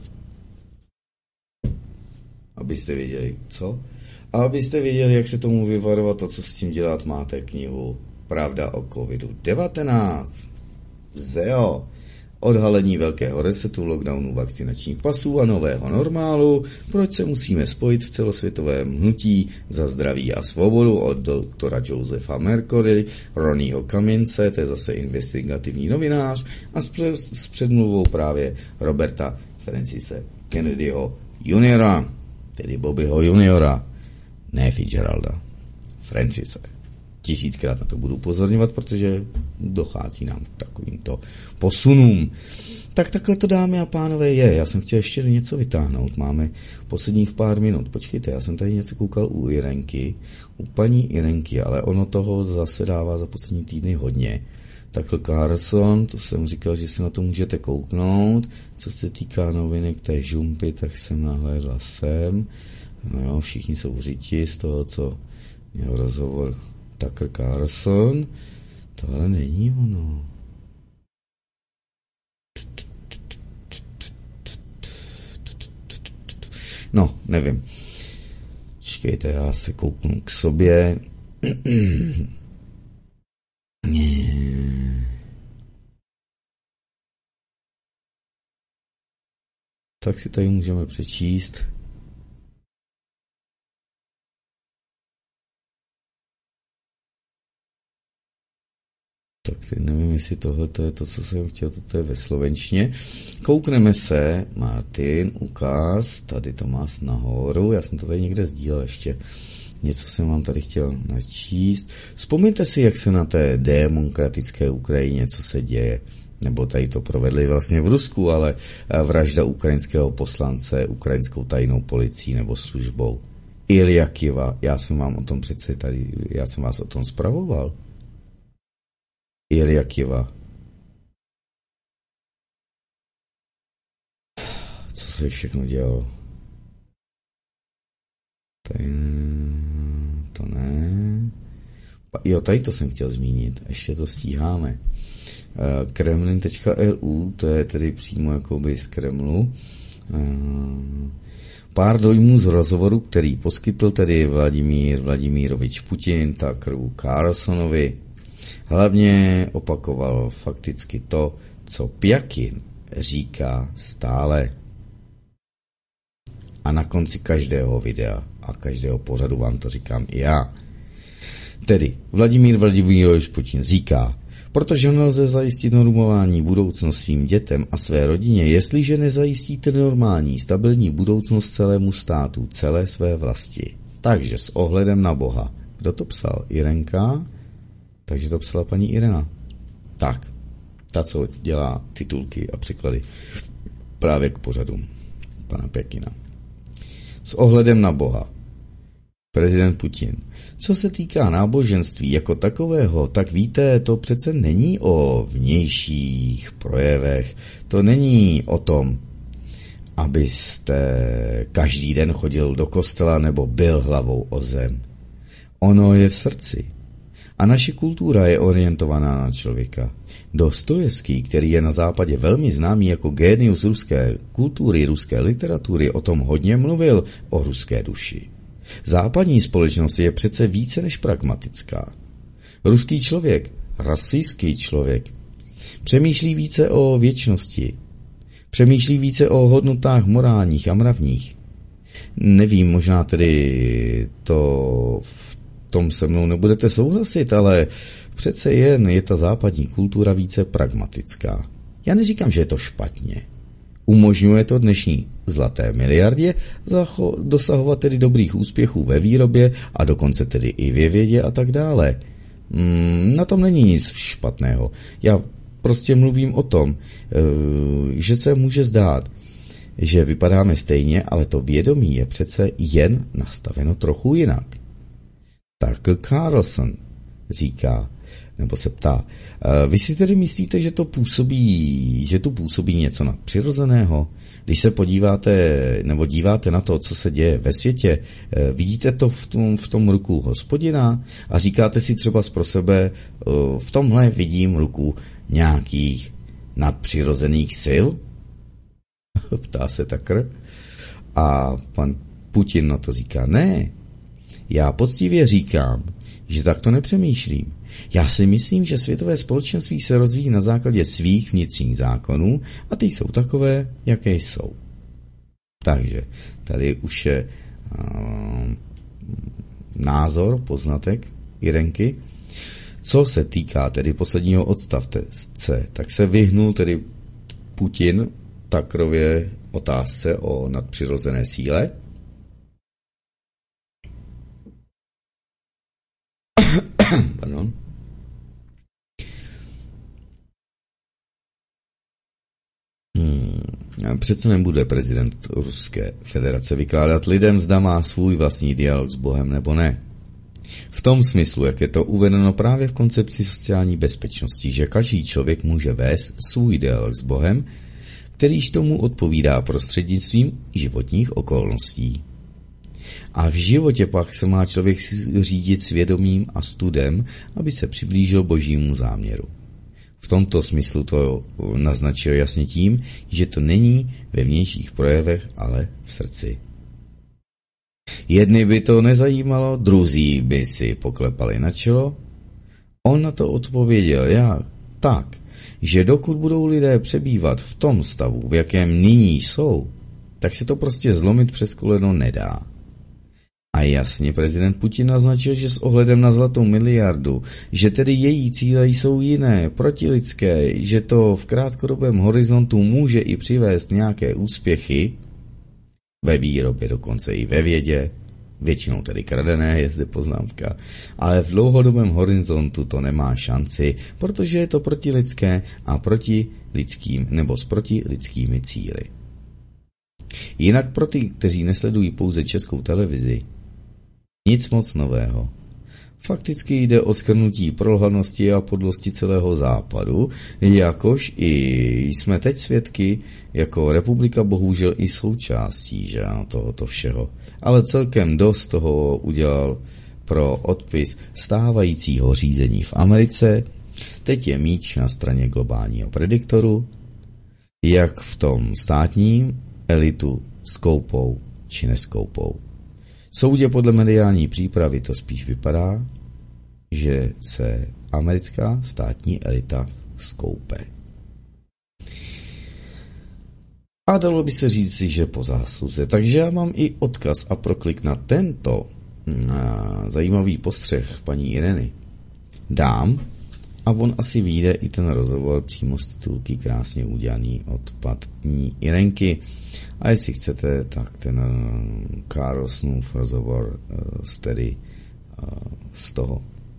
abyste věděli co. A abyste věděli, jak se tomu vyvarovat a co s tím dělat, máte knihu Pravda o covidu devatenáct. Zeo. Odhalení velkého resetu, lockdownu, vakcinačních pasů a nového normálu, proč se musíme spojit v celosvětovém hnutí za zdraví a svobodu od doktora Josefa Mercory, Ronnieho Kamince, to je zase investigativní novinář, a s, před, s předmluvou právě Roberta Francise Kennedyho juniora, tedy Bobbyho juniora, ne Fitzgeralda, Francise. Tisíckrát na to budu upozorňovat, protože dochází nám k takovýmto posunům. Tak takhle to, dámy a pánové, je. Já jsem chtěl ještě něco vytáhnout. Máme posledních pár minut. Počkejte, já jsem tady něco koukal u Irenky, u paní Irenky, ale ono toho zase dává za poslední týdny hodně. Takhle Carlson, to jsem říkal, že se na to můžete kouknout. Co se týká novinek té žumpy, tak jsem nahlédla sem. No jo, všichni jsou v řiti z toho, co měl rozhovor Tucker Carlson. To ale není ono. No, nevím. Čekejte, já se kouknu k sobě. Tak si tady můžeme přečíst. Tak nevím, jestli tohle je to, co jsem chtěl, toto je ve slovenštině. Koukneme se, Martin, ukáz, tady to má nahoru, já jsem to tady někde sdílel ještě. něco jsem vám tady chtěl načíst. Vzpomeňte si, jak se na té demokratické Ukrajině, co se děje, nebo tady to provedli vlastně v Rusku, ale vražda ukrajinského poslance ukrajinskou tajnou policií nebo službou. Ilja Kiva, já jsem vám o tom přece tady, já jsem vás o tom zpravoval. Ilja Kiva. Co se všechno dělalo? Tady, to ne. Jo, tady to jsem chtěl zmínit, ještě to stíháme. Kremlin tečka e u, to je tedy přímo jakoby z Kremlu. Pár dojmů z rozhovoru, který poskytl tedy Vladimír Vladimírovič Putin Tuckeru Carlsonovi. Hlavně opakoval fakticky to, co Pjakin říká stále. A na konci každého videa a každého pořadu vám to říkám i já. Tedy Vladimír Vladimírovič Putin říká, protože nelze zajistit normování budoucnost svým dětem a své rodině, jestliže nezajistíte normální, stabilní budoucnost celému státu, celé své vlasti. Takže s ohledem na Boha. Kdo to psal? Irenka? Takže to psala paní Irena. Tak, ta, co dělá titulky a překlady právě k pořadům pana Pekina. S ohledem na Boha. Prezident Putin. Co se týká náboženství jako takového, tak víte, to přece není o vnějších projevech. To není o tom, abyste každý den chodil do kostela nebo byl hlavou o zem. Ono je v srdci. A naše kultura je orientovaná na člověka. Dostojevský, který je na západě velmi známý jako génius ruské kultury, ruské literatury, o tom hodně mluvil, o ruské duši. Západní společnost je přece více než pragmatická. Ruský člověk, rasistský člověk, přemýšlí více o věčnosti, přemýšlí více o hodnotách morálních a mravních. Nevím, možná tedy to v tom se mnou nebudete souhlasit, ale přece jen je ta západní kultura více pragmatická. Já neříkám, že je to špatně. Umožňuje to dnešní zlaté miliardě dosahovat tedy dobrých úspěchů ve výrobě a dokonce tedy i ve vědě a tak dále. Mm, na tom není nic špatného. Já prostě mluvím o tom, že se může zdát, že vypadáme stejně, ale to vědomí je přece jen nastaveno trochu jinak. Tucker Carlson říká, nebo se ptá, vy si tedy myslíte, že to působí, že tu působí něco nadpřirozeného? Když se podíváte, nebo díváte na to, co se děje ve světě, vidíte to v tom, v tom ruku Hospodina a říkáte si třeba pro sebe, v tomhle vidím ruku nějakých nadpřirozených sil? Ptá se Tucker. A pan Putin na to říká, ne, já poctivě říkám, že tak to nepřemýšlím. Já si myslím, že světové společenství se rozvíjí na základě svých vnitřních zákonů a ty jsou takové, jaké jsou. Takže tady už je uh, názor, poznatek Irenky. Co se týká tedy posledního odstavce, tak se vyhnul tedy Putin Tuckerově otázce o nadpřirozené síle. Pardon. Hmm. Přece nebude prezident Ruské federace vykládat lidem, zda má svůj vlastní dialog s Bohem nebo ne. V tom smyslu, jak je to uvedeno právě v koncepci sociální bezpečnosti, že každý člověk může vést svůj dialog s Bohem, kterýž tomu odpovídá prostřednictvím životních okolností. A v životě pak se má člověk řídit svědomím a studem, aby se přiblížil božímu záměru. V tomto smyslu to naznačil jasně tím, že to není ve vnějších projevech, ale v srdci. Jedny by to nezajímalo, druzí by si poklepali na čelo. On na to odpověděl jak? Tak, že dokud budou lidé přebývat v tom stavu, v jakém nyní jsou, tak se to prostě zlomit přes koleno nedá. A jasně prezident Putin naznačil, že s ohledem na zlatou miliardu, že tedy její cíle jsou jiné, protilidské, že to v krátkodobém horizontu může i přivést nějaké úspěchy, ve výrobě, dokonce i ve vědě, Většinou tedy kradené, je zde poznámka, ale v dlouhodobém horizontu to nemá šanci, protože je to protilidské a proti lidským nebo s protilidskými cíli. Jinak pro ty, kteří nesledují pouze českou televizi, nic moc nového. Fakticky jde o shrnutí prolhanosti a podlosti celého západu, jakož i jsme teď svědky jako republika bohužel i součástí, že ano, tohoto všeho. Ale celkem dost toho udělal pro odpis stávajícího řízení v Americe. Teď je míč na straně globálního prediktoru, jak v tom státním elitu skoupou či neskoupou. Soudě podle mediální přípravy to spíš vypadá, že se americká státní elita skoupe. A dalo by se říct si, že po zásluze. Takže já mám i odkaz a proklik na tento na zajímavý postřeh paní Ireny. Dám a on asi vyjde i ten rozhovor přímo z titulky krásně udělaný od paní Irenky. A jestli chcete, tak ten Carlsonův rozhovor z tedy z toho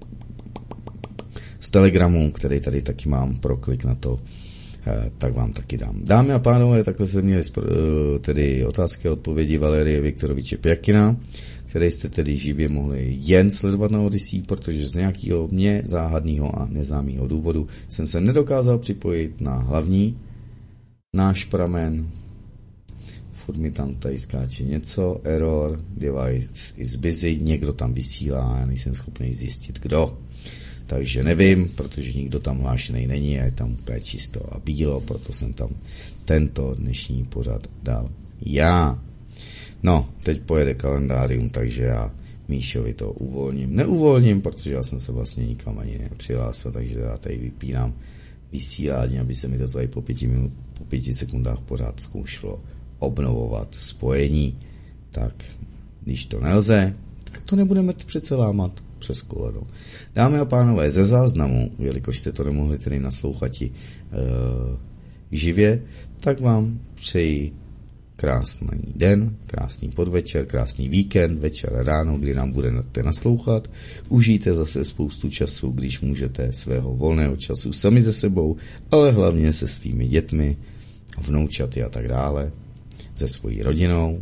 z Telegramu, který tady taky mám, proklik na to, tak vám taky dám. Dámy a pánové, takhle se měli tedy otázky a odpovědi Valerie Viktoroviče Pjakina, které jste tedy živě mohli jen sledovat na Odyssey, protože z nějakého mě záhadného a neznámého důvodu jsem se nedokázal připojit na hlavní náš pramen. Furt mi tam tady skáče něco, error, device is busy, někdo tam vysílá, já nejsem schopný zjistit kdo. Takže nevím, protože nikdo tam hlášený není a je tam úplně čisto a bílo, proto jsem tam tento dnešní pořad dal já. No, teď pojede kalendárium, takže já Míšovi to uvolním. Neuvolním, protože já jsem se vlastně nikam ani nepřihlásil, takže já tady vypínám vysílání, aby se mi to tady po pěti minut, po pěti sekundách pořád zkoušelo obnovovat spojení. Tak, když to nelze, tak to nebudeme přece lámat přes koleno. Dámy a pánové, ze záznamu, jelikož jste to nemohli tedy naslouchati uh, živě, tak vám přeji krásný den, krásný podvečer, krásný víkend, večer, ráno, kdy nám budete naslouchat. Užijte zase spoustu času, když můžete svého volného času sami se sebou, ale hlavně se svými dětmi, vnoučaty a tak dále, se svojí rodinou.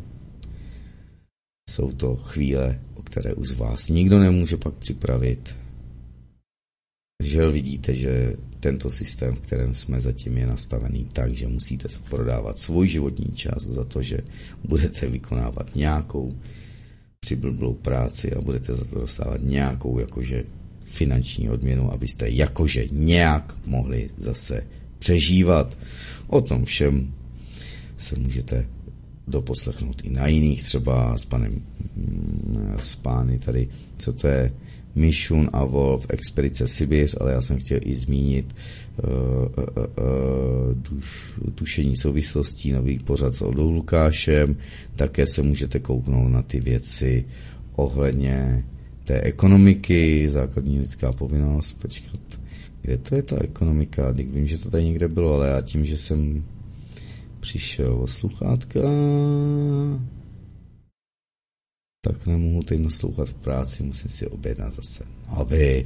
Jsou to chvíle, o které už z vás nikdo nemůže pak připravit. Žel vidíte, že tento systém, v kterém jsme zatím, je nastavený tak, že musíte prodávat svůj životní čas za to, že budete vykonávat nějakou přiblblou práci a budete za to dostávat nějakou jakože finanční odměnu, abyste jakože nějak mohli zase přežívat. O tom všem se můžete doposlechnout i na jiných, třeba s panem s pány tady, co to je Mišun a Wolf, Expedice Sibiř, ale já jsem chtěl i zmínit uh, uh, uh, duš, tušení souvislostí, nový pořad s Oldou Lukášem, také se můžete kouknout na ty věci ohledně té ekonomiky, základní lidská povinnost, počkat, kde to je ta ekonomika, teď vím, že to tady někde bylo, ale já tím, že jsem přišel o sluchátka, tak nemohu teď naslouchat v práci, musím si objednat zase nový,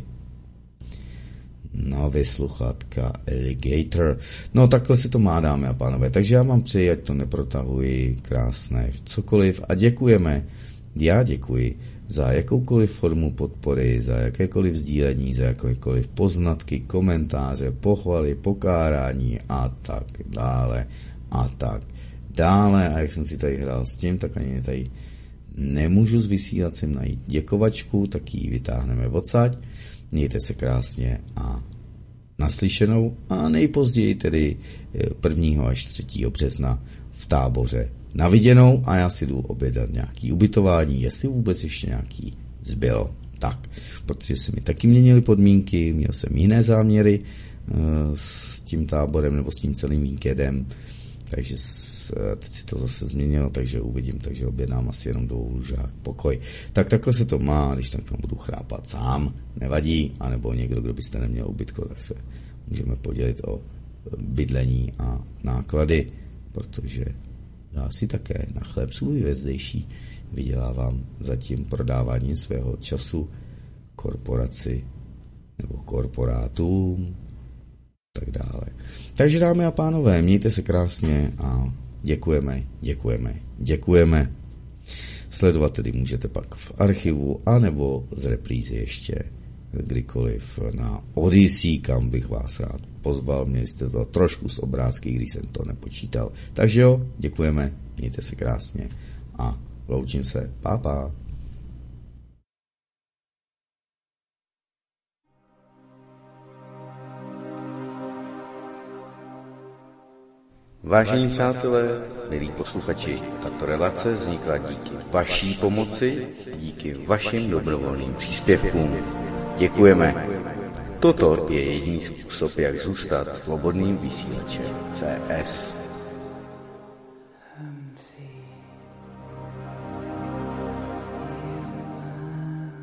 nový sluchátka Alligator. No takhle si to má, dámy a pánové, takže já vám přeji, ať to neprotahuji, krásné cokoliv a děkujeme, já děkuji za jakoukoliv formu podpory, za jakékoliv sdílení, za jakékoliv poznatky, komentáře, pochvaly, pokárání a tak dále a tak dále. A jak jsem si tady hrál s tím, tak ani tady nemůžu z vysílacím najít děkovačku, tak ji vytáhneme odsaď. Mějte se krásně a naslyšenou a nejpozději tedy prvního až třetího března v Táboře na viděnou a já si jdu objednat nějaký ubytování, jestli vůbec ještě nějaký zbylo. Tak, protože se mi taky měnily podmínky, měl jsem jiné záměry s tím Táborem nebo s tím celým víkendem, takže teď si to zase změnilo, takže uvidím, takže objednám asi jenom do Lužák pokoj. Tak takhle se to má, když tak tam budu chrápat sám, nevadí, anebo někdo, kdo byste neměl ubytko, tak se můžeme podělit o bydlení a náklady, protože Já si také na chléb svůj vezdejší vydělávám zatím prodáváním svého času korporaci nebo korporátům, tak dále. Takže dámy a pánové, mějte se krásně a děkujeme, děkujeme, děkujeme. Sledovat tedy můžete pak v archivu, anebo z reprízy ještě kdykoliv na Odyssey, kam bych vás rád pozval. Měli jste to trošku z obrázky, když jsem to nepočítal. Takže jo, děkujeme, mějte se krásně a loučím se. Pá, pá. Vážení přátelé, milí posluchači, tato relace vznikla díky vaší pomoci, díky vašim dobrovolným příspěvkům. Děkujeme. Toto je jediný způsob, jak zůstat svobodným vysílačem C S.